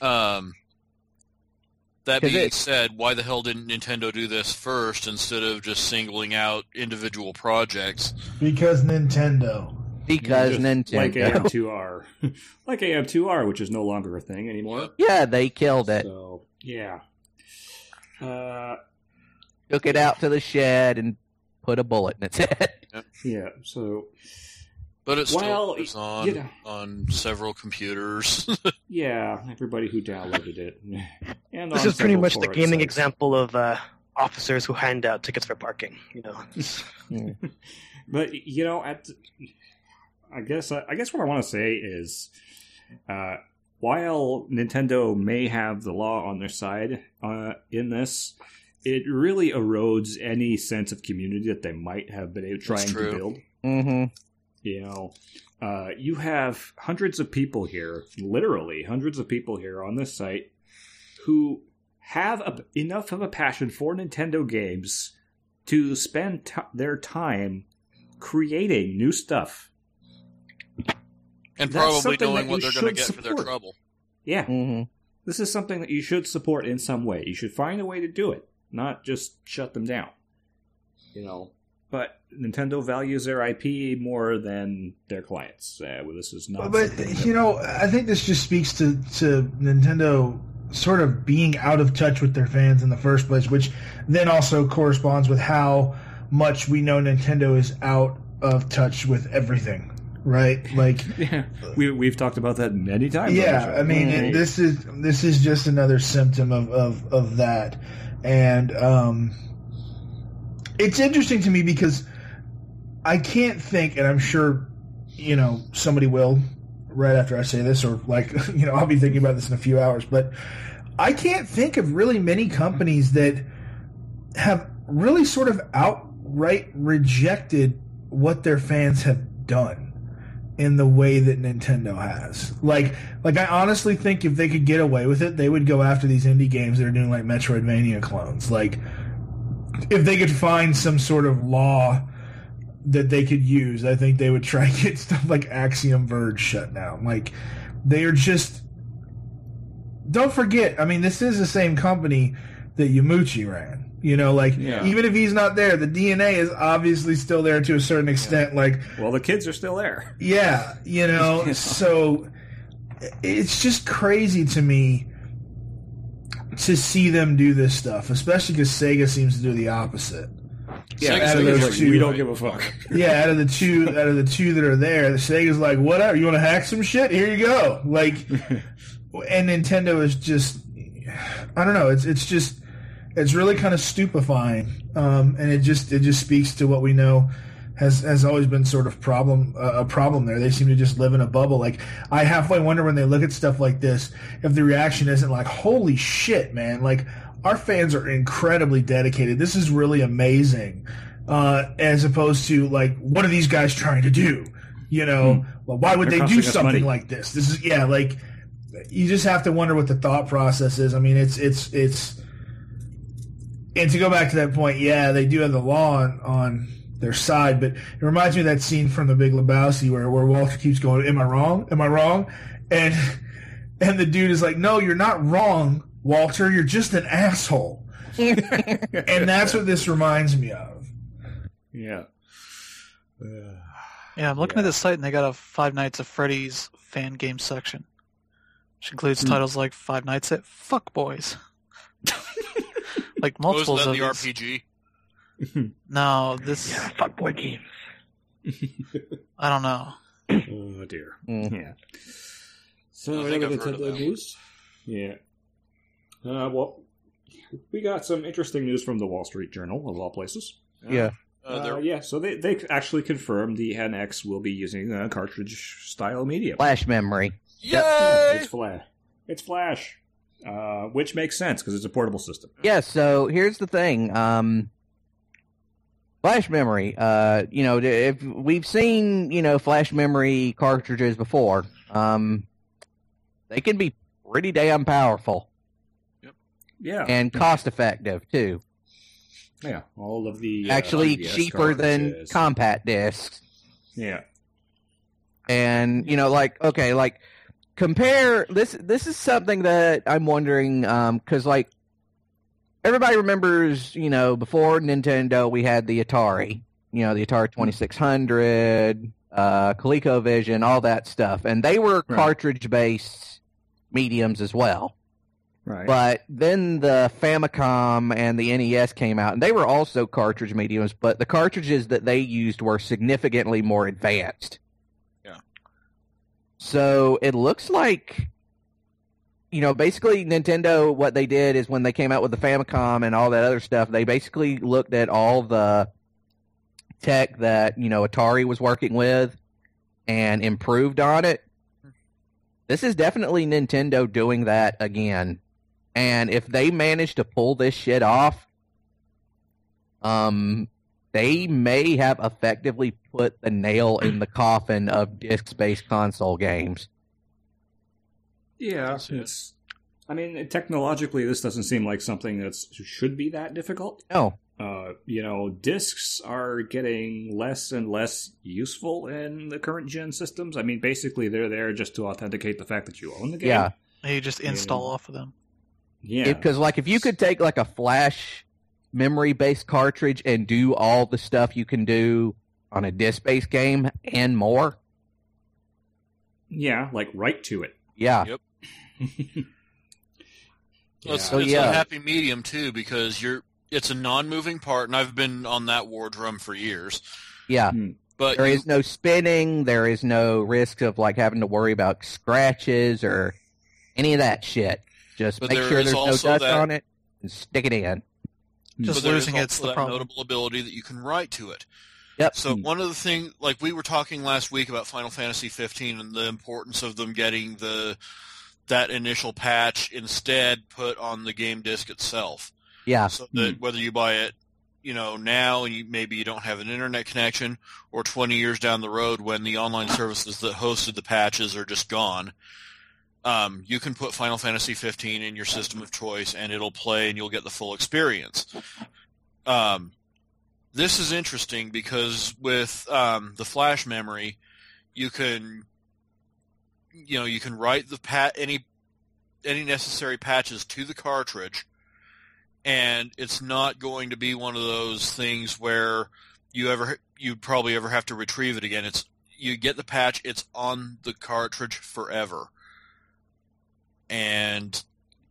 [SPEAKER 2] That
[SPEAKER 3] 'Cause
[SPEAKER 2] being said, why the hell didn't Nintendo do this first instead of just singling out individual projects?
[SPEAKER 6] Because Nintendo.
[SPEAKER 3] because
[SPEAKER 1] Just
[SPEAKER 3] Nintendo.
[SPEAKER 1] like AM2R, like AM2R, which is no longer a thing anymore.
[SPEAKER 3] Yeah, they killed it.
[SPEAKER 1] So yeah.
[SPEAKER 3] Took it out to the shed and put a bullet in its head.
[SPEAKER 1] Yeah. So
[SPEAKER 2] But it
[SPEAKER 1] Well,
[SPEAKER 2] still lives on
[SPEAKER 1] you know.
[SPEAKER 2] on several computers.
[SPEAKER 1] yeah, everybody who downloaded it. And
[SPEAKER 4] This
[SPEAKER 1] on
[SPEAKER 4] is pretty
[SPEAKER 1] several
[SPEAKER 4] much the
[SPEAKER 1] forum
[SPEAKER 4] gaming
[SPEAKER 1] sites.
[SPEAKER 4] example of officers who hand out tickets for parking.
[SPEAKER 1] But I guess what I want to say is, while Nintendo may have the law on their side in this, it really erodes any sense of community that they might have been trying to build.
[SPEAKER 3] Mm-hmm.
[SPEAKER 1] You know, you have hundreds of people here, literally hundreds of people here on this site, who have enough of a passion for Nintendo games to spend their time creating new stuff.
[SPEAKER 2] And
[SPEAKER 1] That's
[SPEAKER 2] probably
[SPEAKER 1] something
[SPEAKER 2] knowing
[SPEAKER 1] that
[SPEAKER 2] what
[SPEAKER 1] you
[SPEAKER 2] they're going to
[SPEAKER 1] should
[SPEAKER 2] get for their
[SPEAKER 1] support.
[SPEAKER 2] trouble.
[SPEAKER 1] Yeah.
[SPEAKER 3] Mm-hmm.
[SPEAKER 1] This is something that you should support in some way. You should find a way to do it, not just shut them down. You know, but Nintendo values their IP more than their clients. Well, this is not.
[SPEAKER 6] But you know, I think this just speaks to Nintendo sort of being out of touch with their fans in the first place, which then also corresponds with how much we know Nintendo is out of touch with everything. Right, like
[SPEAKER 1] yeah, we've talked about that many times.
[SPEAKER 6] Yeah, I mean, this is just another symptom of that, and it's interesting to me because I can't think, and I'm sure you know somebody will right after I say this, or like you know I'll be thinking about this in a few hours, but I can't think of really many companies that have really sort of outright rejected what their fans have done in the way that Nintendo has. Like I honestly think if they could get away with it, they would go after these indie games that are doing like Metroidvania clones. Like, if they could find some sort of law that they could use, I think they would try and get stuff like Axiom Verge shut down. Like, they are just... Don't forget, I mean, this is the same company that Yamuchi ran. You know, like, even if he's not there, the DNA is obviously still there to a certain extent. Like,
[SPEAKER 1] well, the kids are still there.
[SPEAKER 6] Yeah, you know, so it's just crazy to me to see them do this stuff, especially because Sega seems to do the opposite.
[SPEAKER 1] Yeah,
[SPEAKER 6] out of those two,
[SPEAKER 1] we don't give a fuck.
[SPEAKER 6] Yeah, out of the two that are there, Sega's like, whatever, you want to hack some shit? Here you go. Like, and Nintendo is just, I don't know, it's just. It's really kind of stupefying, and it just speaks to what we know has always been sort of a problem there. They seem to just live in a bubble. Like, I halfway wonder when they look at stuff like this if the reaction isn't like, "Holy shit, man!" Like, our fans are incredibly dedicated. This is really amazing, as opposed to like, what are these guys trying to do? You know, well, why would they do something like this? This is like you just have to wonder what the thought process is. I mean, it's. And to go back to that point, yeah, they do have the law on their side, but it reminds me of that scene from The Big Lebowski where Walter keeps going, "Am I wrong? Am I wrong?" And the dude is like, "No, you're not wrong, Walter. You're just an asshole." And that's what this reminds me of.
[SPEAKER 1] Yeah.
[SPEAKER 5] Yeah, I'm looking at this site and they got a Five Nights at Freddy's fan game section, which includes titles like Five Nights at Fuck Boys. Like multiples
[SPEAKER 2] Wasn't that
[SPEAKER 5] of
[SPEAKER 2] the
[SPEAKER 5] these.
[SPEAKER 2] RPG?
[SPEAKER 5] No, this
[SPEAKER 6] fuckboy game.
[SPEAKER 5] I don't know.
[SPEAKER 1] Oh dear. Yeah. So
[SPEAKER 2] I think
[SPEAKER 1] other
[SPEAKER 2] I've heard of
[SPEAKER 1] Nintendo
[SPEAKER 2] that
[SPEAKER 1] news. Yeah. Well, we got some interesting news from the Wall Street Journal, of all places.
[SPEAKER 3] Yeah.
[SPEAKER 1] So they actually confirmed the NX will be using a cartridge-style medium.
[SPEAKER 3] Flash memory.
[SPEAKER 2] Yay!
[SPEAKER 1] It's Flash. Which makes sense, because it's a portable system.
[SPEAKER 3] Yeah, so here's the thing. Flash memory. If we've seen, flash memory cartridges before, they can be pretty damn powerful.
[SPEAKER 2] Yep.
[SPEAKER 1] Yeah.
[SPEAKER 3] And cost-effective, too.
[SPEAKER 1] Yeah, all of the...
[SPEAKER 3] Actually
[SPEAKER 1] RDS
[SPEAKER 3] cheaper than
[SPEAKER 1] cartridges.
[SPEAKER 3] compact discs.
[SPEAKER 1] Yeah.
[SPEAKER 3] And, compare... This is something that I'm wondering, because, everybody remembers, before Nintendo, we had the Atari. The Atari 2600, ColecoVision, all that stuff. And they were cartridge-based mediums as well.
[SPEAKER 1] Right.
[SPEAKER 3] But then the Famicom and the NES came out, and they were also cartridge mediums, but the cartridges that they used were significantly more advanced.
[SPEAKER 2] Yeah.
[SPEAKER 3] So it looks like, basically Nintendo, what they did is when they came out with the Famicom and all that other stuff, they basically looked at all the tech that, Atari was working with and improved on it. This is definitely Nintendo doing that again. And if they manage to pull this shit off, they may have effectively put the nail in the coffin of disc-based console games.
[SPEAKER 1] Yeah, it's. I mean, technologically, this doesn't seem like something that should be that difficult.
[SPEAKER 3] No.
[SPEAKER 1] Discs are getting less and less useful in the current gen systems. I mean, basically, they're there just to authenticate the fact that you own the game.
[SPEAKER 3] Yeah.
[SPEAKER 5] You just install off of them.
[SPEAKER 1] Yeah.
[SPEAKER 3] Because, like, if you could take, like, a flash memory-based cartridge and do all the stuff you can do on a disc-based game and more.
[SPEAKER 1] Yeah, like, right to it.
[SPEAKER 3] Yeah.
[SPEAKER 2] Yep.
[SPEAKER 1] Yeah.
[SPEAKER 2] It's
[SPEAKER 3] Oh, yeah.
[SPEAKER 2] a happy medium, too, because it's a non-moving part, and I've been on that war drum for years.
[SPEAKER 3] Yeah.
[SPEAKER 2] But
[SPEAKER 3] There is no spinning. There is no risk of, like, having to worry about scratches or any of that shit. Just
[SPEAKER 2] But
[SPEAKER 3] make
[SPEAKER 2] there
[SPEAKER 3] sure
[SPEAKER 2] is
[SPEAKER 3] there's no
[SPEAKER 2] also
[SPEAKER 3] dust
[SPEAKER 2] that-
[SPEAKER 3] on it and stick it in.
[SPEAKER 5] Just
[SPEAKER 2] but there is
[SPEAKER 5] losing it's
[SPEAKER 2] also
[SPEAKER 5] the
[SPEAKER 2] that
[SPEAKER 5] problem.
[SPEAKER 2] notable ability that you can write to it.
[SPEAKER 3] Yep.
[SPEAKER 2] So one of the things, like we were talking last week about Final Fantasy 15 and the importance of them getting that initial patch instead put on the game disc itself.
[SPEAKER 3] Yeah.
[SPEAKER 2] So that whether you buy it, now and maybe you don't have an internet connection, or 20 years down the road when the online services that hosted the patches are just gone, you can put Final Fantasy 15 in your system of choice and it'll play and you'll get the full experience. This is interesting because with the flash memory, you can write any necessary patches to the cartridge, and it's not going to be one of those things where you'd probably ever have to retrieve it again. You get the patch, it's on the cartridge forever. And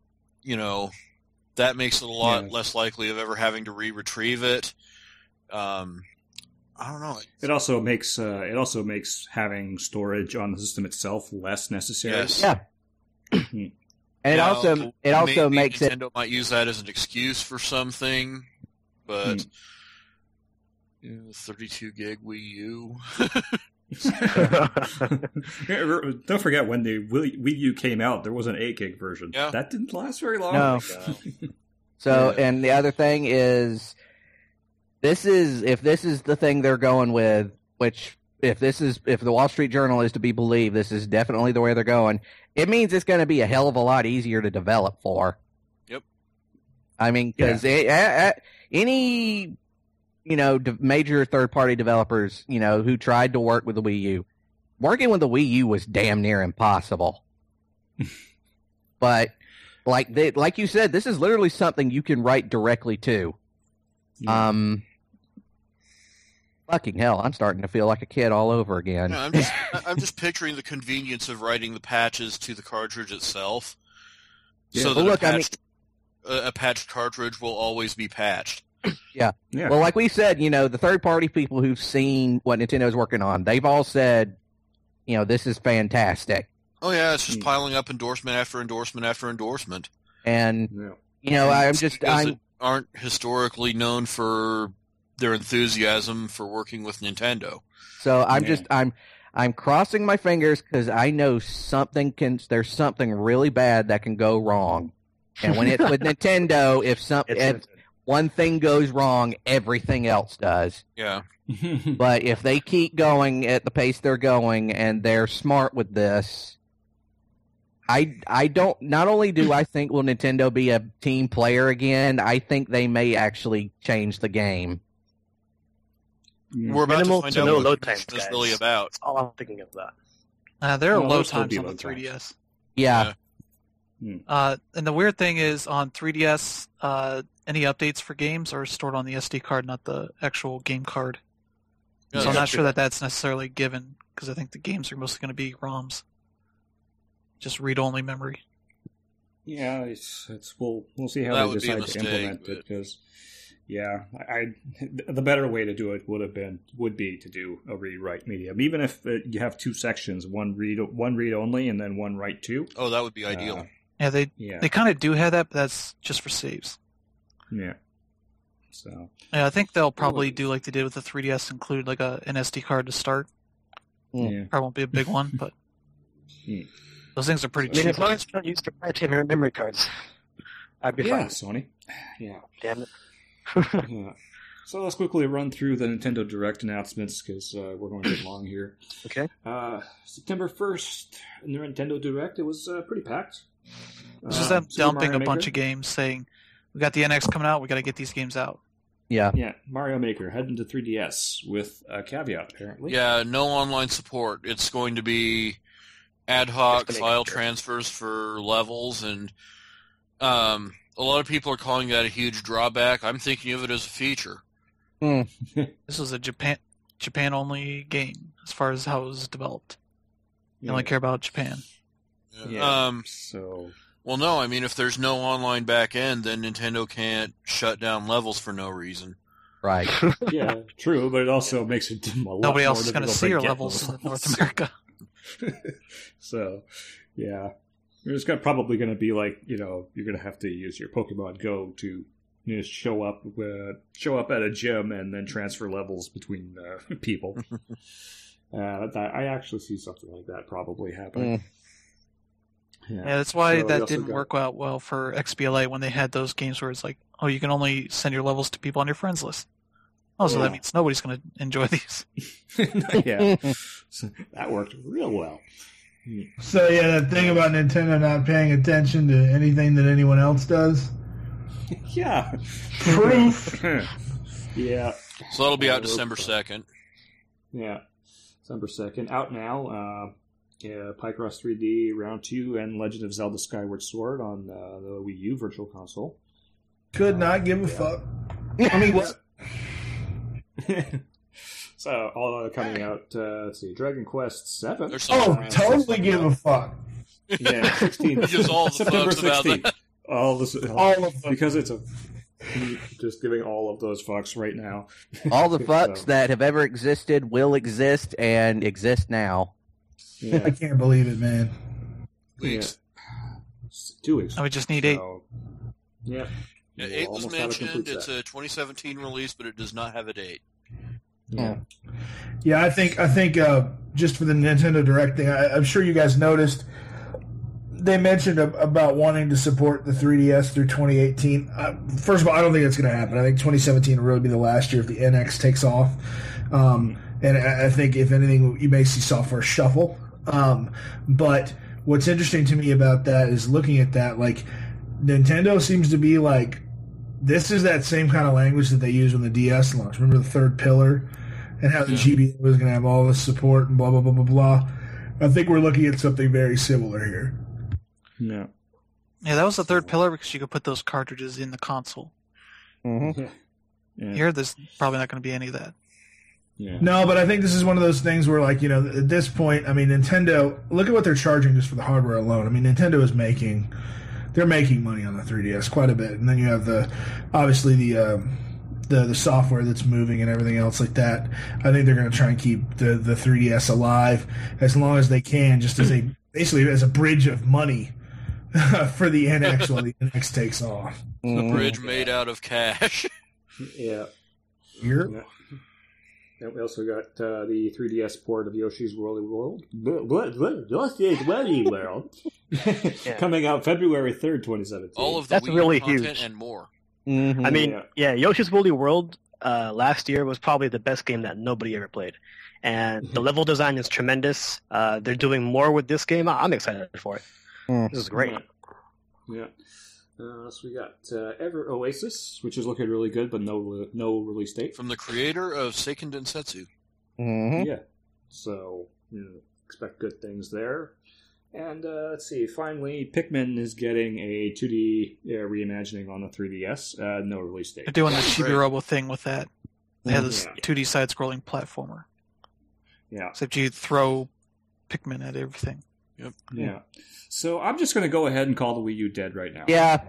[SPEAKER 2] that makes it a lot less likely of ever having to retrieve it. I don't know.
[SPEAKER 1] It also makes having storage on the system itself less necessary.
[SPEAKER 2] Yes.
[SPEAKER 3] Yeah. And it also makes it.
[SPEAKER 2] Nintendo might use that as an excuse for something, but 32 gig Wii U.
[SPEAKER 1] Don't forget when the Wii U came out, there was an 8 gig version.
[SPEAKER 2] Yeah.
[SPEAKER 1] That didn't last very long.
[SPEAKER 3] No. So, and the other thing is, if this is the thing they're going with, which if the Wall Street Journal is to be believed, this is definitely the way they're going. It means it's going to be a hell of a lot easier to develop for.
[SPEAKER 2] Yep.
[SPEAKER 3] I mean, because any major third-party developers, who tried to work with the Wii U, working with the Wii U was damn near impossible. But like you said, this is literally something you can write directly to.
[SPEAKER 1] Yeah.
[SPEAKER 3] Fucking hell, I'm starting to feel like a kid all over again.
[SPEAKER 2] No, I'm just picturing the convenience of writing the patches to the cartridge itself, so that a patched cartridge will always be patched.
[SPEAKER 3] Yeah. Well, like we said, the third-party people who've seen what Nintendo's working on, they've all said, this is fantastic.
[SPEAKER 2] Oh yeah, it's just piling up endorsement after endorsement after endorsement.
[SPEAKER 3] And
[SPEAKER 2] I'm aren't historically known for their enthusiasm for working with Nintendo.
[SPEAKER 3] So I'm crossing my fingers because I know there's something really bad that can go wrong. And when it's with Nintendo, if one thing goes wrong, everything else does.
[SPEAKER 2] Yeah.
[SPEAKER 3] But if they keep going at the pace they're going and they're smart with this, not only do I think will Nintendo be a team player again, I think they may actually change the game.
[SPEAKER 2] We're about
[SPEAKER 4] Minimal
[SPEAKER 2] to find
[SPEAKER 4] to
[SPEAKER 2] out
[SPEAKER 4] no
[SPEAKER 2] what
[SPEAKER 4] load
[SPEAKER 2] the
[SPEAKER 4] times,
[SPEAKER 2] is
[SPEAKER 4] guys.
[SPEAKER 2] really about.
[SPEAKER 4] That's all I'm thinking of that.
[SPEAKER 5] There are
[SPEAKER 1] No,
[SPEAKER 5] load
[SPEAKER 1] there'll still
[SPEAKER 5] times
[SPEAKER 1] be
[SPEAKER 5] on the
[SPEAKER 1] load times.
[SPEAKER 5] 3DS.
[SPEAKER 3] Yeah.
[SPEAKER 5] And the weird thing is, on 3DS, any updates for games are stored on the SD card, not the actual game card.
[SPEAKER 2] Yeah,
[SPEAKER 5] So I'm
[SPEAKER 2] yeah.
[SPEAKER 5] not sure that that's necessarily given, because I think the games are mostly going to be ROMs. Just read-only memory.
[SPEAKER 1] Yeah, we'll see how
[SPEAKER 2] That
[SPEAKER 1] they
[SPEAKER 2] would be a
[SPEAKER 1] decide to
[SPEAKER 2] mistake,
[SPEAKER 1] implement
[SPEAKER 2] but-
[SPEAKER 1] it, because the better way to do it would be to do a read-write medium, even if you have two sections, one read only and then one write to.
[SPEAKER 2] Oh, that would be ideal.
[SPEAKER 5] Yeah, they kind of do have that, but that's just for saves.
[SPEAKER 1] Yeah. So
[SPEAKER 5] Yeah, I think they'll probably do like they did with the 3DS, include like an SD card to start.
[SPEAKER 1] yeah.
[SPEAKER 5] Probably won't be a big one, but
[SPEAKER 1] Hmm.
[SPEAKER 5] those things are pretty
[SPEAKER 4] I mean,
[SPEAKER 5] cheap.
[SPEAKER 4] as long as you don't use proprietary memory cards, I'd be
[SPEAKER 1] Yeah,
[SPEAKER 4] fine.
[SPEAKER 1] Sony. Yeah.
[SPEAKER 4] Damn it.
[SPEAKER 1] Yeah. So let's quickly run through the Nintendo Direct announcements because we're going to get long here.
[SPEAKER 4] Okay.
[SPEAKER 1] September 1st, in the Nintendo Direct, it was pretty packed.
[SPEAKER 5] It's just them
[SPEAKER 1] Super
[SPEAKER 5] dumping
[SPEAKER 1] Mario
[SPEAKER 5] a bunch
[SPEAKER 1] Maker.
[SPEAKER 5] of games saying, we got the NX coming out, we got to get these games out.
[SPEAKER 3] Yeah.
[SPEAKER 1] Yeah, Mario Maker heading to 3DS with a caveat, apparently.
[SPEAKER 2] Yeah, no online support. It's going to be ad hoc
[SPEAKER 4] Just to make
[SPEAKER 2] file
[SPEAKER 4] sure.
[SPEAKER 2] transfers for levels, and a lot of people are calling that a huge drawback. I'm thinking of it as a feature.
[SPEAKER 5] This was a Japan only game as far as how it was developed. You only care about Japan.
[SPEAKER 1] Yeah. So,
[SPEAKER 2] Well, no, I mean, if there's no online back end, then Nintendo can't shut down levels for no reason.
[SPEAKER 3] Right.
[SPEAKER 1] yeah, true, but it also makes it a lot
[SPEAKER 5] Nobody
[SPEAKER 1] more
[SPEAKER 5] else is going to
[SPEAKER 1] difficult
[SPEAKER 5] see your
[SPEAKER 1] get
[SPEAKER 5] levels
[SPEAKER 1] those
[SPEAKER 5] in North America.
[SPEAKER 1] So, yeah. There's probably going to be like, you're going to have to use your Pokemon Go to show up at a gym and then transfer levels between people. I actually see something like that probably happening.
[SPEAKER 5] Yeah, that's why
[SPEAKER 1] So we
[SPEAKER 5] that
[SPEAKER 1] also
[SPEAKER 5] didn't
[SPEAKER 1] got-
[SPEAKER 5] work out well for XBLA when they had those games where it's like, oh, you can only send your levels to people on your friends list. Oh, so
[SPEAKER 1] Yeah.
[SPEAKER 5] that means nobody's going to enjoy these.
[SPEAKER 1] Yeah. So that worked real well.
[SPEAKER 6] So yeah, that thing about Nintendo not paying attention to anything that anyone else does.
[SPEAKER 1] Yeah.
[SPEAKER 6] Proof.
[SPEAKER 1] Yeah.
[SPEAKER 2] So that'll be out
[SPEAKER 1] Yeah,
[SPEAKER 2] December
[SPEAKER 1] we're-
[SPEAKER 2] 2nd.
[SPEAKER 1] Yeah. December 2nd. Out now. Picross 3D Round 2 and Legend of Zelda Skyward Sword on the Wii U Virtual Console.
[SPEAKER 6] Could not give a fuck. I mean, what?
[SPEAKER 1] So, all coming out, let's see, Dragon Quest 7.
[SPEAKER 2] There's some
[SPEAKER 6] Oh, totally give a fuck.
[SPEAKER 1] Yeah, 16.
[SPEAKER 2] Gives all the
[SPEAKER 1] September
[SPEAKER 2] fucks about
[SPEAKER 1] 16th.
[SPEAKER 2] that.
[SPEAKER 6] All of them.
[SPEAKER 1] Because it's just giving all of those fucks right now.
[SPEAKER 3] All the fucks
[SPEAKER 1] So,
[SPEAKER 3] that have ever existed will exist and exist now.
[SPEAKER 6] I
[SPEAKER 1] yeah,
[SPEAKER 6] can't believe it, man.
[SPEAKER 2] Weeks.
[SPEAKER 1] 2 weeks.
[SPEAKER 5] Now we just need 8.
[SPEAKER 1] So, yeah.
[SPEAKER 2] Yeah,
[SPEAKER 1] We'll
[SPEAKER 2] 8 was
[SPEAKER 1] almost have a
[SPEAKER 2] mentioned.
[SPEAKER 1] complete
[SPEAKER 2] It's
[SPEAKER 1] set.
[SPEAKER 2] a 2017 release, but it does not have a date.
[SPEAKER 1] Yeah.
[SPEAKER 6] Yeah, I think just for the Nintendo Direct thing, I'm sure you guys noticed they mentioned about wanting to support the 3DS through 2018. First of all, I don't think that's going to happen. I think 2017 will really be the last year if the NX takes off. And I think, if anything, you may see software shuffle. But what's interesting to me about that is looking at that, like, Nintendo seems to be like, this is that same kind of language that they used when the DS launched. Remember the third pillar and how the GBA was going to have all this support and blah, blah, blah, blah, blah. I think we're looking at something very similar here.
[SPEAKER 1] Yeah.
[SPEAKER 5] Yeah, that was the third pillar because you could put those cartridges in the console.
[SPEAKER 3] Mm-hmm.
[SPEAKER 1] Yeah.
[SPEAKER 5] Here, there's probably not going to be any of that.
[SPEAKER 1] Yeah.
[SPEAKER 6] No, but I think this is one of those things where, like, at this point, I mean, Nintendo, look at what they're charging just for the hardware alone. I mean, Nintendo is they're making money on the 3DS quite a bit. And then you have obviously the software that's moving and everything else like that. I think they're going to try and keep the 3DS alive as long as they can, just as basically as a bridge of money for the NX while the NX takes off.
[SPEAKER 2] The bridge made out of cash.
[SPEAKER 1] Yeah.
[SPEAKER 6] Here?
[SPEAKER 1] Yeah. And we also got the 3DS port of Yoshi's Woolly World. Yoshi's Woolly World. Coming out February 3rd, 2017.
[SPEAKER 2] All of the
[SPEAKER 4] That's
[SPEAKER 2] Wii
[SPEAKER 4] really
[SPEAKER 2] content
[SPEAKER 4] huge.
[SPEAKER 2] and more.
[SPEAKER 3] Mm-hmm.
[SPEAKER 4] I mean, yeah, Yoshi's Woolly World last year was probably the best game that nobody ever played. And the level design is tremendous. They're doing more with this game. I'm excited for it. This is great.
[SPEAKER 1] Yeah. So we got Ever Oasis, which is looking really good, but no release date.
[SPEAKER 2] From the creator of Seiken Densetsu.
[SPEAKER 3] Mm-hmm.
[SPEAKER 1] Yeah. So, expect good things there. And let's see, finally, Pikmin is getting a 2D reimagining on the 3DS. No release date.
[SPEAKER 5] They're doing the
[SPEAKER 2] Great.
[SPEAKER 5] Chibi Robo thing with that. They have this
[SPEAKER 1] Yeah.
[SPEAKER 5] 2D side-scrolling platformer.
[SPEAKER 1] Yeah.
[SPEAKER 5] Except you throw Pikmin at everything.
[SPEAKER 1] Yeah. So I'm just going to go ahead and call the Wii U dead right now.
[SPEAKER 3] Yeah.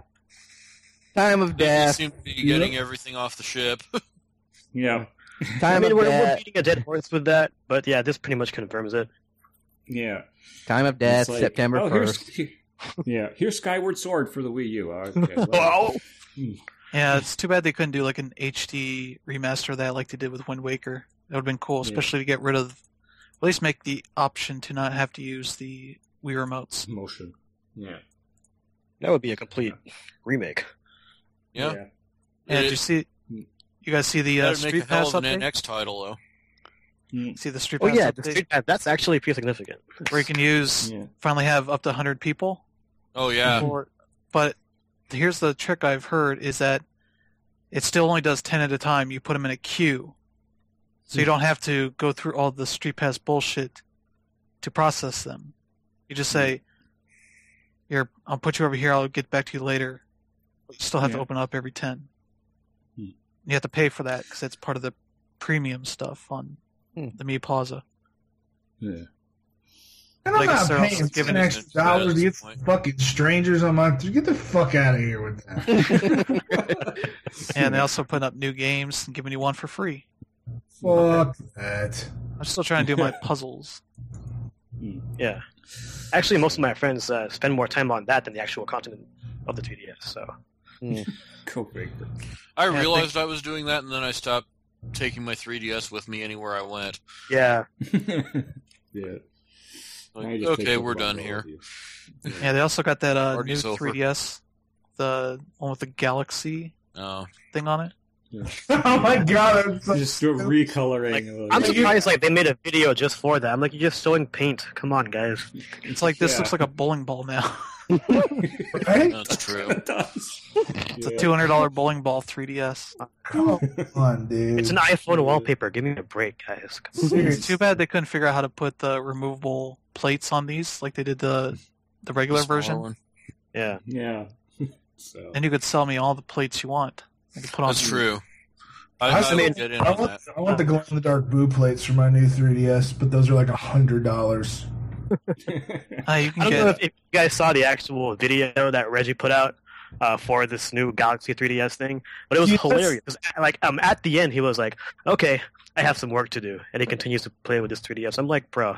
[SPEAKER 3] Time of
[SPEAKER 2] They
[SPEAKER 3] death.
[SPEAKER 2] seem to be getting everything off the ship.
[SPEAKER 1] Yeah.
[SPEAKER 3] Time
[SPEAKER 4] I mean,
[SPEAKER 3] of
[SPEAKER 4] we're
[SPEAKER 3] death.
[SPEAKER 4] beating a dead horse with that, but yeah, this pretty much confirms it.
[SPEAKER 1] Yeah.
[SPEAKER 3] Time of death.
[SPEAKER 1] It's like,
[SPEAKER 3] September 1st.
[SPEAKER 1] Here's Skyward Sword for the Wii U. Okay, well,
[SPEAKER 4] Wow.
[SPEAKER 5] Yeah, it's too bad they couldn't do like an HD remaster of that like they did with Wind Waker. That would have been cool, especially to get rid of, at least make the option to not have to use the Wii remotes.
[SPEAKER 1] motion. Yeah.
[SPEAKER 4] That would be a complete remake.
[SPEAKER 2] Yeah.
[SPEAKER 5] Yeah, did
[SPEAKER 2] It-
[SPEAKER 5] you see? You guys see the
[SPEAKER 2] That'd
[SPEAKER 5] Street
[SPEAKER 2] make a hell
[SPEAKER 5] Pass
[SPEAKER 2] of an
[SPEAKER 5] update?
[SPEAKER 2] NX title, though.
[SPEAKER 5] See the Street
[SPEAKER 4] Oh
[SPEAKER 5] Pass
[SPEAKER 4] yeah, the
[SPEAKER 5] update?
[SPEAKER 4] Street Pass, that's actually pretty significant.
[SPEAKER 5] Where you can use, finally have up to 100 people.
[SPEAKER 2] Oh yeah.
[SPEAKER 5] But here's the trick I've heard is that it still only does 10 at a time. You put them in a queue. So you don't have to go through all the Street Pass bullshit to process them. You just say, "Here, I'll put you over here. I'll get back to you later." But you still have to open up every 10. You have to pay for that because it's part of the premium stuff on the Mi Plaza.
[SPEAKER 1] Yeah.
[SPEAKER 6] And I'm
[SPEAKER 5] Like
[SPEAKER 6] not
[SPEAKER 5] they're
[SPEAKER 6] paying
[SPEAKER 5] also giving
[SPEAKER 6] $10
[SPEAKER 5] it-
[SPEAKER 6] extra to get some fucking strangers on my. Get the fuck out of here with that.
[SPEAKER 5] And they also put up new games and giving you one for free.
[SPEAKER 6] Fuck that.
[SPEAKER 5] I'm still trying to do my puzzles.
[SPEAKER 4] Yeah. Actually, most of my friends spend more time on that than the actual content of the 2DS. So.
[SPEAKER 1] Go figure.
[SPEAKER 2] I realized I was doing that, and then I stopped taking my 3DS with me anywhere I went.
[SPEAKER 4] Yeah.
[SPEAKER 1] Yeah.
[SPEAKER 2] Like, okay, we're done here.
[SPEAKER 5] Yeah, they also got that new
[SPEAKER 2] Party's over.
[SPEAKER 5] 3DS, the one with the Galaxy
[SPEAKER 2] Oh.
[SPEAKER 5] thing on it.
[SPEAKER 6] Oh my god! I'm so
[SPEAKER 1] Just do a recoloring.
[SPEAKER 4] Like,
[SPEAKER 1] of
[SPEAKER 4] I'm surprised like they made a video just for that. I'm like, you're just showing paint. Come on, guys.
[SPEAKER 5] It's like this
[SPEAKER 1] Yeah.
[SPEAKER 5] looks like a bowling ball now.
[SPEAKER 6] right?
[SPEAKER 2] That's true.
[SPEAKER 1] It does.
[SPEAKER 5] It's a $200 bowling ball 3DS.
[SPEAKER 6] Come on, dude.
[SPEAKER 4] It's an iPhone wallpaper. Give me a break, guys. Come on.
[SPEAKER 5] It's
[SPEAKER 6] Serious.
[SPEAKER 5] too bad they couldn't figure out how to put the removable plates on these like they did the regular
[SPEAKER 2] Smaller
[SPEAKER 5] version.
[SPEAKER 2] one.
[SPEAKER 4] Yeah.
[SPEAKER 1] Yeah. So.
[SPEAKER 5] And you could sell me all the plates you want. I could put on
[SPEAKER 2] That's true.
[SPEAKER 6] I
[SPEAKER 2] I
[SPEAKER 6] mean,
[SPEAKER 2] would get in
[SPEAKER 6] I
[SPEAKER 2] on
[SPEAKER 6] want,
[SPEAKER 2] that.
[SPEAKER 6] I want the glow-in-the-dark boo plates for my new 3DS, but those are like $100.
[SPEAKER 5] You
[SPEAKER 4] I
[SPEAKER 5] can
[SPEAKER 4] don't know
[SPEAKER 5] get
[SPEAKER 4] if you guys saw the actual video that Reggie put out for this new Galaxy 3DS thing, but it was
[SPEAKER 6] Yes.
[SPEAKER 4] hilarious. 'Cause, like, at the end, he was like, "Okay, I have some work to do," and he continues to play with this 3DS. I'm like, "Bro,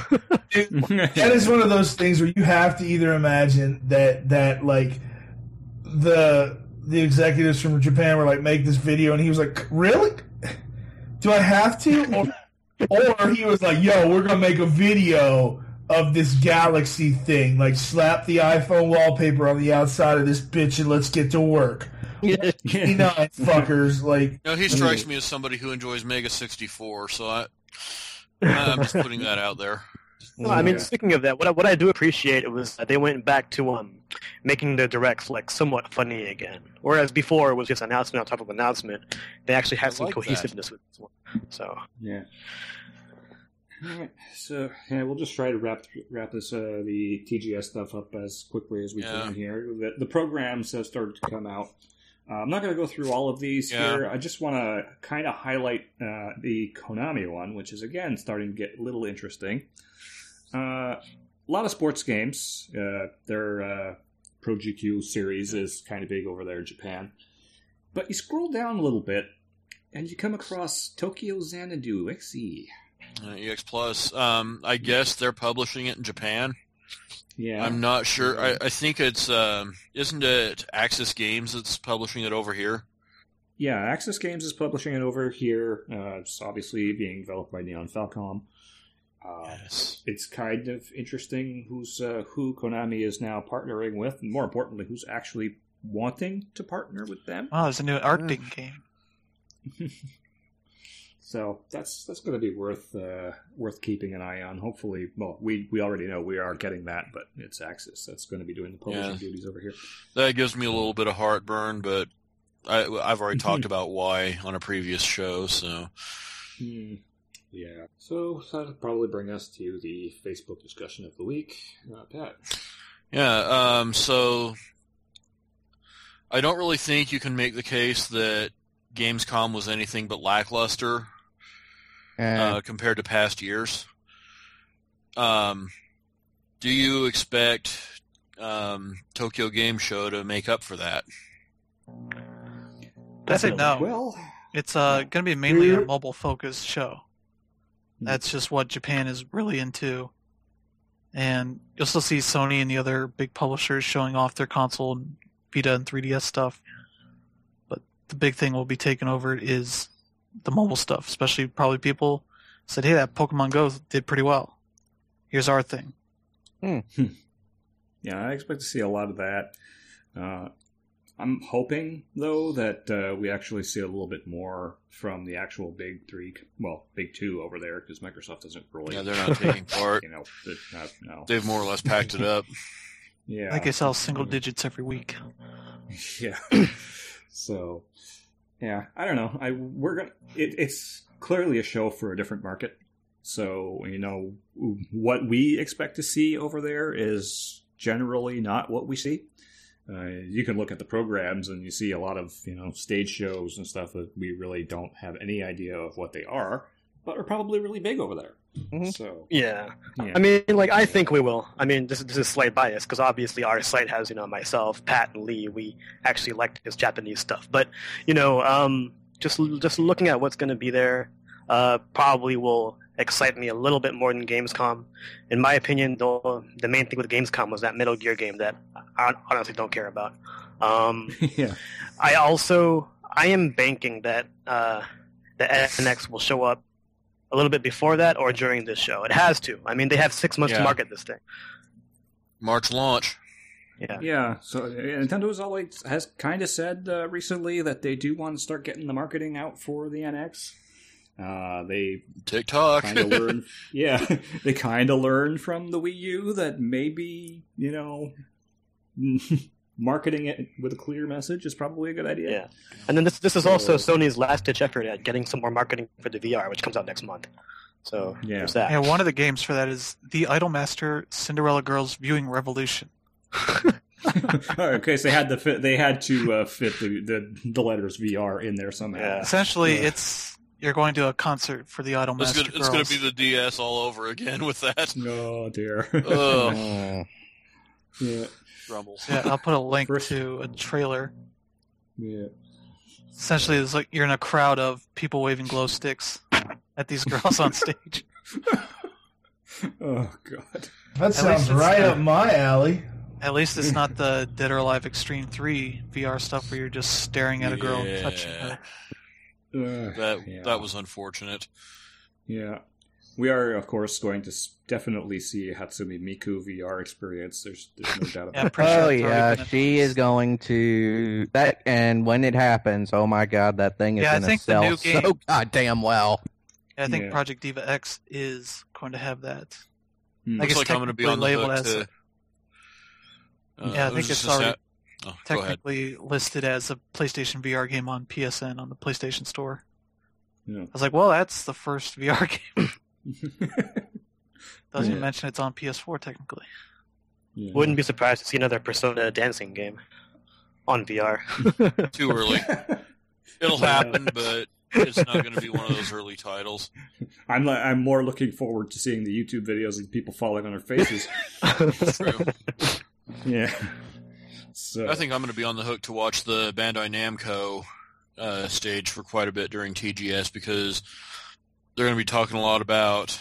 [SPEAKER 6] That is one of those things where you have to either imagine that like the executives from Japan were like, make this video, and he was like, really? Do I have to? Or he was like, yo, we're gonna make a video of this Galaxy thing, like slap the iPhone wallpaper on the outside of this bitch and let's get to work. You know, fuckers, like
[SPEAKER 2] No, he strikes me as somebody who enjoys Mega 64, so I'm just putting that out there.
[SPEAKER 4] No, I mean, speaking of that, what I do appreciate was that they went back to making the directs like somewhat funny again. Whereas before it was just announcement on top of announcement. They actually had some
[SPEAKER 2] like
[SPEAKER 4] cohesiveness with this one. So
[SPEAKER 1] Yeah. All right. So yeah, we'll just try to wrap this the TGS stuff up as quickly as we can here. The programs have started to come out. I'm not going to go through all of these here. I just want to kind of highlight the Konami one, which is again starting to get a little interesting. A lot of sports games. Their Pro GQ series is kind of big over there in Japan. But you scroll down a little bit, and you come across Tokyo Xanadu XE.
[SPEAKER 2] EX Plus. I guess they're publishing it in Japan.
[SPEAKER 1] Yeah,
[SPEAKER 2] I'm not sure. I think it's isn't it Axis Games that's publishing it over here?
[SPEAKER 1] Yeah, Axis Games is publishing it over here. It's obviously being developed by Neon Falcom.
[SPEAKER 2] Yes.
[SPEAKER 1] It's kind of interesting who Konami is now partnering with, and more importantly, who's actually wanting to partner with them.
[SPEAKER 5] oh, there's a new Arctic game.
[SPEAKER 1] So that's going to be worth keeping an eye on. Hopefully, well, we already know we are getting that, but it's Axis that's going to be doing the publishing duties over here.
[SPEAKER 2] That gives me a little bit of heartburn, but I've already talked about why on a previous show, so...
[SPEAKER 1] Yeah. So that'll probably bring us to the Facebook discussion of the week. Pat.
[SPEAKER 2] Yeah, so I don't really think you can make the case that Gamescom was anything but lackluster compared to past years. Do you expect Tokyo Game Show to make up for that?
[SPEAKER 5] I say no.
[SPEAKER 1] Well,
[SPEAKER 5] It's going to be mainly a mobile-focused show. That's just what Japan is really into. And you'll still see Sony and the other big publishers showing off their console and Vita and 3DS stuff. But the big thing will be taken over is the mobile stuff, especially probably people said, hey, that Pokemon Go did pretty well. Here's our thing.
[SPEAKER 1] Yeah, I expect to see a lot of that. I'm hoping, though, that we actually see a little bit more from the actual big three, well, big two over there, because Microsoft doesn't really...
[SPEAKER 2] Yeah, they're not taking part.
[SPEAKER 1] No.
[SPEAKER 2] They've more or less packed it up.
[SPEAKER 1] Yeah.
[SPEAKER 5] I think they sell single digits every week.
[SPEAKER 1] Yeah. So, yeah, I don't know. It's clearly a show for a different market. So, what we expect to see over there is generally not what we see. You can look at the programs and you see a lot of, stage shows and stuff that we really don't have any idea of what they are, but are probably really big over there.
[SPEAKER 3] Mhm.
[SPEAKER 1] So
[SPEAKER 4] Yeah. I mean, I think we will. I mean, this is slight bias because obviously our site has, myself, Pat, and Lee. We actually like this Japanese stuff, but just looking at what's going to be there, probably will excite me a little bit more than Gamescom. In my opinion, though, the main thing with Gamescom was that Metal Gear game that I honestly don't care about.
[SPEAKER 1] yeah.
[SPEAKER 4] I am banking that the NX will show up a little bit before that or during this show. It has to. I mean, they have 6 months to market this thing.
[SPEAKER 2] March launch.
[SPEAKER 4] Yeah.
[SPEAKER 1] Yeah, so Nintendo's always has kind of said recently that they do want to start getting the marketing out for the NX. They
[SPEAKER 2] TikTok.
[SPEAKER 1] kind of learned, they kind of learned from the Wii U that maybe marketing it with a clear message is probably a good idea.
[SPEAKER 4] Yeah, and then this is also Sony's last ditch effort at getting some more marketing for the VR, which comes out next month. So there's that.
[SPEAKER 5] Yeah, one of the games for that is the Idolmaster Cinderella Girls Viewing Revolution.
[SPEAKER 1] Okay, so they had to fit the letters VR in there somehow.
[SPEAKER 4] Yeah.
[SPEAKER 5] Essentially, you're going to a concert for the Idolmaster Girls.
[SPEAKER 2] It's going to be the DS all over again with that.
[SPEAKER 1] Oh dear.
[SPEAKER 2] Ugh.
[SPEAKER 1] Yeah.
[SPEAKER 2] Rumbles.
[SPEAKER 5] Yeah, I'll put a link to a trailer.
[SPEAKER 1] Yeah.
[SPEAKER 5] Essentially, it's like you're in a crowd of people waving glow sticks at these girls on stage.
[SPEAKER 1] Oh god.
[SPEAKER 6] That sounds right up my alley.
[SPEAKER 5] At least it's not the Dead or Alive Extreme 3 VR stuff where you're just staring at a girl and touching her.
[SPEAKER 2] That was unfortunate.
[SPEAKER 1] Yeah. We are, of course, going to definitely see a Hatsune Miku VR experience. There's no doubt about it.
[SPEAKER 3] Oh, yeah, she is going to... that, and when it happens, oh my god, that thing is going to sell so goddamn well.
[SPEAKER 5] Yeah, I think Project Diva X is going to have that.
[SPEAKER 2] Looks like I'm going to be on the hook to...
[SPEAKER 5] I think it's already technically listed as a PlayStation VR game on PSN on the PlayStation Store.
[SPEAKER 1] Yeah.
[SPEAKER 5] I was like, well, that's the first VR game. Doesn't mention it's on PS4 technically.
[SPEAKER 4] Yeah. Wouldn't be surprised to see another Persona dancing game on VR.
[SPEAKER 2] Too early. It'll happen, but it's not going to be one of those early titles.
[SPEAKER 1] I'm more looking forward to seeing the YouTube videos of people falling on their faces.
[SPEAKER 2] True.
[SPEAKER 1] Yeah. So
[SPEAKER 2] I think I'm going to be on the hook to watch the Bandai Namco stage for quite a bit during TGS because they're going to be talking a lot about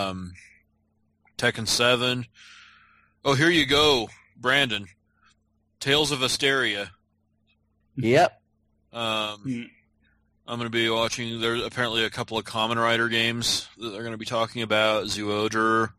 [SPEAKER 2] Tekken 7. Oh, here you go, Brandon. Tales of Asteria.
[SPEAKER 3] Yep.
[SPEAKER 2] I'm going to be watching. There's apparently a couple of Kamen Rider games that they're going to be talking about. Zoodra.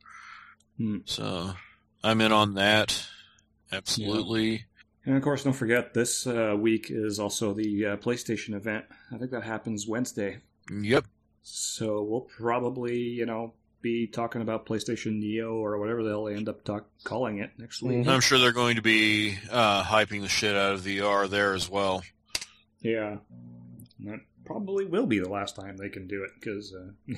[SPEAKER 2] So I'm in on that. Absolutely.
[SPEAKER 1] Yeah. And of course, don't forget, this week is also the PlayStation event. I think that happens Wednesday.
[SPEAKER 2] Yep.
[SPEAKER 1] So we'll probably, be talking about PlayStation Neo or whatever they'll end up calling it next week.
[SPEAKER 2] I'm sure they're going to be hyping the shit out of VR there as well.
[SPEAKER 1] Yeah. That probably will be the last time they can do it, because,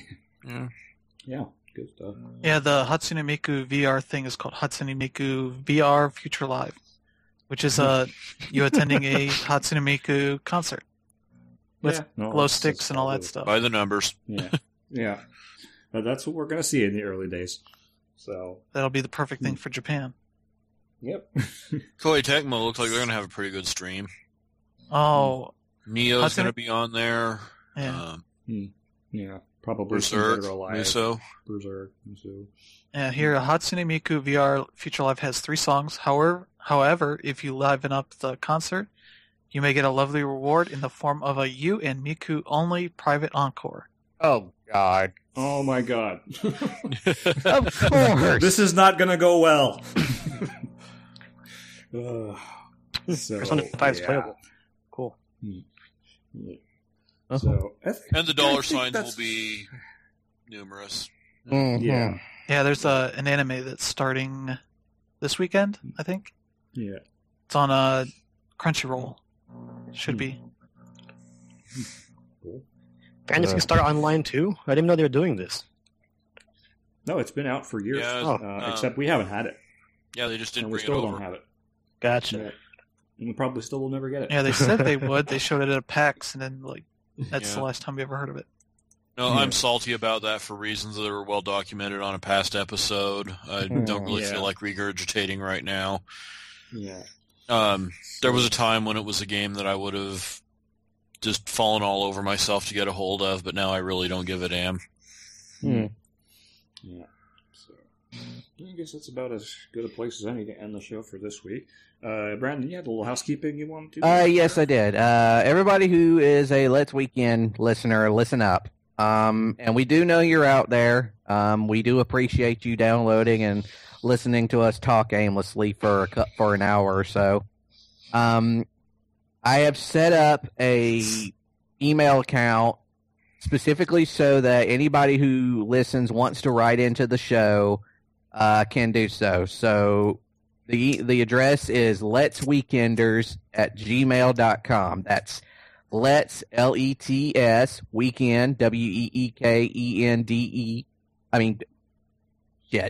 [SPEAKER 1] yeah, good stuff.
[SPEAKER 5] Yeah, the Hatsune Miku VR thing is called Hatsune Miku VR Future Live, which is you attending a Hatsune Miku concert with glow sticks and all that stuff.
[SPEAKER 2] By the numbers.
[SPEAKER 1] Yeah. Yeah. But that's what we're going to see in the early days. So
[SPEAKER 5] that'll be the perfect thing for Japan.
[SPEAKER 1] Yep.
[SPEAKER 2] Koei Tecmo looks like they're going to have a pretty good stream.
[SPEAKER 5] Oh.
[SPEAKER 2] Neo's going to be on there.
[SPEAKER 5] Yeah.
[SPEAKER 1] Yeah. Probably
[SPEAKER 2] Berserk,
[SPEAKER 1] Muso.
[SPEAKER 5] Yeah, here, Hatsune Miku VR Future Live has 3 songs. However, if you liven up the concert, you may get a lovely reward in the form of a you and Miku only private encore.
[SPEAKER 3] Oh, God.
[SPEAKER 1] Oh, my God.
[SPEAKER 3] Of course.
[SPEAKER 1] This is not going to go well. So,
[SPEAKER 4] Persona 5 is
[SPEAKER 1] yeah.
[SPEAKER 4] playable. Cool.
[SPEAKER 1] Yeah.
[SPEAKER 3] Uh-huh.
[SPEAKER 1] So,
[SPEAKER 2] And the
[SPEAKER 1] I
[SPEAKER 2] dollar
[SPEAKER 1] think
[SPEAKER 2] signs
[SPEAKER 1] that's-
[SPEAKER 2] will be numerous.
[SPEAKER 3] Mhm.
[SPEAKER 1] Yeah.
[SPEAKER 5] Yeah, there's an anime that's starting this weekend, I think.
[SPEAKER 1] Yeah.
[SPEAKER 5] It's on Crunchyroll. Should be.
[SPEAKER 4] Fantasy Star Online too? I didn't know they were doing this.
[SPEAKER 1] No, it's been out for years.
[SPEAKER 2] Yeah,
[SPEAKER 1] except we haven't had it.
[SPEAKER 2] Yeah, they just didn't
[SPEAKER 1] And we
[SPEAKER 2] bring it
[SPEAKER 1] still
[SPEAKER 2] over.
[SPEAKER 1] don't have it.
[SPEAKER 4] Gotcha.
[SPEAKER 1] Yeah. And we probably still will never get it.
[SPEAKER 5] Yeah, they said they would. They showed it at PAX, and then that's
[SPEAKER 2] Yeah.
[SPEAKER 5] the last time we ever heard of it.
[SPEAKER 2] No,
[SPEAKER 1] Yeah.
[SPEAKER 2] I'm salty about that for reasons that are well documented on a past episode. I don't really
[SPEAKER 1] Yeah.
[SPEAKER 2] feel like regurgitating right now.
[SPEAKER 1] Yeah.
[SPEAKER 2] There was a time when it was a game that I would have just fallen all over myself to get a hold of, but now I really don't give a damn.
[SPEAKER 3] Hmm.
[SPEAKER 1] Yeah. So I guess that's about as good a place as any to end the show for this week. Brandon, you had a little housekeeping you wanted to?
[SPEAKER 3] Yes, I did. Everybody who is a Let's Weekend listener, listen up. And we do know you're out there. We do appreciate you downloading and listening to us talk aimlessly for an hour or so. I have set up a email account specifically so that anybody who listens wants to write into the show can do so. So the address is letsweekenders@gmail.com. That's Let's LETS Weekend WEEKENDE. I mean, shit.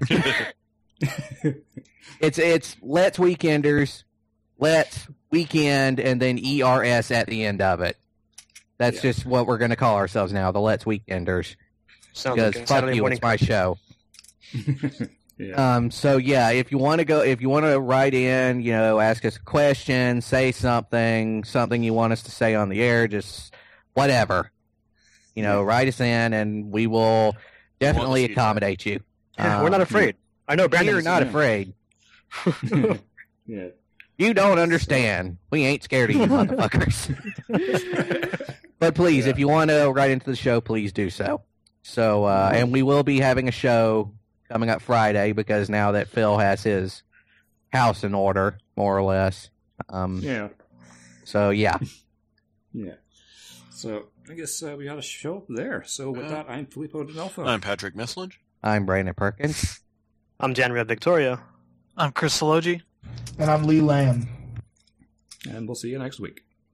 [SPEAKER 3] It's Let's Weekenders, Let's Weekend, and then ERS at the end of it. That's just what we're going to call ourselves now, the Let's Weekenders.
[SPEAKER 4] Sounds
[SPEAKER 3] Because
[SPEAKER 4] like a
[SPEAKER 3] fuck
[SPEAKER 4] Saturday
[SPEAKER 3] you,
[SPEAKER 4] morning
[SPEAKER 3] it's my show.
[SPEAKER 1] Yeah.
[SPEAKER 3] So yeah, if you want to write in, ask us a question, say something you want us to say on the air, just whatever, write us in, and we will definitely accommodate you.
[SPEAKER 4] We're not afraid. I know Brandon
[SPEAKER 3] You're
[SPEAKER 4] is-
[SPEAKER 3] not afraid.
[SPEAKER 1] Yeah.
[SPEAKER 3] You don't understand. We ain't scared of you, motherfuckers. But please, if you want to write into the show, please do so. So, and we will be having a show coming up Friday because now that Phil has his house in order, more or less.
[SPEAKER 1] Yeah.
[SPEAKER 3] So, yeah.
[SPEAKER 1] Yeah. So I guess we got a show up there. So with that, I'm Filippo D'Onofrio.
[SPEAKER 2] I'm Patrick Mislinge.
[SPEAKER 3] I'm Brandon Perkins.
[SPEAKER 4] I'm Janria Victoria.
[SPEAKER 5] I'm Chris Salogi.
[SPEAKER 6] And I'm Lee Lamb.
[SPEAKER 1] And we'll see you next week.